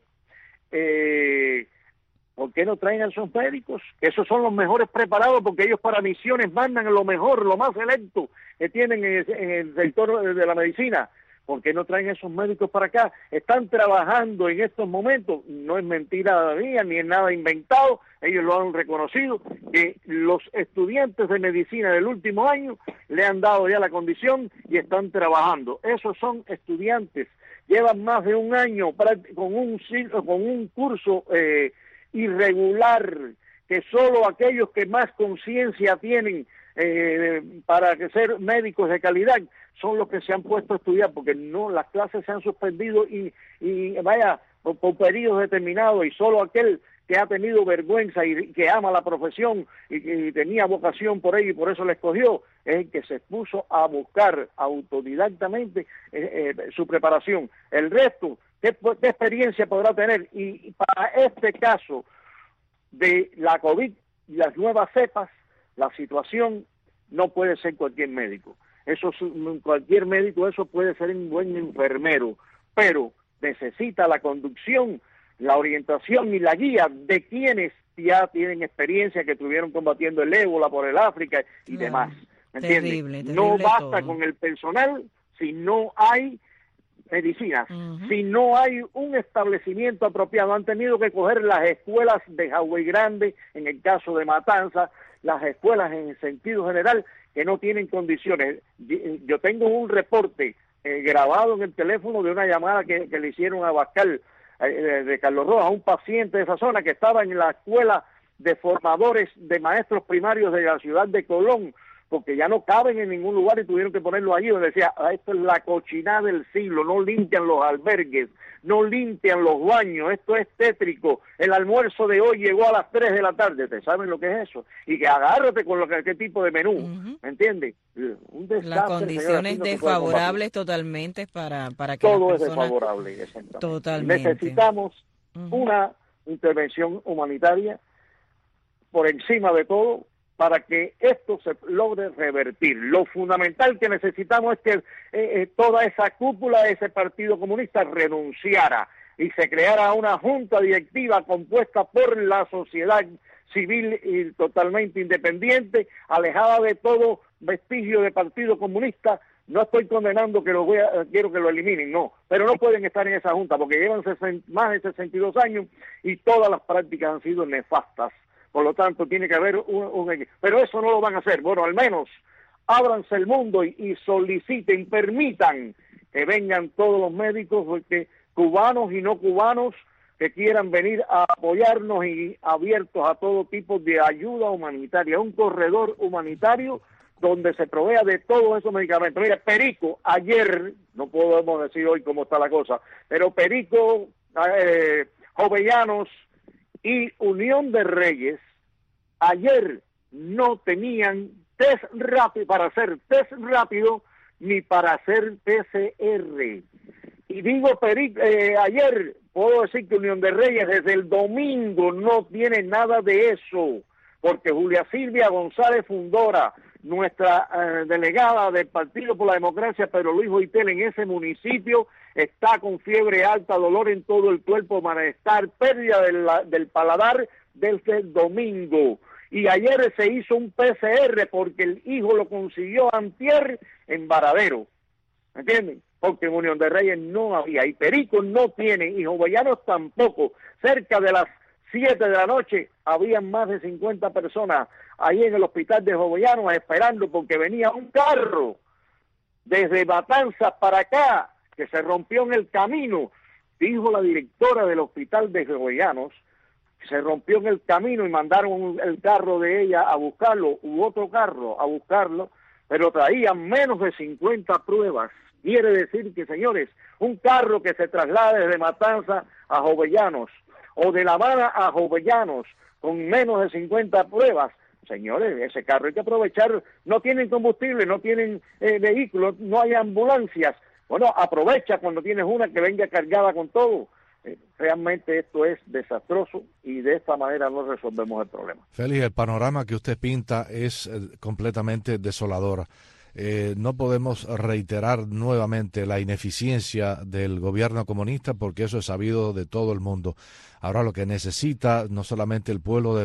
¿Por qué no traen a esos médicos? Esos son los mejores preparados, porque ellos para misiones mandan lo mejor, lo más selecto que tienen en el sector de la medicina. ¿Por qué no traen a esos médicos para acá? Están trabajando en estos momentos, no es mentira mía, ni es nada inventado, ellos lo han reconocido, que los estudiantes de medicina del último año le han dado ya la condición y están trabajando. Esos son estudiantes, llevan más de un año con un curso irregular, que solo aquellos que más conciencia tienen para ser médicos de calidad son los que se han puesto a estudiar, porque no, las clases se han suspendido y vaya, por periodos determinados, y solo aquel que ha tenido vergüenza y que ama la profesión y tenía vocación por ello y por eso la escogió, es el que se puso a buscar autodidactamente su preparación. El resto, ¿qué experiencia podrá tener? Y para este caso de la COVID y las nuevas cepas, la situación no puede ser cualquier médico. Cualquier médico, eso puede ser un buen enfermero, pero necesita la conducción, la orientación y la guía de quienes ya tienen experiencia, que estuvieron combatiendo el ébola por el África y demás. ¿Me entiendes? Terrible no basta todo con el personal si no hay medicinas, si no hay un establecimiento apropiado. Han tenido que coger las escuelas de Jauregui Grande, en el caso de Matanza, las escuelas en el sentido general, que no tienen condiciones. Yo tengo un reporte grabado en el teléfono de una llamada que le hicieron a Bascal, de Carlos Rojas, un paciente de esa zona que estaba en la escuela de formadores de maestros primarios de la ciudad de Colón, porque ya no caben en ningún lugar y tuvieron que ponerlo allí, donde decía, esto es la cochinada del siglo, no limpian los albergues, no limpian los baños, esto es tétrico, el almuerzo de hoy llegó a las 3 de la tarde, ¿te saben lo que es eso? Y que agárrate con qué tipo de menú, ¿me entiendes? Un desastre, las condiciones desfavorables totalmente para que todo las personas... es desfavorable, exactamente. Totalmente. Necesitamos una intervención humanitaria por encima de todo, para que esto se logre revertir. Lo fundamental que necesitamos es que toda esa cúpula de ese Partido Comunista renunciara y se creara una junta directiva compuesta por la sociedad civil y totalmente independiente, alejada de todo vestigio de Partido Comunista. No estoy condenando que quiero que lo eliminen, no, pero no pueden estar en esa junta porque llevan más de 62 años y todas las prácticas han sido nefastas. Por lo tanto, tiene que haber pero eso no lo van a hacer. Bueno, al menos ábranse el mundo y soliciten, permitan que vengan todos los médicos, cubanos y no cubanos, que quieran venir a apoyarnos y abiertos a todo tipo de ayuda humanitaria. Un corredor humanitario donde se provea de todos esos medicamentos. Mira, Perico, ayer, no podemos decir hoy cómo está la cosa, pero Perico, Jovellanos y Unión de Reyes, ayer no tenían test rápido para hacer test rápido ni para hacer PCR. Y digo, ayer puedo decir que Unión de Reyes desde el domingo no tiene nada de eso, porque Julia Silvia González Fundora, nuestra delegada del Partido por la Democracia, Pedro Luis Boitel, en ese municipio, está con fiebre alta, dolor en todo el cuerpo, malestar, pérdida del paladar desde el domingo. y ayer se hizo un PCR porque el hijo lo consiguió antier en Varadero, ¿entienden? Porque en Unión de Reyes no había, y Perico no tiene, y Jovellanos tampoco. Cerca de las 7 de la noche habían más de 50 personas ahí en el hospital de Jovellanos esperando porque venía un carro desde Matanzas para acá que se rompió en el camino, dijo la directora del hospital de Jovellanos. Se rompió en el camino y mandaron el carro de ella a buscarlo, u otro carro a buscarlo, pero traían menos de 50 pruebas. Quiere decir que, señores, un carro que se traslade desde Matanzas a Jovellanos o de La Habana a Jovellanos con menos de 50 pruebas, señores, ese carro hay que aprovechar. No tienen combustible, no tienen vehículos, no hay ambulancias. Bueno, aprovecha cuando tienes una que venga cargada con todo. Realmente esto es desastroso y de esta manera no resolvemos el problema. Félix, el panorama que usted pinta es completamente desolador. No podemos reiterar nuevamente la ineficiencia del gobierno comunista porque eso es sabido de todo el mundo. Ahora lo que necesita no solamente el pueblo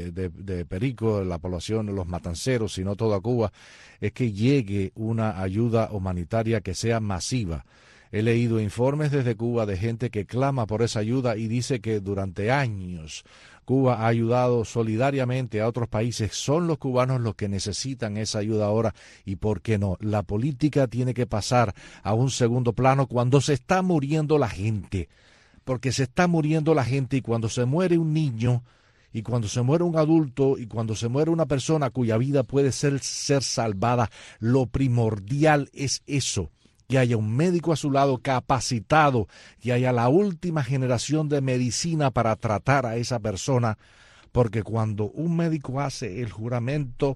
de Perico, la población, los matanceros, sino toda Cuba, es que llegue una ayuda humanitaria que sea masiva. He leído informes desde Cuba de gente que clama por esa ayuda y dice que durante años Cuba ha ayudado solidariamente a otros países. Son los cubanos los que necesitan esa ayuda ahora y ¿por qué no? La política tiene que pasar a un segundo plano cuando se está muriendo la gente, porque se está muriendo la gente y cuando se muere un niño y cuando se muere un adulto y cuando se muere una persona cuya vida puede ser salvada, lo primordial es eso. Que haya un médico a su lado capacitado, que haya la última generación de medicina para tratar a esa persona, porque cuando un médico hace el juramento,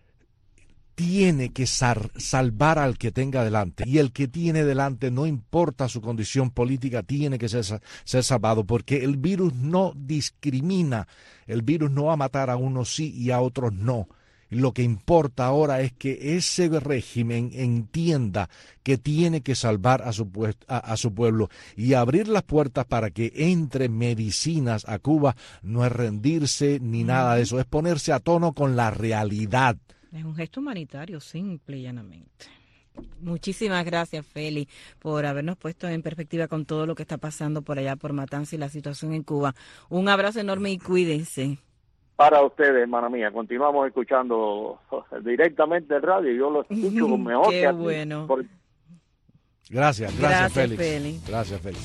tiene que salvar al que tenga delante, y el que tiene delante, no importa su condición política, tiene que ser salvado, porque el virus no discrimina, el virus no va a matar a unos sí y a otros no. Lo que importa ahora es que ese régimen entienda que tiene que salvar a su pueblo y abrir las puertas para que entre medicinas a Cuba. No es rendirse ni nada de eso, es ponerse a tono con la realidad. Es un gesto humanitario simple y llanamente. Muchísimas gracias, Félix, por habernos puesto en perspectiva con todo lo que está pasando por allá por Matanzas y la situación en Cuba. Un abrazo enorme y cuídense. Para ustedes, hermana mía, continuamos escuchando directamente el radio. Yo lo escucho con mejor Qué que a ti. bueno. Gracias, Félix. Gracias, Félix.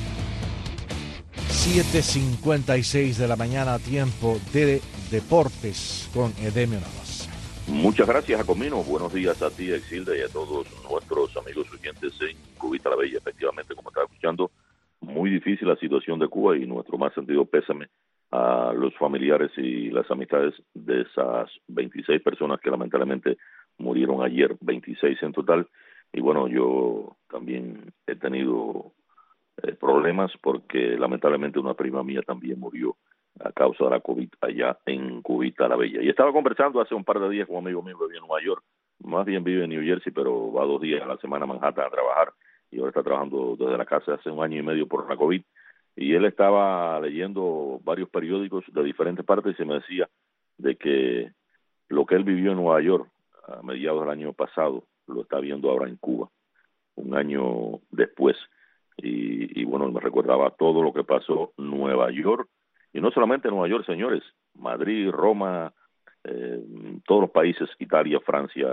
7:56 de la mañana, tiempo de deportes con Edemio Navas. Muchas gracias, Jacomino. Buenos días a ti, Exilda, y a todos nuestros amigos oyentes en Cubita la Bella. Efectivamente, como estaba escuchando, muy difícil la situación de Cuba y nuestro más sentido pésame a los familiares y las amistades de esas 26 personas que lamentablemente murieron ayer, 26 en total. Y bueno, yo también he tenido problemas porque lamentablemente una prima mía también murió a causa de la COVID allá en Cubita la Bella. Y estaba conversando hace un par de días con un amigo mío que vive en Nueva York, más bien vive en New Jersey, pero va 2 días a la semana a Manhattan a trabajar y ahora está trabajando desde la casa hace 1 año y medio por la COVID. Y él estaba leyendo varios periódicos de diferentes partes y me decía de que lo que él vivió en Nueva York a mediados del año pasado lo está viendo ahora en Cuba, 1 año después. Y bueno, él me recordaba todo lo que pasó en Nueva York, y no solamente Nueva York, señores, Madrid, Roma, todos los países, Italia, Francia,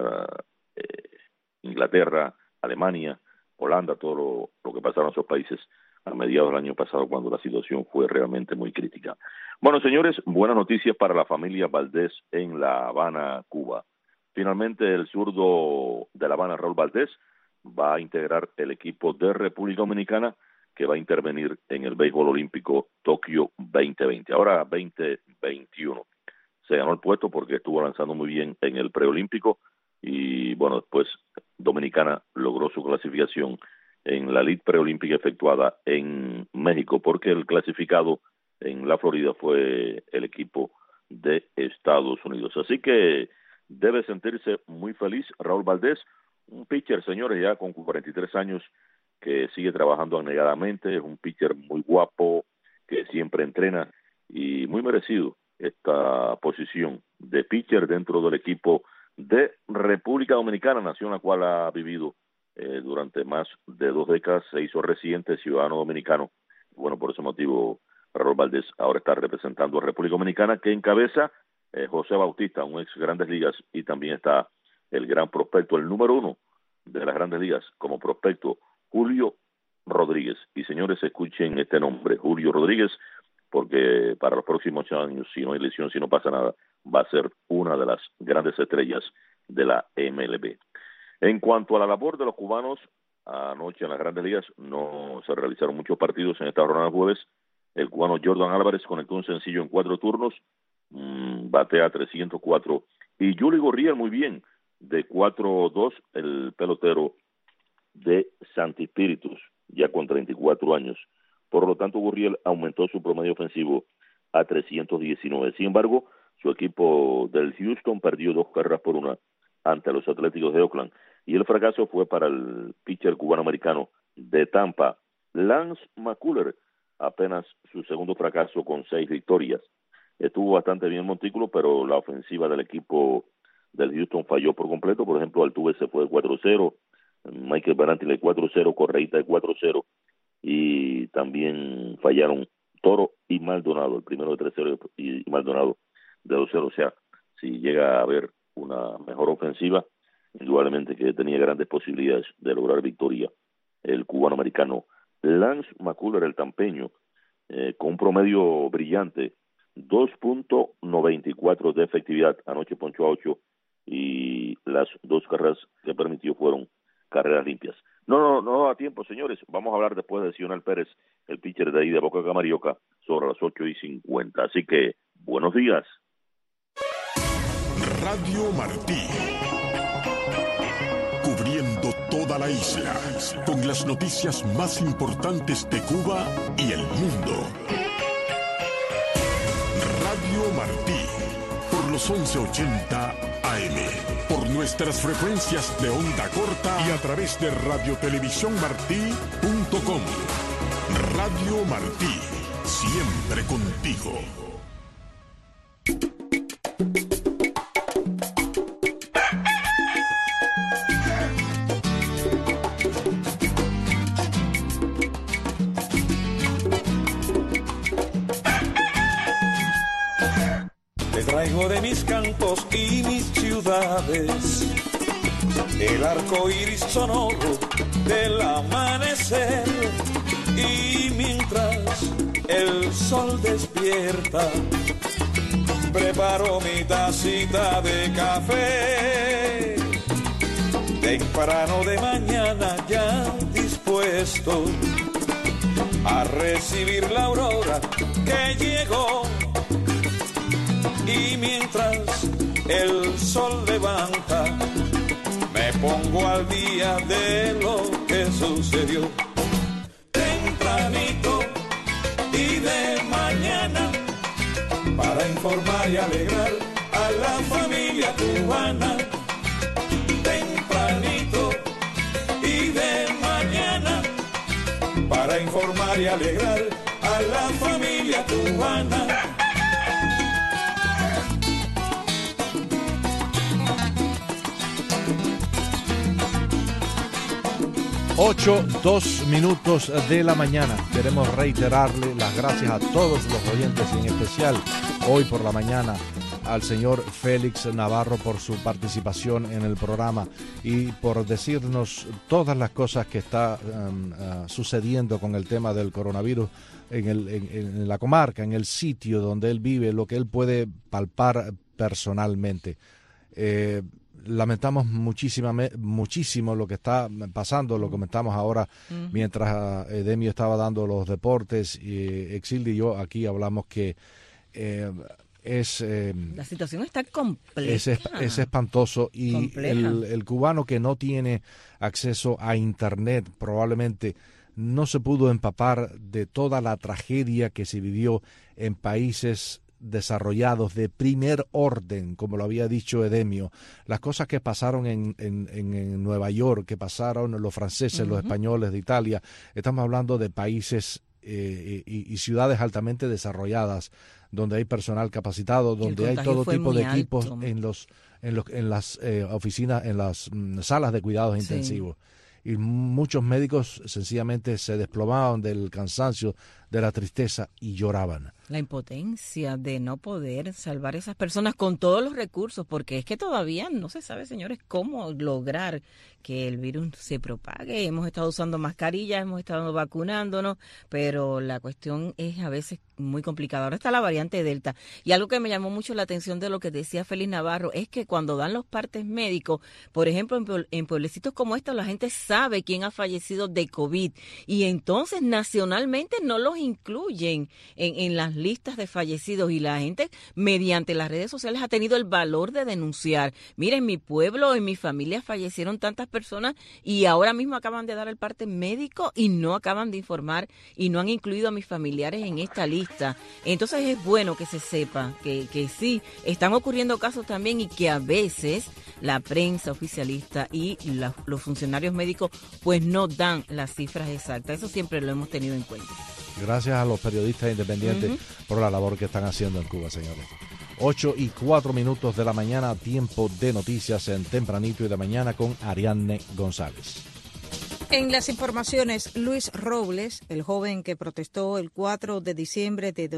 Inglaterra, Alemania, Holanda, todo lo que pasaron en esos países a mediados del año pasado, cuando la situación fue realmente muy crítica. Bueno, señores, buenas noticias para la familia Valdés en La Habana, Cuba. Finalmente, el zurdo de La Habana, Raúl Valdés, va a integrar el equipo de República Dominicana que va a intervenir en el béisbol olímpico Tokio 2020. Ahora 2021. Se ganó el puesto porque estuvo lanzando muy bien en el preolímpico y bueno, después Dominicana logró su clasificación en la Elite Preolímpica efectuada en México, porque el clasificado en la Florida fue el equipo de Estados Unidos. Así que debe sentirse muy feliz Raúl Valdés, un pitcher, señores, ya con 43 años, que sigue trabajando anegadamente, es un pitcher muy guapo, que siempre entrena y muy merecido esta posición de pitcher dentro del equipo de República Dominicana, nación la cual ha vivido durante más de 2 décadas, se hizo residente ciudadano dominicano. Bueno, por ese motivo, Raúl Valdés ahora está representando a República Dominicana, que encabeza José Bautista, un ex Grandes Ligas, y también está el gran prospecto, el número 1 de las Grandes Ligas como prospecto, Julio Rodríguez. Y señores, escuchen este nombre, Julio Rodríguez, porque para los próximos años, si no hay lesión, si no pasa nada, va a ser una de las grandes estrellas de la MLB. En cuanto a la labor de los cubanos, anoche en las Grandes Ligas no se realizaron muchos partidos en esta jornada de jueves. El cubano Jordan Álvarez conectó un sencillo en 4 turnos, batea 304, y Yuli Gurriel muy bien, de 4-2, el pelotero de Santi Spíritus, ya con 34 años. Por lo tanto, Gurriel aumentó su promedio ofensivo a 319. Sin embargo, su equipo del Houston perdió 2 carreras por 1 ante los Atléticos de Oakland. Y el fracaso fue para el pitcher cubano-americano de Tampa, Lance McCullers, apenas su segundo fracaso con 6 victorias. Estuvo bastante bien el montículo, pero la ofensiva del equipo del Houston falló por completo. Por ejemplo, Altuve se fue de 4-0, Michael Brantley de 4-0, Correita de 4-0, y también fallaron Toro y Maldonado, el primero de 3-0 y Maldonado de 2-0. O sea, si llega a haber una mejor ofensiva, indudablemente que tenía grandes posibilidades de lograr victoria el cubano-americano Lance McCullers, el tampeño, con un promedio brillante, 2.94 de efectividad. Anoche ponchó a 8 y las 2 carreras que permitió fueron carreras limpias. No da tiempo, señores. Vamos a hablar después de Sionel Pérez, el pitcher de ahí de Boca Camarioca, sobre las 8:50. Así que, buenos días. Radio Martí, cubriendo toda la isla, con las noticias más importantes de Cuba y el mundo. Radio Martí, por los 1180 AM, por nuestras frecuencias de onda corta y a través de radiotelevisiónmartí.com. Radio Martí, siempre contigo. Traigo de mis campos y mis ciudades el arco iris sonoro del amanecer, y mientras el sol despierta preparo mi tacita de café, temprano de mañana ya dispuesto a recibir la aurora que llegó. Y mientras el sol levanta, me pongo al día de lo que sucedió. Tempranito y de mañana, para informar y alegrar a la familia cubana. Tempranito y de mañana, para informar y alegrar a la familia cubana. 8:02 de la mañana. Queremos reiterarle las gracias a todos los oyentes y en especial hoy por la mañana al señor Félix Navarro por su participación en el programa y por decirnos todas las cosas que está sucediendo con el tema del coronavirus en la comarca, en el sitio donde él vive, lo que él puede palpar personalmente. Lamentamos muchísimo lo que está pasando, lo comentamos ahora mientras Edemio estaba dando los deportes, y Exilde y yo aquí hablamos que la situación está compleja. Es espantoso, y el cubano que no tiene acceso a internet probablemente no se pudo empapar de toda la tragedia que se vivió en países desarrollados de primer orden, como lo había dicho Edemio, las cosas que pasaron en Nueva York, que pasaron los franceses, los españoles de Italia. Estamos hablando de países y ciudades altamente desarrolladas, donde hay personal capacitado, donde hay todo tipo de equipos en las oficinas, en las salas de cuidados intensivos. Y muchos médicos sencillamente se desplomaban del cansancio, de la tristeza y lloraban. La impotencia de no poder salvar a esas personas con todos los recursos, porque es que todavía no se sabe, señores, cómo lograr que el virus se propague. Hemos estado usando mascarillas, hemos estado vacunándonos, pero la cuestión es a veces muy complicada. Ahora está la variante Delta. Y algo que me llamó mucho la atención de lo que decía Félix Navarro es que cuando dan los partes médicos, por ejemplo, en pueblecitos como estos, la gente sabe quién ha fallecido de COVID y entonces nacionalmente no los incluyen en las listas de fallecidos, y la gente mediante las redes sociales ha tenido el valor de denunciar. Miren, en mi pueblo, en mi familia fallecieron tantas personas y ahora mismo acaban de dar el parte médico y no acaban de informar y no han incluido a mis familiares en esta lista. Entonces es bueno que se sepa que sí, están ocurriendo casos también y que a veces la prensa oficialista y los funcionarios médicos pues no dan las cifras exactas. Eso siempre lo hemos tenido en cuenta. Gracias a los periodistas independientes por la labor que están haciendo en Cuba, señores. 8:04 de la mañana, tiempo de noticias en Tempranito y de Mañana con Ariadne González. En las informaciones, Luis Robles, el joven que protestó el 4 de diciembre de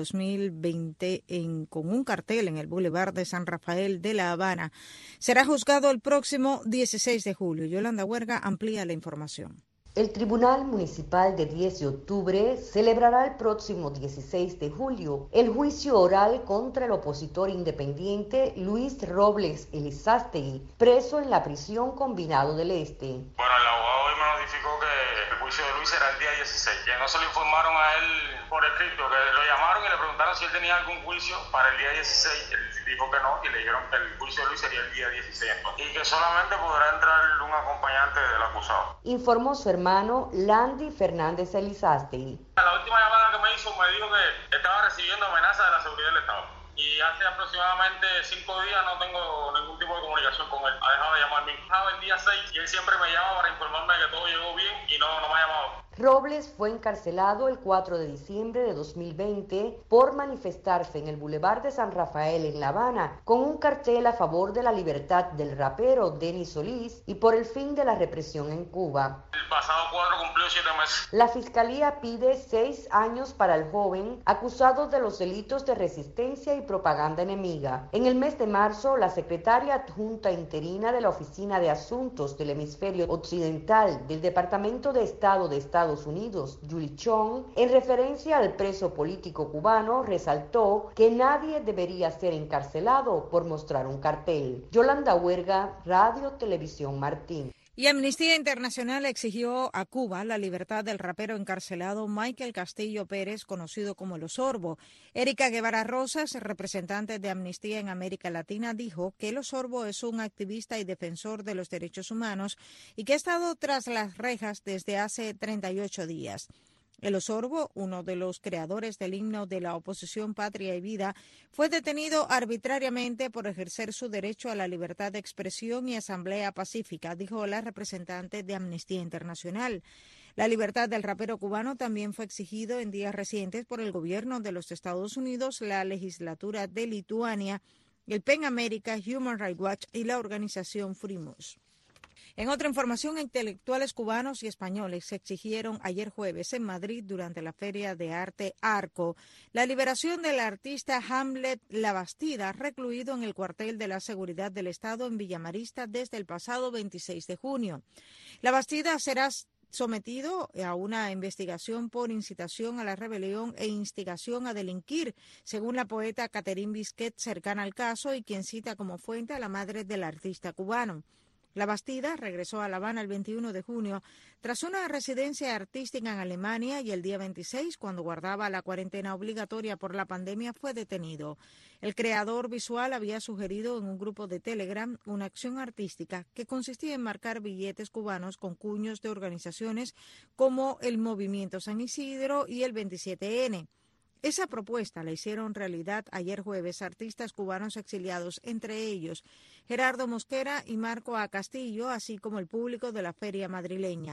2020 con un cartel en el Boulevard de San Rafael de La Habana, será juzgado el próximo 16 de julio. Yolanda Huerga amplía la información. El Tribunal Municipal de 10 de octubre celebrará el próximo 16 de julio el juicio oral contra el opositor independiente Luis Robles Elizástegui, preso en la prisión Combinado del Este. Bueno, el abogado hoy me notificó que el juicio de Luis será el día 16, que no se lo informaron a él por escrito, que lo llamaron y le preguntaron si él tenía algún juicio para el día 16, él dijo que no y le dijeron que el juicio de Luis sería el día 16 y que solamente podrá entrar un acompañante del acusado. Informó su hermano Landy Fernández Elizástegui. La última llamada que me hizo me dijo que estaba recibiendo amenazas de la seguridad del Estado. Y hace aproximadamente 5 días no tengo ningún tipo de comunicación con él. Ha dejado de llamarme. El día 6 y él siempre me llama para informarme de que todo llegó bien y no me ha llamado. Robles fue encarcelado el 4 de diciembre de 2020 por manifestarse en el Boulevard de San Rafael en La Habana con un cartel a favor de la libertad del rapero Denis Solís y por el fin de la represión en Cuba. El pasado 4 cumplió 7 meses. La Fiscalía pide 6 años para el joven acusado de los delitos de resistencia y propaganda enemiga. En el mes de marzo, la secretaria adjunta interina de la Oficina de Asuntos del Hemisferio Occidental del Departamento de Estado de Estados Unidos, Julie Chong, en referencia al preso político cubano, resaltó que nadie debería ser encarcelado por mostrar un cartel. Yolanda Huerga, Radio Televisión Martín. Y Amnistía Internacional exigió a Cuba la libertad del rapero encarcelado Michael Castillo Pérez, conocido como El Osorbo. Erika Guevara Rosas, representante de Amnistía en América Latina, dijo que El Osorbo es un activista y defensor de los derechos humanos y que ha estado tras las rejas desde hace 38 días. El Osorbo, uno de los creadores del himno de la oposición Patria y Vida, fue detenido arbitrariamente por ejercer su derecho a la libertad de expresión y asamblea pacífica, dijo la representante de Amnistía Internacional. La libertad del rapero cubano también fue exigido en días recientes por el gobierno de los Estados Unidos, la legislatura de Lituania, el PEN América, Human Rights Watch y la organización Frimus. En otra información, intelectuales cubanos y españoles exigieron ayer jueves en Madrid, durante la Feria de Arte Arco, la liberación del artista Hamlet Labastida, recluido en el cuartel de la Seguridad del Estado en Villamarista desde el pasado 26 de junio. Labastida será sometido a una investigación por incitación a la rebelión e instigación a delinquir, según la poeta Catherine Bisquet, cercana al caso y quien cita como fuente a la madre del artista cubano. Labastida regresó a La Habana el 21 de junio tras una residencia artística en Alemania y el día 26, cuando guardaba la cuarentena obligatoria por la pandemia, fue detenido. El creador visual había sugerido en un grupo de Telegram una acción artística que consistía en marcar billetes cubanos con cuños de organizaciones como el Movimiento San Isidro y el 27N. Esa propuesta la hicieron realidad ayer jueves artistas cubanos exiliados, entre ellos Gerardo Mosquera y Marco A. Castillo, así como el público de la feria madrileña.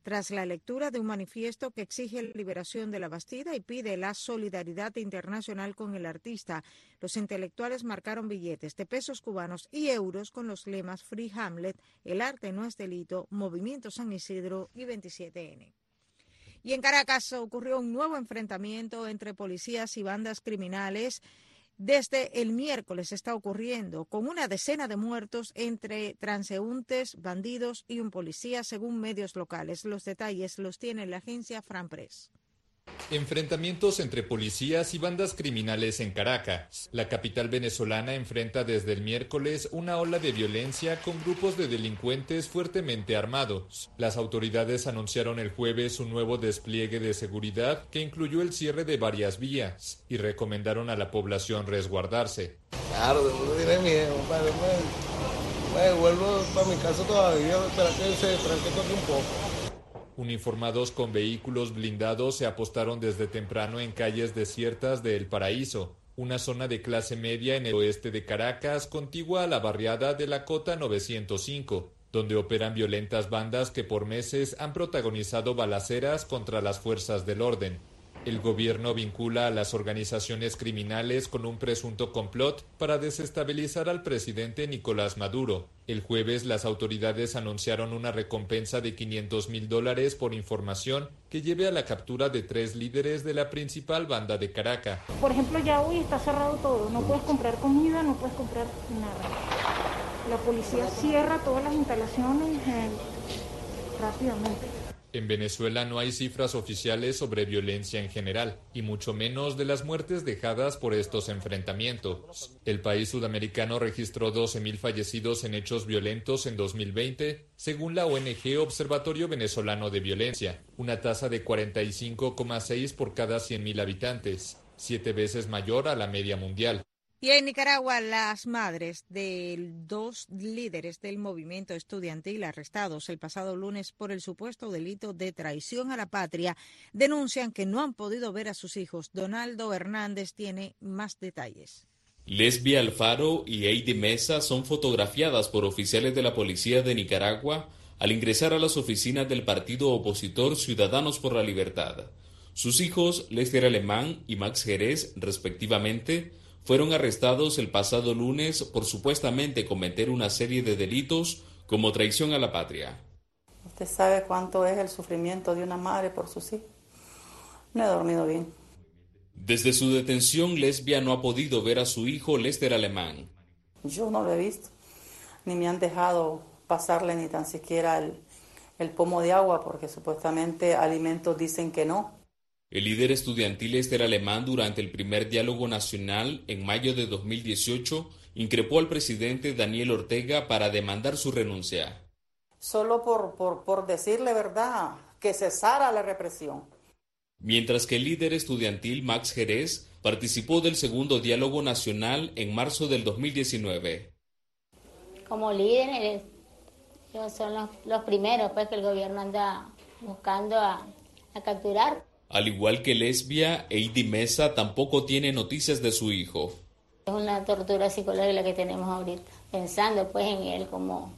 tras la lectura de un manifiesto que exige la liberación de la Bastida y pide la solidaridad internacional con el artista. Los intelectuales marcaron billetes de pesos cubanos y euros con los lemas Free Hamlet, El arte no es delito, Movimiento San Isidro y 27N. Y en Caracas ocurrió un nuevo enfrentamiento entre policías y bandas criminales. Desde el miércoles está ocurriendo, con una decena de muertos entre transeúntes, bandidos y un policía, según medios locales. Los detalles los tiene la agencia Fran Press. Enfrentamientos entre policías y bandas criminales en Caracas. La capital venezolana enfrenta desde el miércoles una ola de violencia con grupos de delincuentes fuertemente armados. Las autoridades anunciaron el jueves un nuevo despliegue de seguridad que incluyó el cierre de varias vías y recomendaron a la población resguardarse. Claro, uno tiene miedo, padre. Me vuelvo para mi casa todavía, espera que se tranque todo un poco. Uniformados con vehículos blindados se apostaron desde temprano en calles desiertas de El Paraíso, una zona de clase media en el oeste de Caracas, contigua a la barriada de la Cota 905, donde operan violentas bandas que por meses han protagonizado balaceras contra las fuerzas del orden. El gobierno vincula a las organizaciones criminales con un presunto complot para desestabilizar al presidente Nicolás Maduro. El jueves las autoridades anunciaron una recompensa de $500,000 por información que lleve a la captura de 3 líderes de la principal banda de Caracas. Por ejemplo, ya hoy está cerrado todo, no puedes comprar comida, no puedes comprar nada. La policía cierra todas las instalaciones rápidamente. En Venezuela no hay cifras oficiales sobre violencia en general, y mucho menos de las muertes dejadas por estos enfrentamientos. El país sudamericano registró 12.000 fallecidos en hechos violentos en 2020, según la ONG Observatorio Venezolano de Violencia, una tasa de 45,6 por cada 100.000 habitantes, 7 veces mayor a la media mundial. Y en Nicaragua, las madres de 2 líderes del movimiento estudiantil arrestados el pasado lunes por el supuesto delito de traición a la patria denuncian que no han podido ver a sus hijos. Donaldo Hernández tiene más detalles. Lesbia Alfaro y Heidi Mesa son fotografiadas por oficiales de la policía de Nicaragua al ingresar a las oficinas del partido opositor Ciudadanos por la Libertad. Sus hijos, Lester Alemán y Max Jerez, respectivamente, fueron arrestados el pasado lunes por supuestamente cometer una serie de delitos como traición a la patria. Usted sabe cuánto es el sufrimiento de una madre por sus hijos. No he dormido bien. Desde su detención, Lesbia no ha podido ver a su hijo Lester Alemán. Yo no lo he visto, ni me han dejado pasarle ni tan siquiera el pomo de agua, porque supuestamente alimentos dicen que no. El líder estudiantil Lester Alemán, durante el primer diálogo nacional en mayo de 2018, increpó al presidente Daniel Ortega para demandar su renuncia. Solo por decirle verdad, que cesara la represión. Mientras que el líder estudiantil Max Jerez participó del segundo diálogo nacional en marzo del 2019. Como líderes, ellos son los primeros pues, que el gobierno anda buscando a capturar. Al igual que Lesbia, Heidi Mesa tampoco tiene noticias de su hijo. Es una tortura psicológica la que tenemos ahorita, pensando pues en él, cómo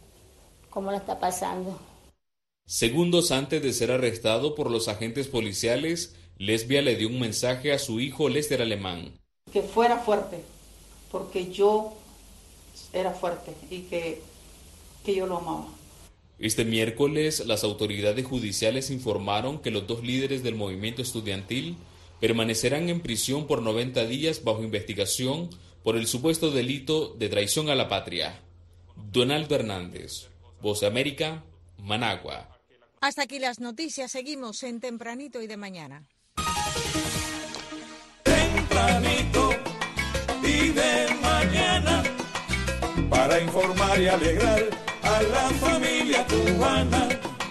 lo está pasando. Segundos antes de ser arrestado por los agentes policiales, Lesbia le dio un mensaje a su hijo Lester Alemán. Que fuera fuerte, porque yo era fuerte y que yo lo amaba. Este miércoles, las autoridades judiciales informaron que los 2 líderes del movimiento estudiantil permanecerán en prisión por 90 días bajo investigación por el supuesto delito de traición a la patria. Donaldo Hernández, Voz de América, Managua. Hasta aquí las noticias. Seguimos en Tempranito y de Mañana. Tempranito y de mañana, para informar y alegrar a la familia cubana.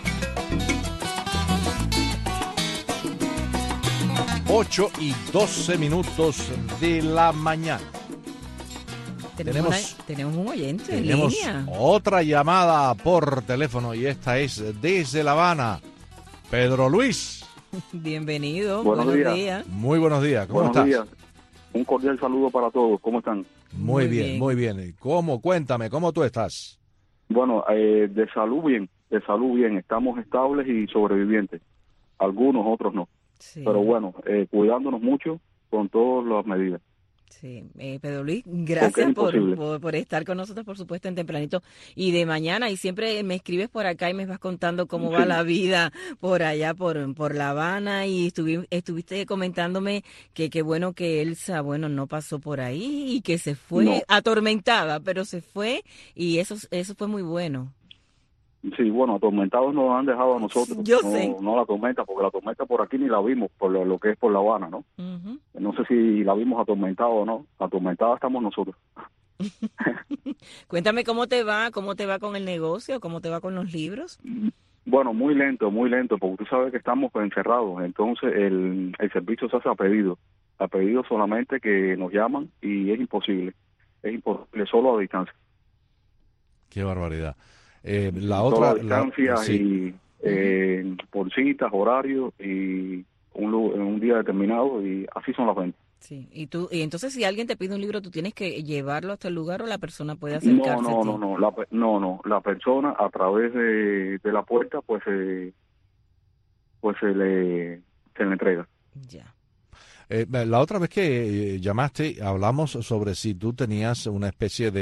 8:12 de la mañana. Tenemos un oyente en línea. Otra llamada por teléfono y esta es desde La Habana. Pedro Luis. Bienvenido. Buenos días. Muy buenos días. ¿Cómo estás? Buenos días. Un cordial saludo para todos. ¿Cómo están? Muy bien. Cuéntame, ¿cómo tú estás? Bueno, de salud bien. de salud bien, estamos estables y sobrevivientes. Algunos, otros no. Sí. Pero bueno, cuidándonos mucho con todas las medidas. Sí, Pedro Luis, gracias por estar con nosotros, por supuesto, en Tempranito y de mañana. Y siempre me escribes por acá y me vas contando cómo va la vida por allá, por La Habana. Y estuviste comentándome que qué bueno que Elsa, no pasó por ahí y que se fue atormentada, pero se fue y eso fue muy bueno. Sí, bueno, atormentados nos han dejado a nosotros. Yo sé. No la tormenta, porque la tormenta por aquí ni la vimos, por lo que es por La Habana, ¿no? Uh-huh. No sé si la vimos atormentada o no. Atormentada estamos nosotros. Cuéntame cómo te va con el negocio, cómo te va con los libros. Bueno, muy lento, porque tú sabes que estamos encerrados, entonces el servicio se hace a pedido solamente que nos llaman y es imposible solo a distancia. Qué barbaridad. Solo a distancia y por citas, horarios y un día determinado y así son las ventas. Sí, y entonces si alguien te pide un libro, ¿tú tienes que llevarlo hasta el lugar o la persona puede acercarse a ti? No, la persona a través de la puerta pues se le entrega. Ya. La otra vez que llamaste hablamos sobre si tú tenías una especie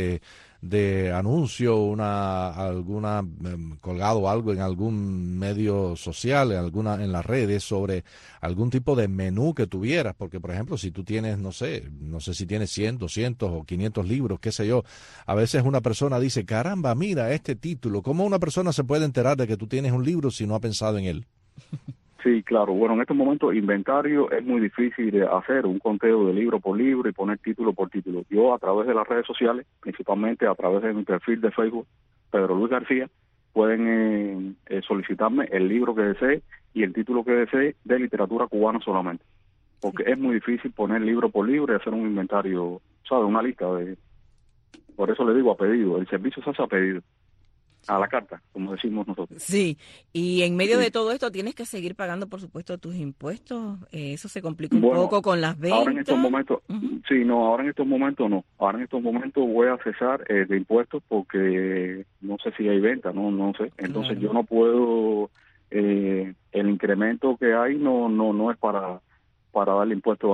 de anuncio, alguna colgado algo en algún medio social, en las redes sobre algún tipo de menú que tuvieras, porque por ejemplo si tú tienes, no sé si tienes 100, 200 o 500 libros, qué sé yo, a veces una persona dice, caramba, mira este título, ¿cómo una persona se puede enterar de que tú tienes un libro si no ha pensado en él? Sí, claro. Bueno, en estos momentos inventario es muy difícil de hacer, un conteo de libro por libro y poner título por título. Yo a través de las redes sociales, principalmente a través de mi perfil de Facebook, Pedro Luis García, pueden solicitarme el libro que desee y el título que desee de literatura cubana solamente. Porque es muy difícil poner libro por libro y hacer un inventario, ¿sabe? Una lista de... Por eso le digo a pedido, el servicio se hace a pedido. A la carta, como decimos nosotros. Sí, y en medio de todo esto tienes que seguir pagando, por supuesto, tus impuestos. Eso se complica un poco con las ventas. Ahora en estos momentos, ahora en estos momentos no. Ahora en estos momentos voy a cesar de impuestos porque no sé si hay venta, no sé. Entonces yo no puedo, el incremento que hay no es para darle impuestos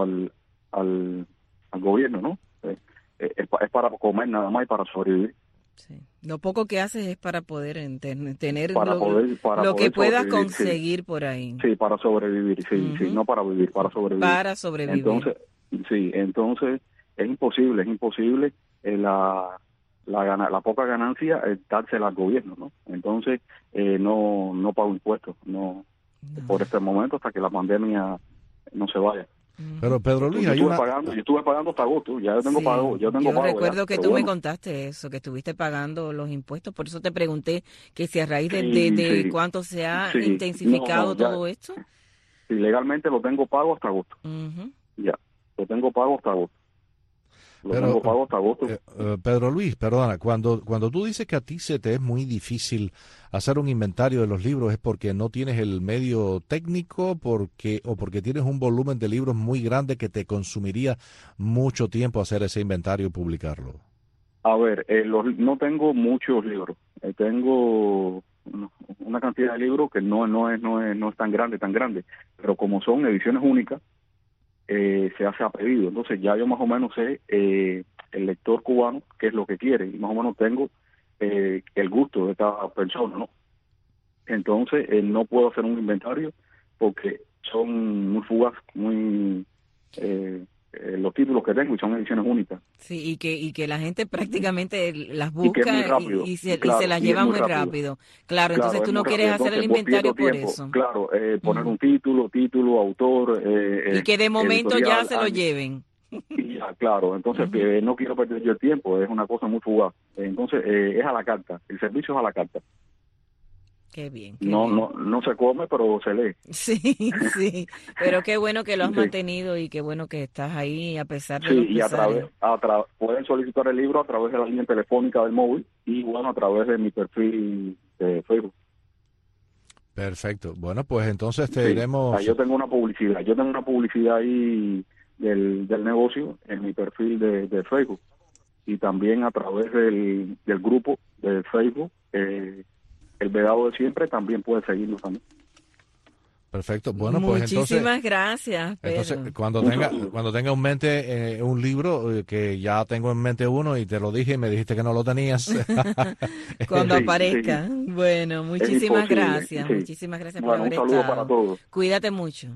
al gobierno, ¿no? Es para comer nada más y para sobrevivir. Sí. Lo poco que haces es para poder tener lo que puedas conseguir por ahí. Sí, para sobrevivir, sí, no para vivir, para sobrevivir. Para sobrevivir. Entonces es imposible la poca ganancia dársela al gobierno, ¿no? Entonces no pago impuestos, no por este momento hasta que la pandemia no se vaya. Pero Pedro Luis, yo estuve pagando hasta agosto, ya yo tengo pago. Yo recuerdo que tú me contaste eso, que estuviste pagando los impuestos, por eso te pregunté que si a raíz de cuánto se ha intensificado todo esto. Sí, legalmente lo tengo pago hasta agosto. Ya, lo tengo pago hasta agosto. Pedro Luis, perdona, cuando tú dices que a ti se te es muy difícil hacer un inventario de los libros, ¿es porque no tienes el medio técnico o porque tienes un volumen de libros muy grande que te consumiría mucho tiempo hacer ese inventario y publicarlo? A ver, no tengo muchos libros, tengo una cantidad de libros que no es tan grande, pero como son ediciones únicas, se hace a pedido. Entonces ya yo más o menos sé el lector cubano qué es lo que quiere y más o menos tengo el gusto de cada persona, ¿no? Entonces no puedo hacer un inventario porque son muy fugaz, muy los títulos que tengo y son ediciones únicas. Sí, y que la gente prácticamente las busca y se las lleva muy rápido. Claro, entonces tú no quieres hacer el inventario por eso. Claro, poner un título, autor. Y que de momento ya se lo lleven. Y ya, claro, entonces no quiero perder yo el tiempo, es una cosa muy fugaz. Entonces es a la carta, el servicio es a la carta. Qué bien. No se come, pero se lee. Sí, pero qué bueno que lo has mantenido y qué bueno que estás ahí a pesar de los pesares. Pueden solicitar el libro a través de la línea telefónica del móvil y bueno, a través de mi perfil de Facebook. Perfecto. Bueno, pues entonces te diremos... Yo tengo una publicidad ahí del negocio en mi perfil de Facebook y también a través del grupo de Facebook el vedado de siempre también puede seguirlo también. Perfecto. Bueno, pues muchísimas gracias, Pedro. Entonces, cuando tenga en mente un libro, que ya tengo en mente uno y te lo dije y me dijiste que no lo tenías. Cuando aparezca. Sí. Bueno, muchísimas gracias. Sí. Muchísimas gracias por haber estado. Un saludo para todos. Cuídate mucho.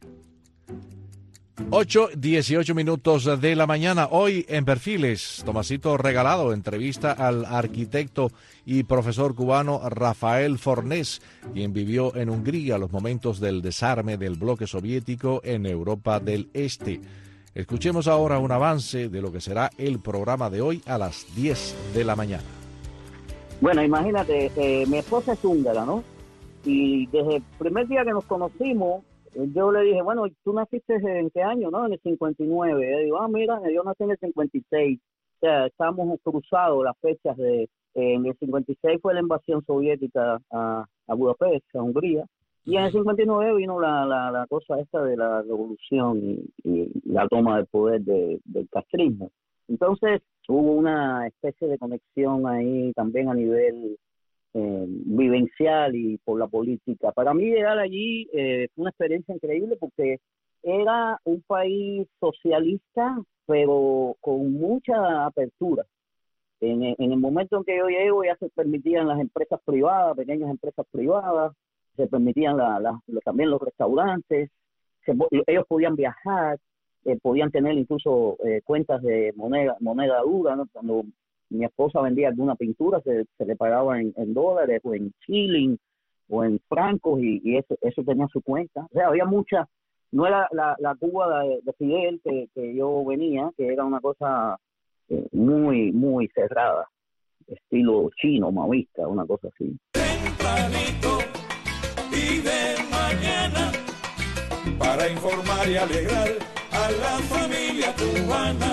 8:18 de la mañana. Hoy en Perfiles, Tomasito Regalado entrevista al arquitecto y profesor cubano Rafael Fornés, quien vivió en Hungría los momentos del desarme del bloque soviético en Europa del Este. Escuchemos ahora un avance de lo que será el programa de hoy a las 10 de la mañana. Bueno, imagínate, mi esposa es húngara, ¿no? Y desde el primer día que nos conocimos, yo le dije, bueno, ¿tú naciste en qué año? No, en el 59. Yo digo, mira, yo nací en el 56. O sea, estamos cruzados las fechas de... en el 56 fue la invasión soviética a Budapest, a Hungría. Y en el 59 vino la cosa esta de la revolución y la toma del poder del castrismo. Entonces, hubo una especie de conexión ahí también a nivel... vivencial y por la política. Para mí llegar allí fue una experiencia increíble porque era un país socialista pero con mucha apertura. En el momento en que yo llego ya se permitían las empresas privadas, pequeñas empresas privadas, se permitían también los restaurantes, ellos podían viajar, podían tener incluso cuentas de moneda dura, ¿no? Cuando mi esposa vendía alguna pintura, se le pagaba en dólares o en shilling o en francos y eso tenía su cuenta. O sea, había mucha, no era la Cuba de Fidel que yo venía, que era una cosa muy, muy cerrada, estilo chino, maoísta, una cosa así. Tempranito y de mañana, para informar y alegrar a la familia cubana.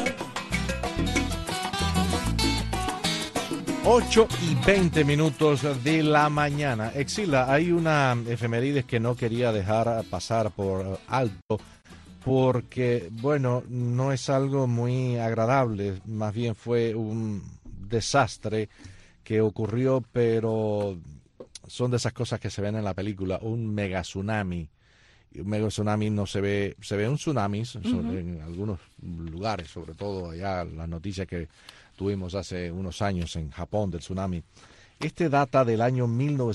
8:20 de la mañana. Exila, hay una efemérides que no quería dejar pasar por alto porque, bueno, no es algo muy agradable, más bien fue un desastre que ocurrió, pero son de esas cosas que se ven en la película, un mega tsunami. Un mega tsunami no se ve un tsunami en algunos lugares, sobre todo allá las noticias que tuvimos hace unos años en Japón del tsunami. Este data del año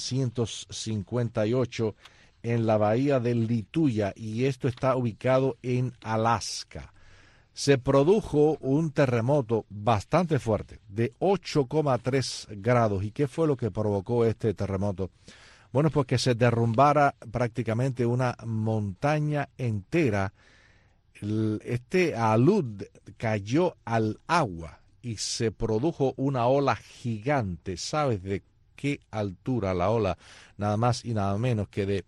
1958 en la bahía de Lituya y esto está ubicado en Alaska. Se produjo un terremoto bastante fuerte de 8,3 grados. ¿Y qué fue lo que provocó este terremoto? Bueno, pues que se derrumbara prácticamente una montaña entera. Este alud cayó al agua y se produjo una ola gigante. ¿Sabes de qué altura la ola? Nada más y nada menos que de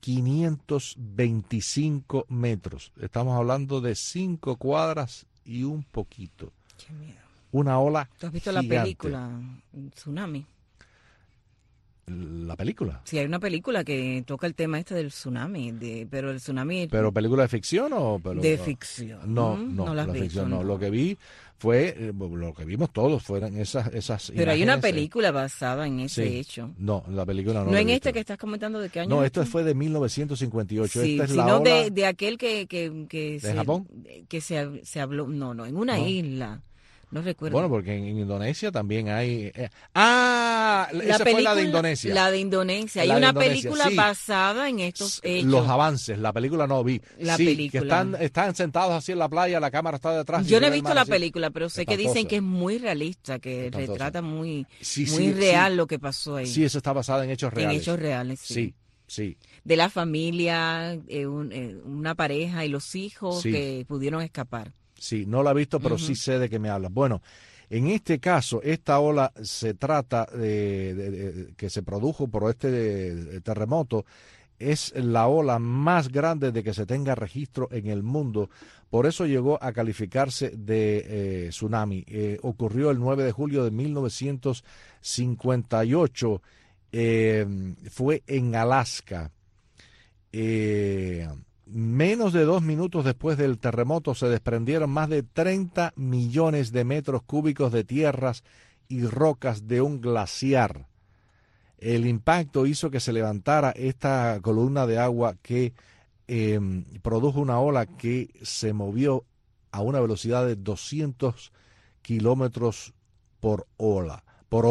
525 metros. Estamos hablando de 5 cuadras y un poquito. Qué miedo. Una ola ¿Tú has visto gigante. La película Tsunami? ¿La película? Sí, hay una película que toca el tema este del tsunami, pero el tsunami... ¿Pero película de ficción o...? De ficción. No, la ficción no. Lo que vi fue, lo que vimos todos fueron esas Pero hay una película basada en ese hecho. No, la película no. No en este que estás comentando, ¿de qué año? No, esto fue de 1958. Sí, esta es sino la ola de aquel que ¿de Japón? Que se habló, no, en una isla. No recuerdo. Bueno, porque en Indonesia también hay... esa fue la de Indonesia. La de Indonesia. Hay una película basada en estos hechos. Los avances. La película no vi. La película. Que están sentados así en la playa, la cámara está detrás. Yo no he visto la película, pero sé que dicen que es muy realista, que retrata muy real lo que pasó ahí. Sí, eso está basado en hechos reales. En hechos reales, sí. Sí. De la familia, una pareja y los hijos que pudieron escapar. Sí, no la he visto, pero sí sé de qué me hablas. Bueno, en este caso, esta ola se trata de que se produjo por este terremoto. Es la ola más grande de que se tenga registro en el mundo. Por eso llegó a calificarse de tsunami. Ocurrió el 9 de julio de 1958. Fue en Alaska. Menos de 2 minutos después del terremoto se desprendieron más de 30 millones de metros cúbicos de tierras y rocas de un glaciar. el impacto hizo que se levantara esta columna de agua que produjo una ola que se movió a una velocidad de 200 kilómetros por hora.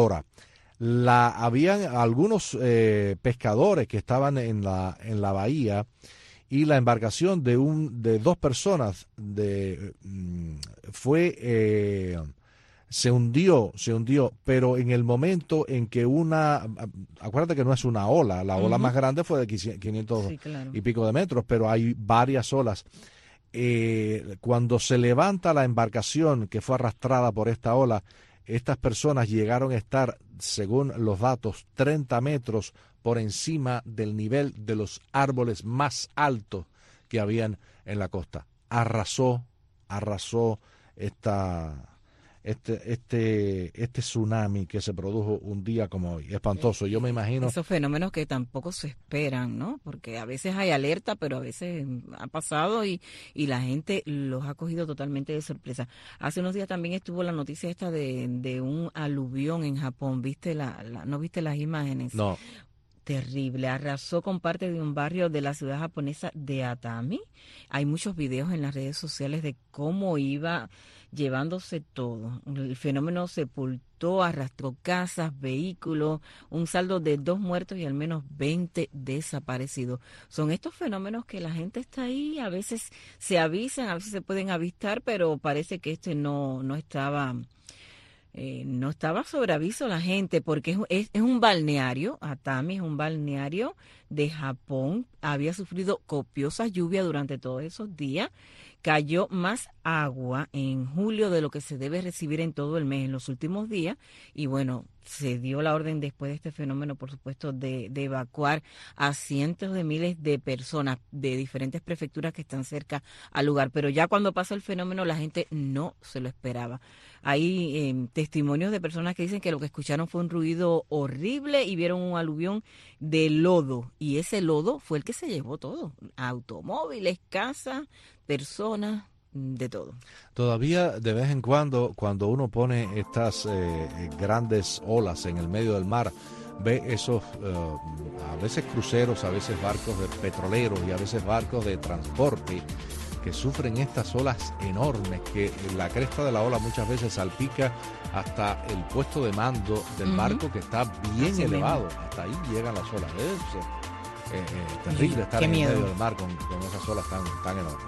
Habían algunos pescadores que estaban en la bahía, y la embarcación de dos personas se hundió, pero en el momento en que acuérdate que no es una ola, la ola más grande fue de 500 y pico de metros, pero hay varias olas. Cuando se levanta la embarcación que fue arrastrada por esta ola, estas personas llegaron a estar, según los datos, 30 metros por encima del nivel de los árboles más altos que habían en la costa. Arrasó este tsunami que se produjo un día como hoy. Espantoso, yo me imagino. Esos fenómenos que tampoco se esperan, ¿no? Porque a veces hay alerta, pero a veces ha pasado y la gente los ha cogido totalmente de sorpresa. Hace unos días también estuvo la noticia esta de un aluvión en Japón. ¿No viste las imágenes? No. Terrible, arrasó con parte de un barrio de la ciudad japonesa de Atami. Hay muchos videos en las redes sociales de cómo iba llevándose todo. El fenómeno sepultó, arrastró casas, vehículos, un saldo de 2 muertos y al menos 20 desaparecidos. Son estos fenómenos que la gente está ahí, a veces se avisan, a veces se pueden avistar, pero parece que no estaba sobre aviso la gente, porque es un balneario. Atami es un balneario de Japón, había sufrido copiosas lluvias durante todos esos días, cayó más agua en julio de lo que se debe recibir en todo el mes en los últimos días, y bueno, se dio la orden después de este fenómeno, por supuesto, de evacuar a cientos de miles de personas de diferentes prefecturas que están cerca al lugar, pero ya cuando pasa el fenómeno la gente no se lo esperaba. Hay testimonios de personas que dicen que lo que escucharon fue un ruido horrible y vieron un aluvión de lodo, y ese lodo fue el que se llevó todo, automóviles, casas, personas, de todo. Todavía de vez en cuando uno pone estas grandes olas en el medio del mar, ve esos a veces cruceros, a veces barcos de petroleros y a veces barcos de transporte que sufren estas olas enormes, que la cresta de la ola muchas veces salpica hasta el puesto de mando del barco, que está bien elevado. Hasta ahí llegan las olas. Es terrible estar en el medio del mar con esas olas tan enormes.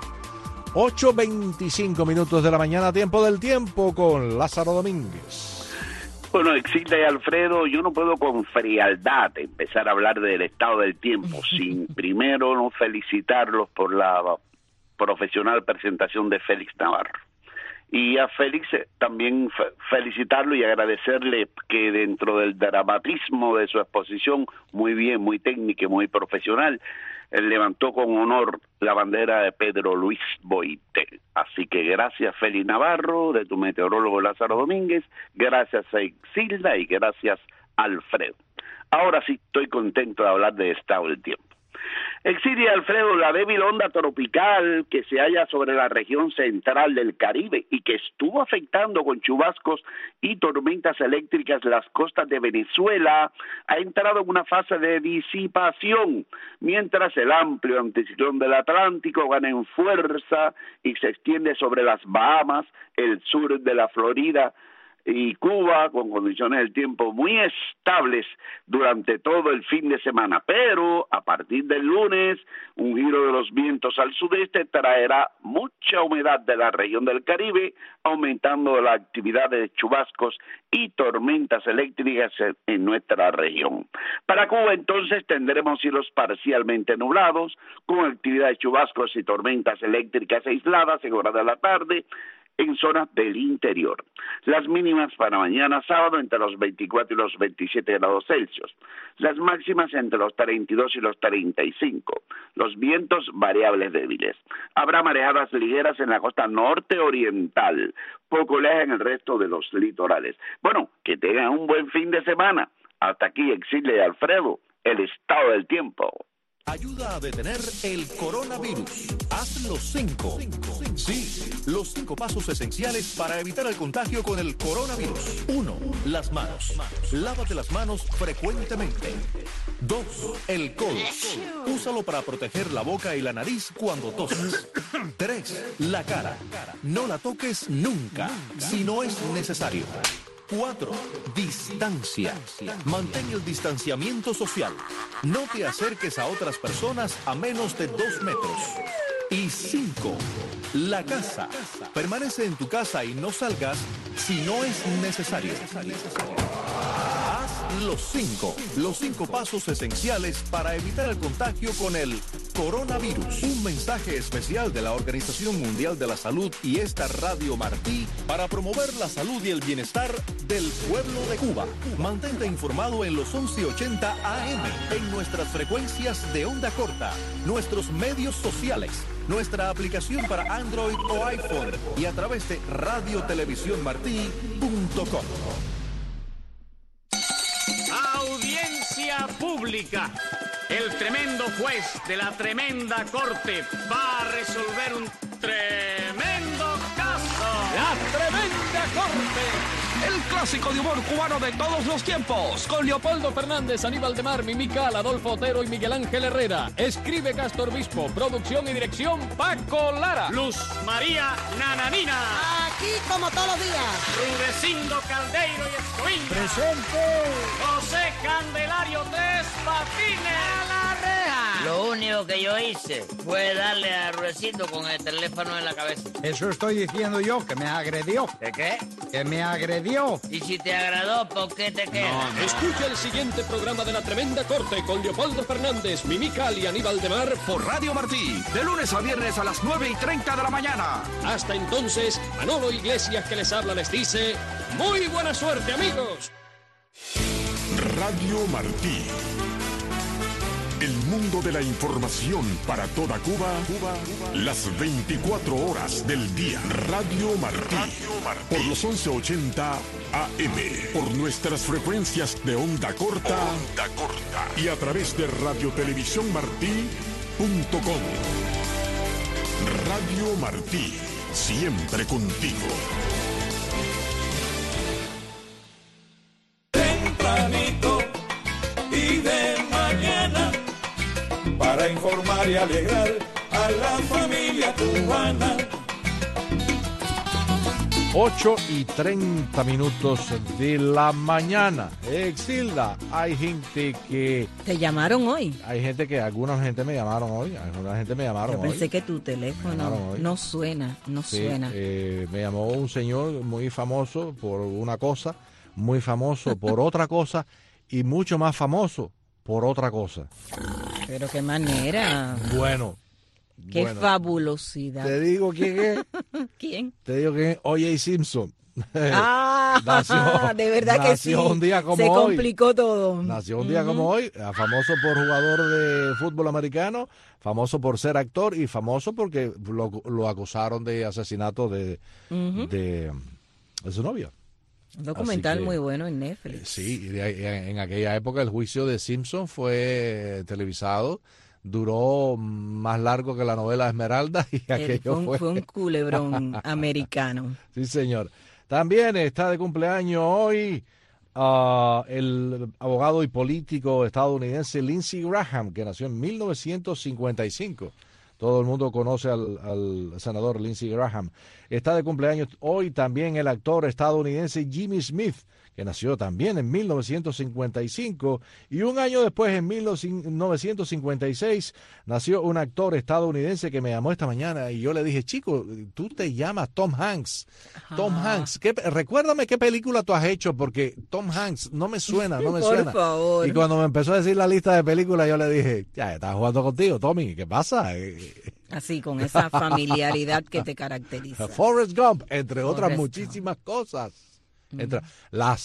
8:25 minutos de la mañana, tiempo del tiempo con Lázaro Domínguez. Bueno, Exilda y Alfredo, yo no puedo con frialdad empezar a hablar del estado del tiempo sin primero no felicitarlos por la profesional presentación de Félix Navarro. Y a Félix también felicitarlo y agradecerle que dentro del dramatismo de su exposición, muy bien, muy técnica y muy profesional, él levantó con honor la bandera de Pedro Luis Boite. Así que gracias, Félix Navarro, de tu meteorólogo Lázaro Domínguez, gracias a Exilda y gracias Alfredo. Ahora sí estoy contento de hablar de estado del tiempo. Exilda Alfredo, la débil onda tropical que se halla sobre la región central del Caribe y que estuvo afectando con chubascos y tormentas eléctricas las costas de Venezuela, ha entrado en una fase de disipación, mientras el amplio anticiclón del Atlántico gana en fuerza y se extiende sobre las Bahamas, el sur de la Florida y Cuba, con condiciones del tiempo muy estables durante todo el fin de semana. Pero a partir del lunes, un giro de los vientos al sudeste traerá mucha humedad de la región del Caribe, aumentando la actividad de chubascos y tormentas eléctricas en nuestra región. Para Cuba, entonces, tendremos cielos parcialmente nublados, con actividad de chubascos y tormentas eléctricas aisladas en horas de la tarde, en zonas del interior. Las mínimas para mañana sábado entre los 24 y los 27 grados Celsius. Las máximas entre los 32 y los 35. Los vientos variables débiles. Habrá marejadas ligeras en la costa norte oriental. Poco oleaje en el resto de los litorales. Bueno, que tengan un buen fin de semana. Hasta aquí Exilda y Alfredo, el estado del tiempo. Ayuda a detener el coronavirus. Haz los 5. Sí, los 5 pasos esenciales para evitar el contagio con el coronavirus. 1. Las manos. Lávate las manos frecuentemente. 2. El codo. Úsalo para proteger la boca y la nariz cuando toses. 3. La cara. No la toques nunca, si no es necesario. 4. Distancia. Mantén el distanciamiento social. No te acerques a otras personas a menos de 2 metros. Y 5. La casa. Permanece en tu casa y no salgas si no es necesario. Haz los 5 pasos esenciales para evitar el contagio con el coronavirus. Un mensaje especial de la Organización Mundial de la Salud y esta Radio Martí para promover la salud y el bienestar del pueblo de Cuba. Mantente informado en los 1180 AM, en nuestras frecuencias de onda corta, nuestros medios sociales, nuestra aplicación para Android o iPhone y a través de radiotelevisiónmartí.com. Audiencia pública. El tremendo juez de la tremenda corte va a resolver un tremendo caso. La tremenda corte. El clásico de humor cubano de todos los tiempos. Con Leopoldo Fernández, Aníbal de Mar, Mimical, Adolfo Otero y Miguel Ángel Herrera. Escribe Castor Bispo. Producción y dirección Paco Lara. Luz María Nananina. Aquí como todos los días. Rudecindo Caldeiro y Escoín. Presente. José Candelario Tres Patines. A la reja. Lo único que yo hice fue darle a Rudecindo con el teléfono en la cabeza. Eso estoy diciendo yo, que me agredió. ¿De qué? Que me agredió. Y si te agradó, ¿por qué te quedas? No. Escucha el siguiente programa de La Tremenda Corte con Leopoldo Fernández, Mimical y Aníbal de Mar por Radio Martí, de lunes a viernes a las 9:30 de la mañana. Hasta entonces, Manolo Iglesias que les habla les dice, muy buena suerte, amigos. Radio Martí. El mundo de la información para toda Cuba, las 24 horas del día. Radio Martí, por los 1180 AM, por nuestras frecuencias de onda corta, y a través de radiotelevisiónmartí.com. Radio Martí, siempre contigo. Tempranito y de mañana, para informar y alegrar a la familia cubana. 8:30 de la mañana. Exilda, hay gente que... ¿Te llamaron hoy? Hay gente que, alguna gente me llamaron hoy. Yo pensé que tu teléfono no suena, suena. Me llamó un señor muy famoso por una cosa, muy famoso por otra cosa y mucho más famoso por otra cosa. Pero qué manera. Bueno. Qué fabulosidad. Te digo quién es. ¿Quién? Te digo quién es O.J. Simpson. Nació, de verdad que sí. Un día como se hoy. Complicó todo. Nació un día como hoy, famoso por jugador de fútbol americano, famoso por ser actor y famoso porque lo acusaron de asesinato de su novia. Un documental muy bueno en Netflix. Sí, en aquella época el juicio de Simpson fue televisado, duró más largo que la novela Esmeralda y aquello fue un culebrón americano. Sí, señor. También está de cumpleaños hoy el abogado y político estadounidense Lindsey Graham, que nació en 1955. Todo el mundo conoce al senador Lindsey Graham. Está de cumpleaños hoy también el actor estadounidense Jimmy Smith, que nació también en 1955. Y un año después, en 1956, nació un actor estadounidense que me llamó esta mañana y yo le dije, chico, tú te llamas Tom Hanks. Ajá. Tom Hanks, recuérdame qué película tú has hecho, porque Tom Hanks no me suena. Por favor. Y cuando me empezó a decir la lista de películas, yo le dije, ya, estás jugando contigo, Tommy, ¿qué pasa? Así, con esa familiaridad que te caracteriza. Forrest Gump, entre otras muchísimas cosas. Entre la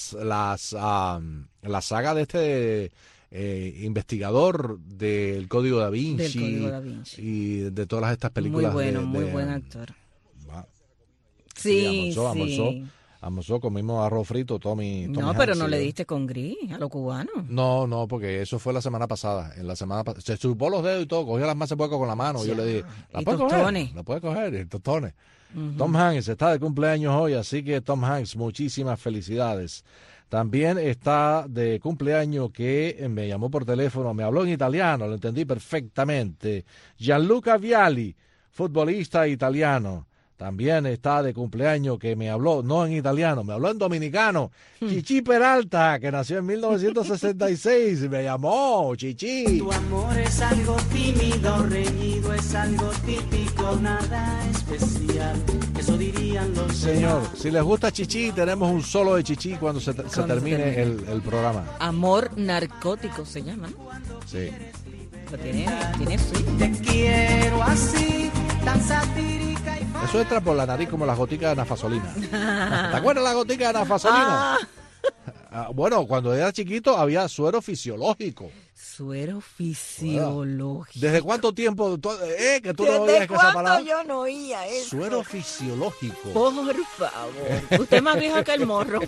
saga de este investigador del Código Da Vinci, y de todas estas películas. Muy buen actor. Sí, almorzó, comimos arroz frito, Tommy No, pero no le diste con gris a los cubanos. No, porque eso fue la semana pasada. Se chupó los dedos y todo, cogió las masas de puerco con la mano. Yo le dije, ¿la puedes coger? Y tostones. Tom Hanks está de cumpleaños hoy, así que Tom Hanks, muchísimas felicidades. También está de cumpleaños que me llamó por teléfono, me habló en italiano, lo entendí perfectamente. Gianluca Vialli, futbolista italiano. También está de cumpleaños que me habló, no en italiano, me habló en dominicano. Chichi Peralta, que nació en 1966, me llamó, Chichi. Tu amor es algo tímido, reñido, es algo típico, nada especial. Eso dirían los Señor, si les gusta Chichi, tenemos un solo de Chichi cuando se termine el programa. Amor narcótico se llama, ¿no? Sí. Tiene swing. Te quiero así, tan satírica y fácil. Eso entra por la nariz como las goticas de nafasolina. ¿Te acuerdas las goticas de nafasolina? Bueno, cuando era chiquito había suero fisiológico. Suero fisiológico. ¿Desde cuánto tiempo que tú no oías esa palabra? ¿Desde cuándo yo no oía eso? Suero fisiológico. Por favor. Usted es más viejo que el morro.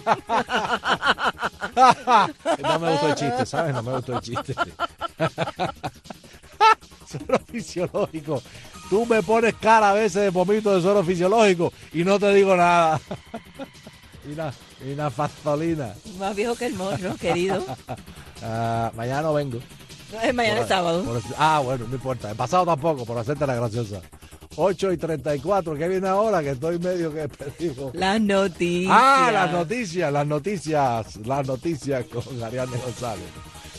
No me gustó el chiste, ¿sabes? No me gustó el chiste. Suero fisiológico. Tú me pones cara a veces de vomito de suero fisiológico y no te digo nada. Y una fazolina. Más viejo que el morro, querido. Mañana no vengo. Mañana es sábado. Bueno, no importa. El pasado tampoco, por hacerte la graciosa. 8:34. ¿Qué viene ahora? Que estoy medio que perdido. Las noticias. Las noticias con Ariadne González.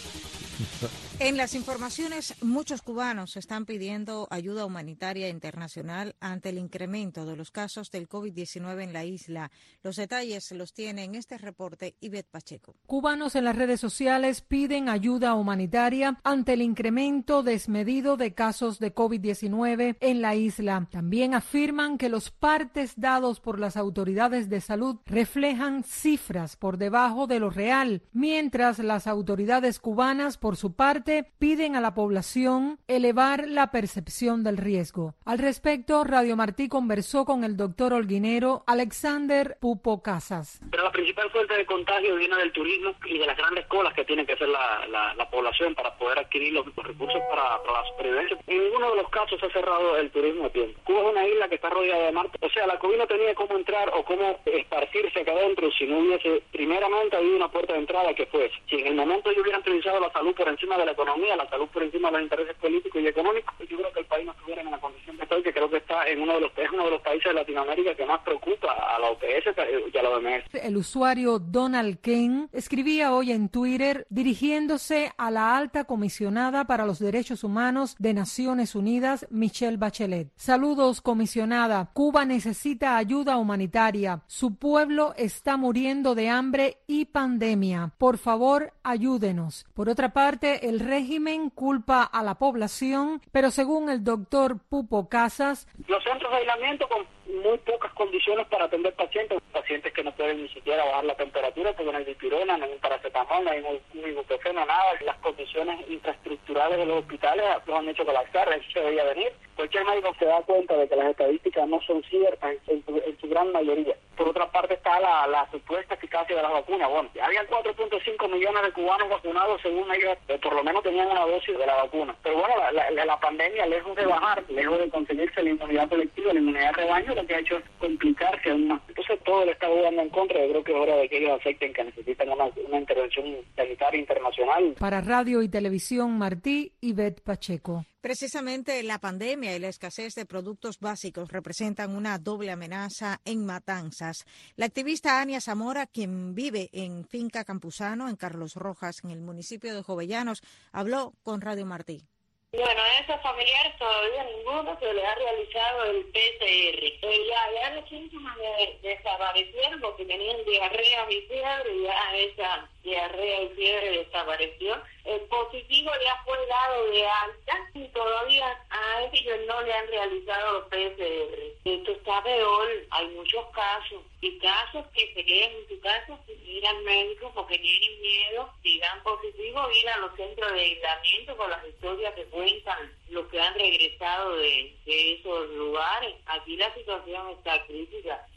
En las informaciones, muchos cubanos están pidiendo ayuda humanitaria internacional ante el incremento de los casos del COVID-19 en la isla. Los detalles los tiene en este reporte Ivette Pacheco. Cubanos en las redes sociales piden ayuda humanitaria ante el incremento desmedido de casos de COVID-19 en la isla. También afirman que los partes dados por las autoridades de salud reflejan cifras por debajo de lo real, mientras las autoridades cubanas, por su parte, piden a la población elevar la percepción del riesgo. Al respecto, Radio Martí conversó con el doctor holguinero Alexander Pupo Casas. Pero la principal fuente de contagio viene del turismo y de las grandes colas que tiene que hacer la población para poder adquirir los recursos para la supervivencia. En ninguno de los casos se ha cerrado el turismo a tiempo. Cuba es una isla que está rodeada de mar. O sea, la COVID no tenía cómo entrar o cómo esparcirse acá adentro si no hubiese primeramente habido una puerta de entrada que fuese. Si en el momento ellos hubieran priorizado la salud por encima de la economía, la salud por encima de los intereses políticos y económicos, yo creo que el país no estuviera en la condición que está hoy, que creo que está en uno de los países de Latinoamérica que más preocupa a la OPS y a la OMS. El usuario Donald Kane escribía hoy en Twitter dirigiéndose a la alta comisionada para los derechos humanos de Naciones Unidas, Michelle Bachelet. Saludos, comisionada. Cuba necesita ayuda humanitaria. Su pueblo está muriendo de hambre y pandemia. Por favor, ayúdenos. Por otra parte, el régimen culpa a la población, pero según el doctor Pupo Casas, los centros de aislamiento con muy pocas condiciones para atender pacientes que no pueden ni siquiera bajar la temperatura porque no hay dipirona, no hay un paracetamol, no hay un ibuprofeno, nada. Las condiciones infraestructurales de los hospitales los han hecho colapsar, eso se debería venir. Cualquier médico se da cuenta de que las estadísticas no son ciertas en su gran mayoría. Por otra parte está la supuesta eficacia de las vacunas. Bueno, había 4.5 millones de cubanos vacunados, según ellos, por lo menos tenían una dosis de la vacuna. Pero bueno, la pandemia, lejos de bajar, lejos de conseguirse la inmunidad colectiva, la inmunidad de rebaño, lo que ha hecho es complicarse aún más. Entonces todo le está jugando en contra. Yo creo que es hora de que ellos acepten que necesitan una intervención sanitaria internacional. Para Radio y Televisión Martí, Ivette Pacheco. Precisamente la pandemia y la escasez de productos básicos representan una doble amenaza en Matanzas. La activista Ania Zamora, quien vive en Finca Campuzano, en Carlos Rojas, en el municipio de Jovellanos, habló con Radio Martí. Bueno, a esos familiares todavía ninguno se le ha realizado el PCR. Ya los síntomas desaparecieron porque tenían diarrea y fiebre, y ya esa diarrea y fiebre desapareció. El positivo ya fue dado de alta y todavía a ellos no le han realizado los PCR. Esto está peor, hay muchos casos y casos que se quedan en su casa sin ir al médico porque tienen miedo, si dan positivo, ir a los centros de aislamiento con las historias que cuentan los que han regresado de esos lugares. Aquí la situación está crítica.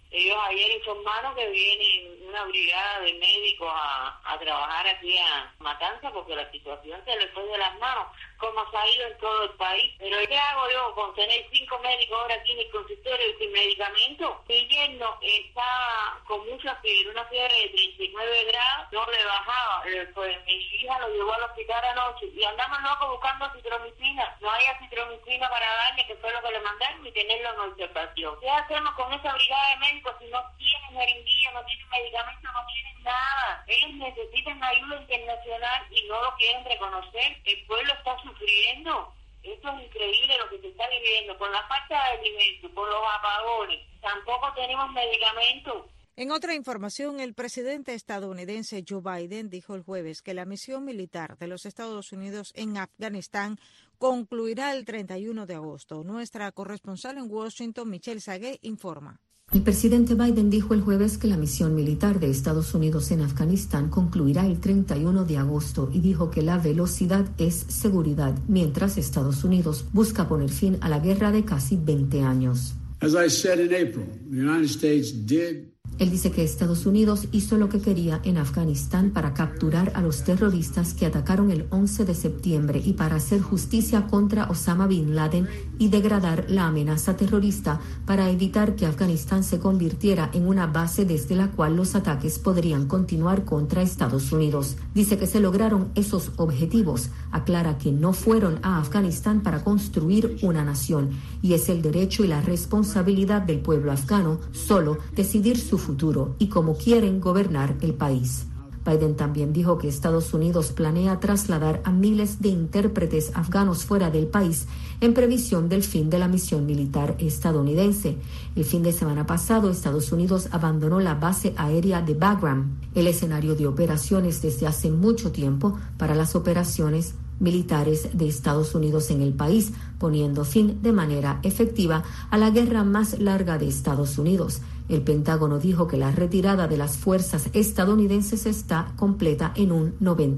Ellos ayer informaron que vienen una brigada de médicos a trabajar aquí a Matanza porque la situación se les fue de las manos, como ha salido en todo el país. Pero ¿qué hago yo con tener 5 médicos ahora aquí en el consultorio y sin medicamentos? Mi yerno está con mucha fiebre, una fiebre de 39 grados, no le bajaba. Pues mi hija lo llevó al hospital anoche y andamos locos buscando citromicina. No hay citromicina para darle, que fue lo que le mandaron, y tenerlo en observación. ¿Qué hacemos con esa brigada de médicos si no tienen jeringuilla, no tienen medicamentos, no tienen nada? Ellos necesitan ayuda internacional y no lo quieren reconocer. El pueblo está sufriendo. Esto es increíble lo que se está viviendo, con la falta de alimentos, con los apagones. Tampoco tenemos medicamentos. En otra información, el presidente estadounidense Joe Biden dijo el jueves que la misión militar de los Estados Unidos en Afganistán concluirá el 31 de agosto. Nuestra corresponsal en Washington, Michelle Sagué, informa. El presidente Biden dijo el jueves que la misión militar de Estados Unidos en Afganistán concluirá el 31 de agosto y dijo que la velocidad es seguridad, mientras Estados Unidos busca poner fin a la guerra de casi 20 años. As I said in April, the United States did. Él dice que Estados Unidos hizo lo que quería en Afganistán para capturar a los terroristas que atacaron el 11 de septiembre y para hacer justicia contra Osama Bin Laden y degradar la amenaza terrorista para evitar que Afganistán se convirtiera en una base desde la cual los ataques podrían continuar contra Estados Unidos. Dice que se lograron esos objetivos. Aclara que no fueron a Afganistán para construir una nación y es el derecho y la responsabilidad del pueblo afgano solo decidir su futuro y cómo quieren gobernar el país. Biden también dijo que Estados Unidos planea trasladar a miles de intérpretes afganos fuera del país en previsión del fin de la misión militar estadounidense. El fin de semana pasado, Estados Unidos abandonó la base aérea de Bagram, el escenario de operaciones desde hace mucho tiempo para las operaciones militares de Estados Unidos en el país, poniendo fin de manera efectiva a la guerra más larga de Estados Unidos. El Pentágono dijo que la retirada de las fuerzas estadounidenses está completa en un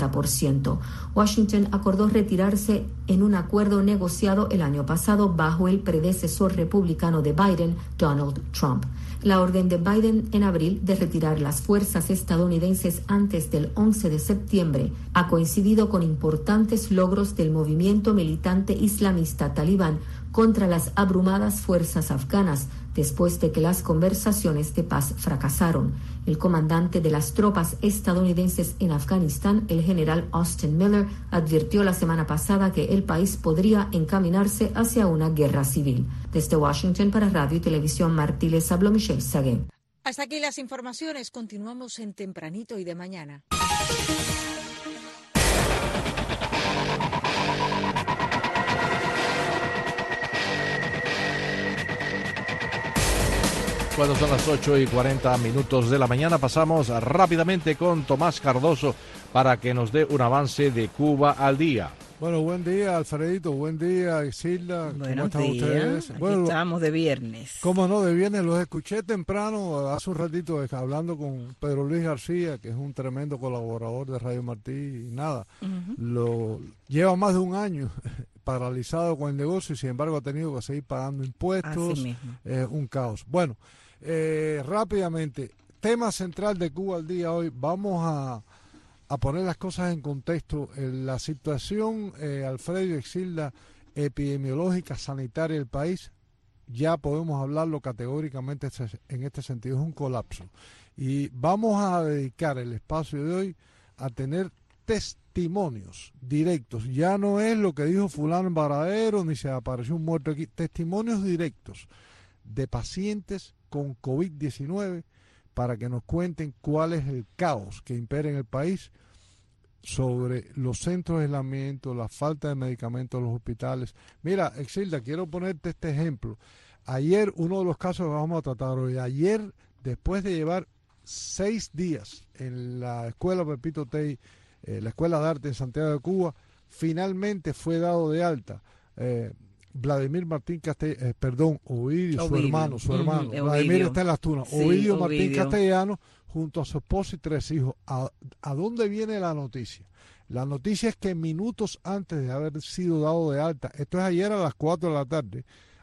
90%. Washington acordó retirarse en un acuerdo negociado el año pasado bajo el predecesor republicano de Biden, Donald Trump. La orden de Biden en abril de retirar las fuerzas estadounidenses antes del 11 de septiembre ha coincidido con importantes logros del movimiento militante islamista talibán contra las abrumadas fuerzas afganas después de que las conversaciones de paz fracasaron. El comandante de las tropas estadounidenses en Afganistán, el general Austin Miller, advirtió la semana pasada que el país podría encaminarse hacia una guerra civil. Desde Washington para Radio y Televisión Martí les habló Michelle Sagué. Hasta aquí las informaciones. Continuamos en Tempranito y de Mañana. Cuando son las 8:40 de la mañana, pasamos rápidamente con Tomás Cardoso para que nos dé un avance de Cuba al día. Bueno, buen día, Alfredito, buen día, Isilda. Buenos ¿Cómo están ustedes? Aquí bueno, estamos de viernes. ¿Cómo no? De viernes. Los escuché temprano, hace un ratito, hablando con Pedro Luis García, que es un tremendo colaborador de Radio Martí, y nada, lleva más de un año paralizado con el negocio y sin embargo ha tenido que seguir pagando impuestos. Así mismo. Un caos. Bueno, rápidamente, tema central de Cuba al día hoy, vamos a poner las cosas en contexto. La situación, Alfredo y Exilda, epidemiológica, sanitaria del país, ya podemos hablarlo categóricamente en este sentido, es un colapso. Y vamos a dedicar el espacio de hoy a tener testimonios directos. Ya no es lo que dijo fulano en Varadero, ni se apareció un muerto aquí. Testimonios directos de pacientes con COVID-19 para que nos cuenten cuál es el caos que impera en el país sobre los centros de aislamiento, la falta de medicamentos en los hospitales. Mira, Exilda, quiero ponerte este ejemplo. Ayer, uno de los casos que vamos a tratar hoy, ayer, después de llevar 6 días en la escuela Pepito Tey, la Escuela de Arte en Santiago de Cuba, finalmente fue dado de alta Vladimir Martín Castellano, Ovidio, su hermano. Vladimir está en las Tunas. Sí, Ovidio Martín Castellano, junto a su esposa y 3 hijos. ¿A dónde viene la noticia? La noticia es que minutos antes de haber sido dado de alta, esto es ayer a las 4 de la tarde,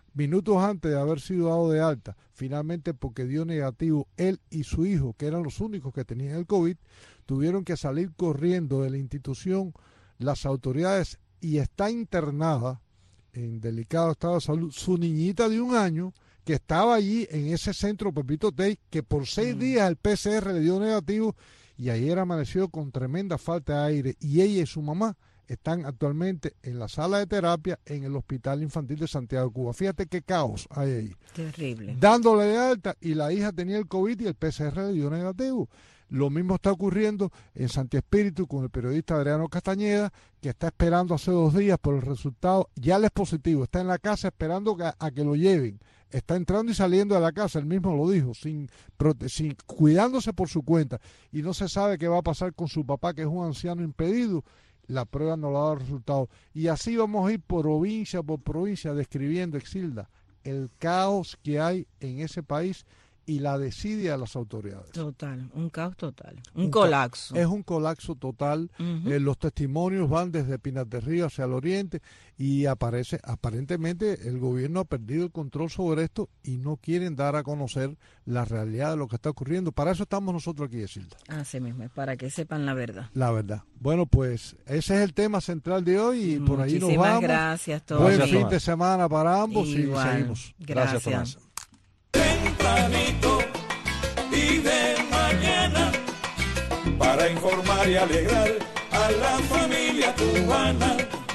minutos antes de haber sido dado de alta, finalmente porque dio negativo él y su hijo, que eran los únicos que tenían el COVID, tuvieron que salir corriendo de la institución las autoridades y está internada en delicado estado de salud su niñita de 1 año que estaba allí en ese centro Pepito Tey, que por 6 días el PCR le dio negativo y ayer amaneció con tremenda falta de aire y ella y su mamá están actualmente en la sala de terapia en el Hospital Infantil de Santiago de Cuba. Fíjate qué caos hay ahí. Terrible. Dándole de alta y la hija tenía el COVID y el PCR le dio negativo. Lo mismo está ocurriendo en Santi Espíritu con el periodista Adriano Castañeda, que está esperando hace 2 días por el resultado. Ya le es positivo, está en la casa esperando a que lo lleven. Está entrando y saliendo de la casa, él mismo lo dijo, sin cuidándose por su cuenta. Y no se sabe qué va a pasar con su papá, que es un anciano impedido. La prueba no le ha dado resultado. Y así vamos a ir provincia por provincia describiendo, Exilda, el caos que hay en ese país y la desidia de las autoridades. Total, un caos total, un colapso. Es un colapso total. Los testimonios van desde Pinar del Río hacia el oriente y aparentemente el gobierno ha perdido el control sobre esto y no quieren dar a conocer la realidad de lo que está ocurriendo. Para eso estamos nosotros aquí, Silda. Así mismo, para que sepan la verdad. La verdad. Bueno, pues ese es el tema central de hoy y por ahí nos vamos. Muchísimas gracias, Tomás. Buen fin de semana para ambos. Igual. Y seguimos. Gracias, Tomás. Tempranito y de mañana para informar y alegrar a la familia cubana.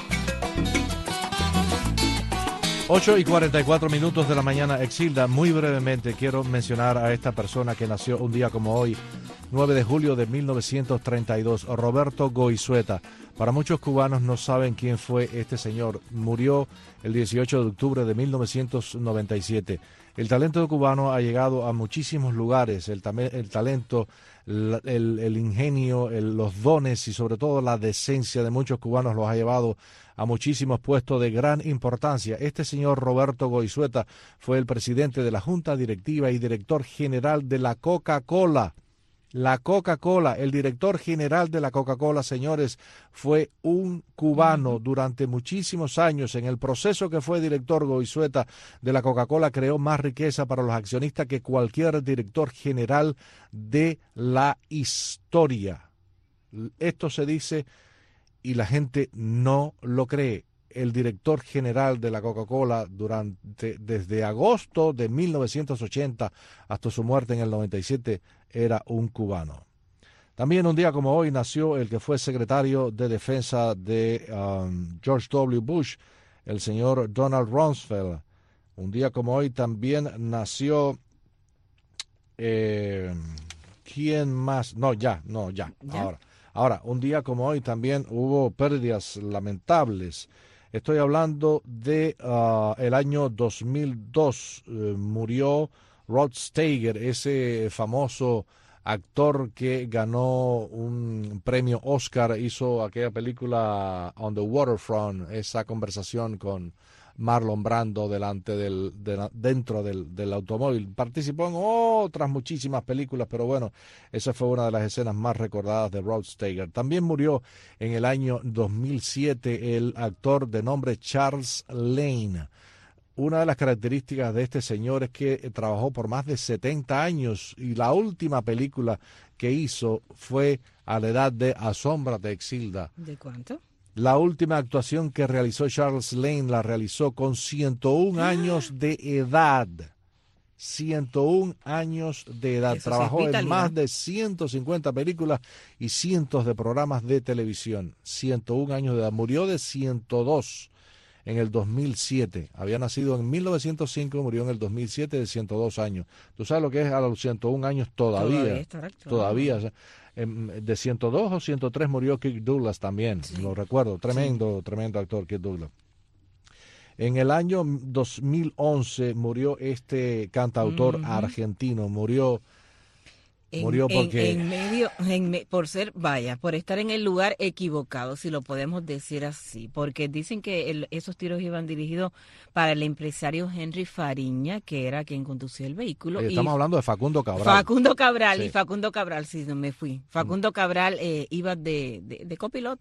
8:44 de la mañana, Exilda. Muy brevemente quiero mencionar a esta persona que nació un día como hoy, 9 de julio de 1932, Roberto Goizueta. Para muchos cubanos no saben quién fue este señor. Murió el 18 de octubre de 1997. El talento cubano ha llegado a muchísimos lugares. El talento, el ingenio, los dones y sobre todo la decencia de muchos cubanos los ha llevado a muchísimos puestos de gran importancia. Este señor Roberto Goizueta fue el presidente de la Junta Directiva y director general de la Coca-Cola. La Coca-Cola, el director general de la Coca-Cola, señores, fue un cubano durante muchísimos años. En el proceso que fue director Goizueta de la Coca-Cola creó más riqueza para los accionistas que cualquier director general de la historia. Esto se dice y la gente no lo cree. El director general de la Coca-Cola desde agosto de 1980 hasta su muerte en el 97 era un cubano. También un día como hoy nació el que fue secretario de defensa de George W. Bush, el señor Donald Rumsfeld. Un día como hoy también nació... ¿quién más? Ya. Ahora, un día como hoy también hubo pérdidas lamentables. Estoy hablando de el año 2002. Murió Rod Steiger, ese famoso actor que ganó un premio Oscar, hizo aquella película On the Waterfront, esa conversación con Marlon Brando dentro del automóvil. Participó en otras muchísimas películas, pero bueno, esa fue una de las escenas más recordadas de Rod Steiger. También murió en el año 2007 el actor de nombre Charles Lane. Una de las características de este señor es que trabajó por más de 70 años y la última película que hizo fue a la edad de Asómbrate, Exilda. ¿De cuánto? La última actuación que realizó Charles Lane la realizó con 101 años de edad. 101 años de edad. Eso trabajó sí, en más de 150 películas y cientos de programas de televisión. 101 años de edad. Murió de 102 en el 2007. Había nacido en 1905, murió en el 2007 de 102 años. ¿Tú sabes lo que es a los 101 años todavía? Todavía. O sea, de 102 o 103 murió Kirk Douglas también, sí. Lo recuerdo. Tremendo actor Kirk Douglas. En el año 2011 murió este cantautor argentino. Murió porque... por estar en el lugar equivocado, si lo podemos decir así, porque dicen que esos tiros iban dirigidos para el empresario Henry Fariña, que era quien conducía el vehículo. Estamos hablando de Facundo Cabral. Sí. Y Facundo Cabral, sí, no me fui. Facundo Cabral iba de copiloto.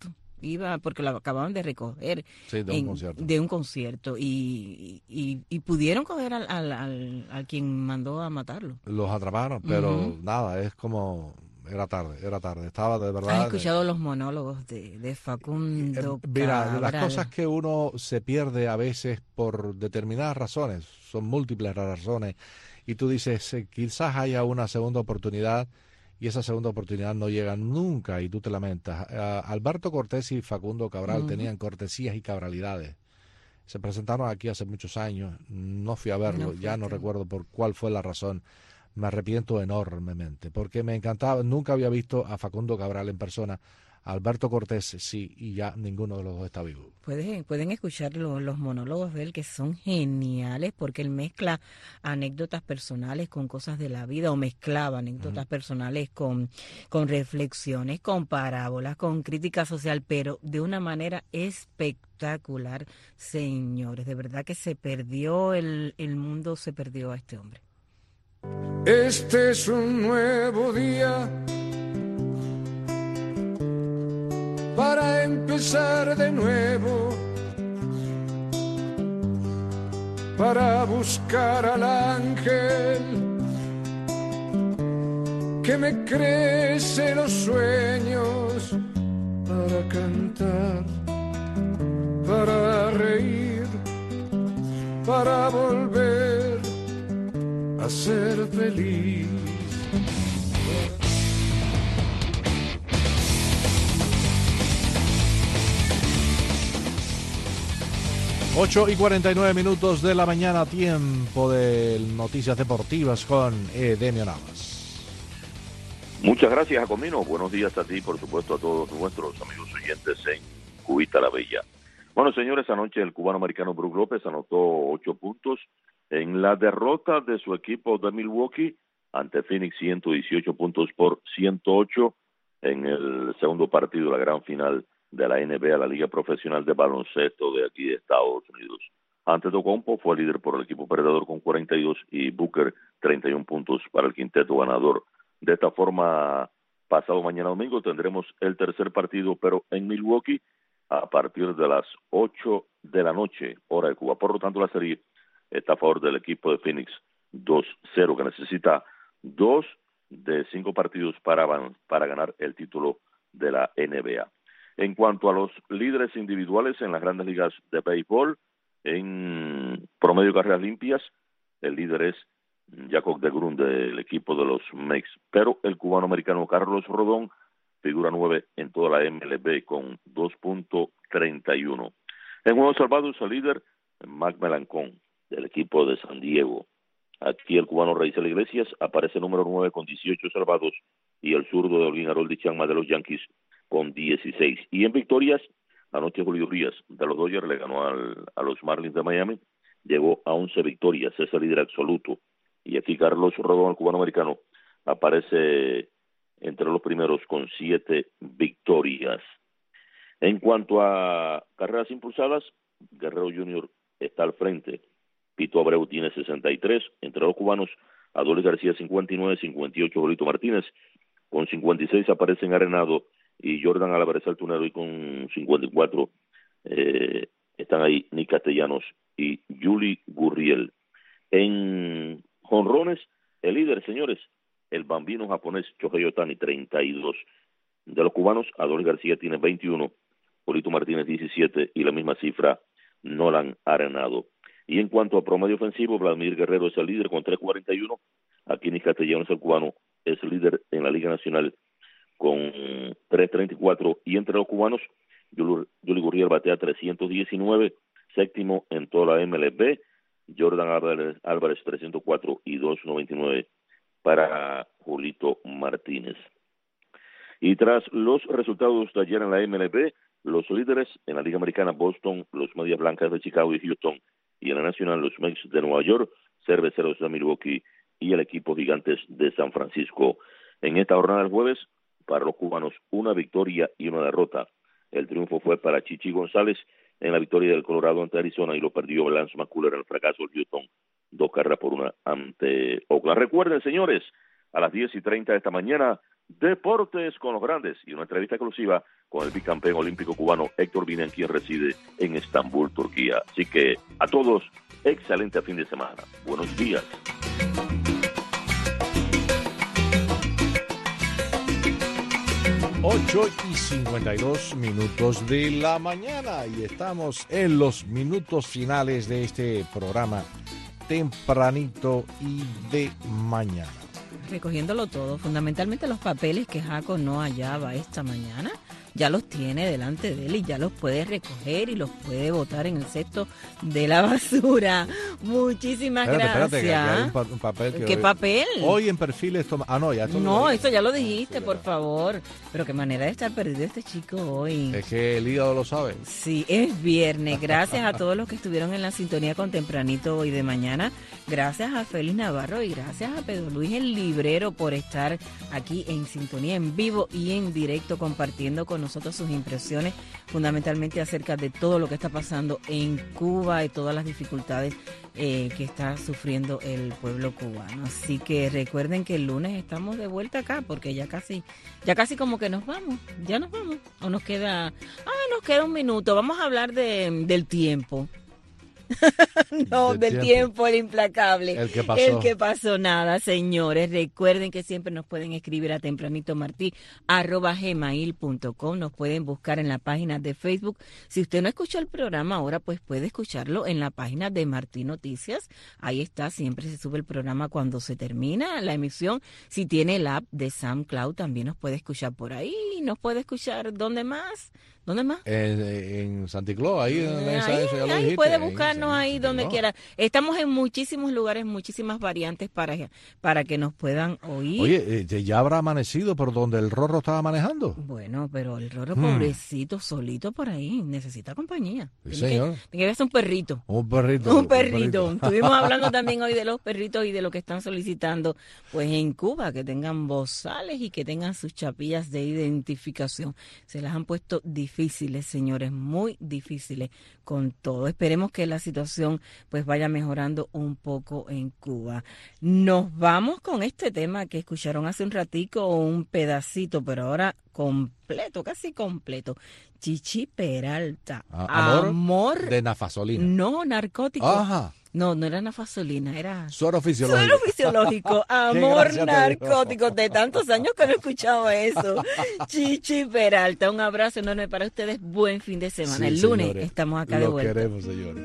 iba porque lo acababan de recoger de un concierto y pudieron coger al quien mandó a matarlo. Los atraparon, pero nada, es como... Era tarde, estaba de verdad... ¿Has escuchado los monólogos de Facundo Mira, Cabral? las cosas que uno se pierde a veces por determinadas razones, son múltiples razones, y tú dices, quizás haya una segunda oportunidad, y esa segunda oportunidad no llega nunca, y tú te lamentas. Alberto Cortés y Facundo Cabral tenían cortesías y cabralidades. Se presentaron aquí hace muchos años, no fui a verlo, ya no recuerdo por cuál fue la razón. Me arrepiento enormemente, porque me encantaba, nunca había visto a Facundo Cabral en persona, a Alberto Cortés sí, y ya ninguno de los dos está vivo. Pueden escuchar los monólogos de él, que son geniales, porque él mezcla anécdotas personales con cosas de la vida, o mezclaba anécdotas personales con reflexiones, con parábolas, con crítica social, pero de una manera espectacular, señores. De verdad que se perdió, el mundo se perdió a este hombre. Este es un nuevo día para empezar de nuevo, para buscar al ángel que me crece los sueños, para cantar, para reír, para volver a ser feliz. 8:49 de la mañana, tiempo de noticias deportivas con Edemio Navas. Muchas gracias, Jacomino. Buenos días a ti, por supuesto, a todos nuestros amigos oyentes en Cubita la Bella. Bueno, señores, anoche el cubano americano Brook López anotó 8 puntos en la derrota de su equipo de Milwaukee ante Phoenix, 118 puntos por 108 en el segundo partido de la gran final de la NBA, la Liga Profesional de Baloncesto de aquí de Estados Unidos. Antetokounmpo fue líder por el equipo perdedor con 42 y Booker 31 puntos para el quinteto ganador. De esta forma, pasado mañana domingo tendremos el tercer partido, pero en Milwaukee a partir de las 8 de la noche, hora de Cuba. Por lo tanto, la serie está a favor del equipo de Phoenix 2-0, que necesita 2 de 5 partidos para ganar el título de la NBA. En cuanto a los líderes individuales en las grandes ligas de béisbol, en promedio de carreras limpias, el líder es Jacob deGrom del equipo de los Mets, pero el cubano-americano Carlos Rodón figura 9 en toda la MLB con 2.31. En juegos salvados, el líder Mac Melancón del equipo de San Diego. Aquí el cubano Raisel Iglesias aparece número 9 con 18 salvados y el zurdo de Olguín Harold Chapman de los Yankees con 16. Y en victorias, anoche Julio Urias de los Dodgers le ganó a los Marlins de Miami, llegó a 11 victorias, es el líder absoluto. Y aquí Carlos Rodón, el cubano americano, aparece entre los primeros con 7 victorias. En cuanto a carreras impulsadas, Guerrero Jr. está al frente. Pito Abreu tiene 63, entre los cubanos, Adolis García 59, 58 Jolito Martínez, con 56 aparecen Arenado y Jordan Álvarez Altunero, y con 54 están ahí Nick Castellanos y Yuli Gurriel. En jonrones, el líder, señores, el bambino japonés Shohei Ohtani, 32. De los cubanos, Adolis García tiene 21, Jolito Martínez 17 y la misma cifra Nolan Arenado. Y en cuanto a promedio ofensivo, Vladimir Guerrero es el líder con 3.41. Aquí Nick Castellanos, el cubano, es el líder en la Liga Nacional con 3.34. Y entre los cubanos, Yuli Gurriel batea 319, séptimo en toda la MLB. Jordan Álvarez 304 y 2.99 para Julito Martínez. Y tras los resultados de ayer en la MLB, los líderes en la Liga Americana, Boston, los Medias Blancas de Chicago y Houston, y en la Nacional, los Mets de Nueva York, Cerveceros de Milwaukee y el equipo Gigantes de San Francisco. En esta jornada del jueves, para los cubanos, una victoria y una derrota. El triunfo fue para Chichi González en la victoria del Colorado ante Arizona, y lo perdió Lance McCullers en el fracaso del Houston, 2 carreras por 1 ante Oakland. Recuerden, señores, a las 10:30 de esta mañana, Deportes con los Grandes y una entrevista exclusiva con el bicampeón olímpico cubano Héctor Vinan, quien reside en Estambul, Turquía. Así que a todos, excelente fin de semana. Buenos días. Ocho y 52 minutos de la mañana y estamos en los minutos finales de este programa tempranito y de mañana. Recogiéndolo todo, fundamentalmente los papeles que Jaco no hallaba esta mañana, ya los tiene delante de él y ya los puede recoger y los puede botar en el cesto de la basura. Muchísimas gracias. Espérate, que hay un papel que ¿Qué hoy, papel? Hoy en Perfiles toma... Ah, no, ya esto No, lo esto ya lo dijiste, por favor. Pero qué manera de estar perdido este chico hoy. Es que el hígado lo sabe. Sí, es viernes. Gracias a todos los que estuvieron en la sintonía con Tempranito hoy de mañana. Gracias a Félix Navarro y gracias a Pedro Luis el Librero por estar aquí en sintonía en vivo y en directo compartiendo con nosotros sus impresiones fundamentalmente acerca de todo lo que está pasando en Cuba y todas las dificultades que está sufriendo el pueblo cubano. Así que recuerden que el lunes estamos de vuelta acá porque ya casi como que nos vamos, o nos queda un minuto. Vamos a hablar del tiempo. No, del tiempo, el implacable. El que pasó. El que pasó, nada, señores. Recuerden que siempre nos pueden escribir a tempranitomart@gmail.com. Nos pueden buscar en la página de Facebook. Si usted no escuchó el programa ahora, pues puede escucharlo en la página de Martí Noticias. Ahí está, siempre se sube el programa cuando se termina la emisión. Si tiene el app de SoundCloud, también nos puede escuchar por ahí. Nos puede escuchar, ¿dónde más? En Santi Claus, ahí puede buscarnos ahí donde quiera. Estamos en muchísimos lugares, muchísimas variantes para que nos puedan oír. Oye, ya habrá amanecido por donde el Rorro estaba manejando. Bueno, pero el Rorro, pobrecito, solito por ahí, necesita compañía. Sí, señor. Tiene que verse un perrito. Un perrito. Estuvimos hablando también hoy de los perritos y de lo que están solicitando pues en Cuba, que tengan bozales y que tengan sus chapillas de identificación. Se las han puesto difíciles, señores, muy difíciles con todo. Esperemos que la situación pues vaya mejorando un poco en Cuba. Nos vamos con este tema que escucharon hace un ratico, un pedacito, pero ahora completo, casi completo. Chichi Peralta. Amor de nafasolina. No, narcótico. Ajá. No era nafasolina, era... Suero fisiológico. Suero fisiológico, amor narcótico. De tantos años que no he escuchado eso. Chichi Peralta, un abrazo enorme para ustedes. Buen fin de semana. Sí, el lunes señores, estamos acá de vuelta. Lo queremos, señores.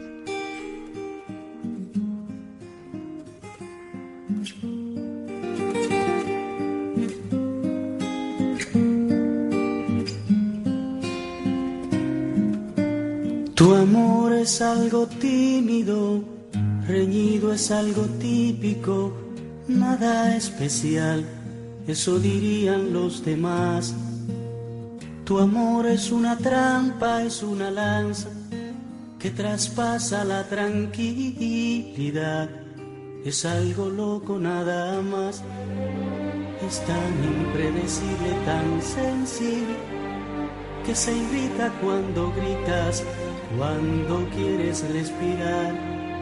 Tu amor es algo tímido, reñido es algo típico, nada especial, eso dirían los demás. Tu amor es una trampa, es una lanza que traspasa la tranquilidad, es algo loco nada más, es tan impredecible, tan sensible, que se irrita cuando gritas, cuando quieres respirar.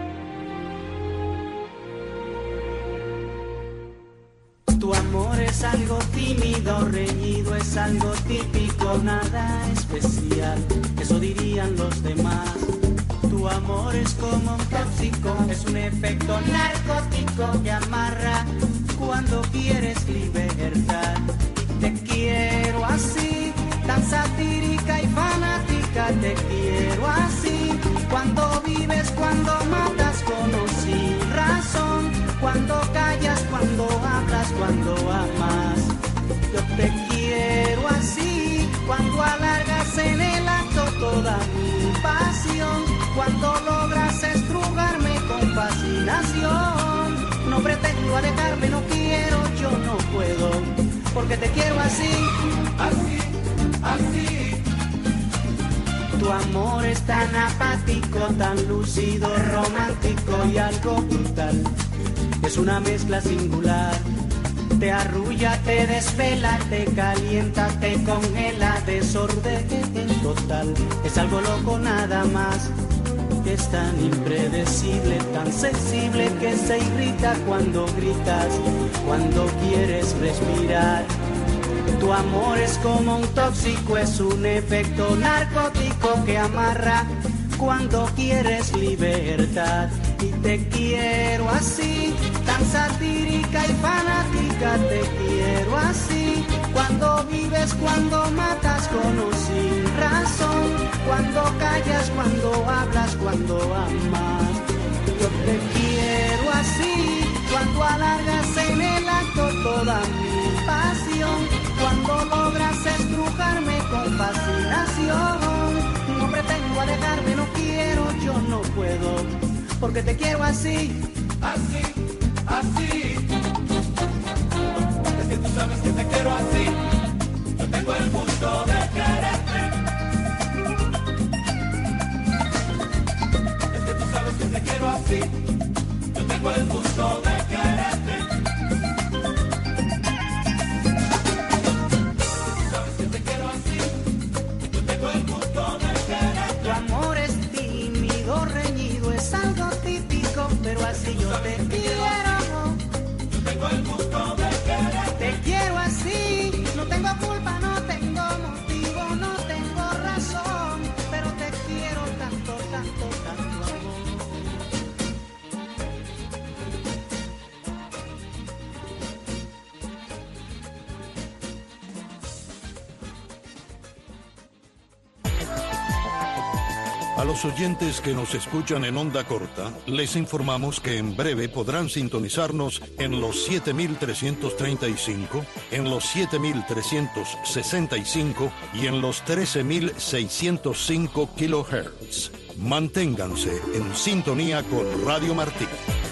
Tu amor es algo tímido, reñido, es algo típico, nada especial, eso dirían los demás. Tu amor es como un tóxico, es un efecto narcótico que amarra cuando quieres libertad. Te quiero así, tan satírica y fanática, te quiero así. Cuando vives, cuando matas con o sin razón, cuando callas, cuando hablas, cuando amas. Yo te quiero así, cuando alargas en el acto toda mi pasión, cuando logras estrujarme con fascinación. No pretendo alejarme, no quiero, yo no puedo, porque te quiero así, así, así. Tu amor es tan apático, tan lúcido, romántico y algo brutal. Es una mezcla singular. Te arrulla, te desvela, te calienta, te congela, desorden total. Es algo loco nada más. Es tan impredecible, tan sensible que se irrita cuando gritas, cuando quieres respirar. Tu amor es como un tóxico, es un efecto narcótico que amarra cuando quieres libertad. Y te quiero así, tan satírica y fanática, te quiero así. Cuando vives, cuando matas con o sin razón, cuando callas, cuando hablas, cuando amas. Yo te quiero así, cuando alargas en el acto toda mi pasión, cuando logras estrujarme con fascinación. No pretendo alejarme, no quiero, yo no puedo, porque te quiero así, así, así. Es que tú sabes que te quiero así, yo tengo el gusto de quererte. Es que tú sabes que te quiero así, yo tengo el gusto de quererte. Tú sabes que te quiero así, yo tengo el gusto de quererte. Tu amor es tímido, reñido, es algo típico, pero así yo te quiero. Yo tengo el gusto de quererte. Te quiero así, no tengo culpa, no tengo motivo, no tengo razón, pero te quiero tanto, tanto, tanto amor. A los oyentes que nos escuchan en onda corta, les informamos que en breve podrán sintonizarnos en los 7335, en los 7365 y en los 13605 kHz. Manténganse en sintonía con Radio Martí.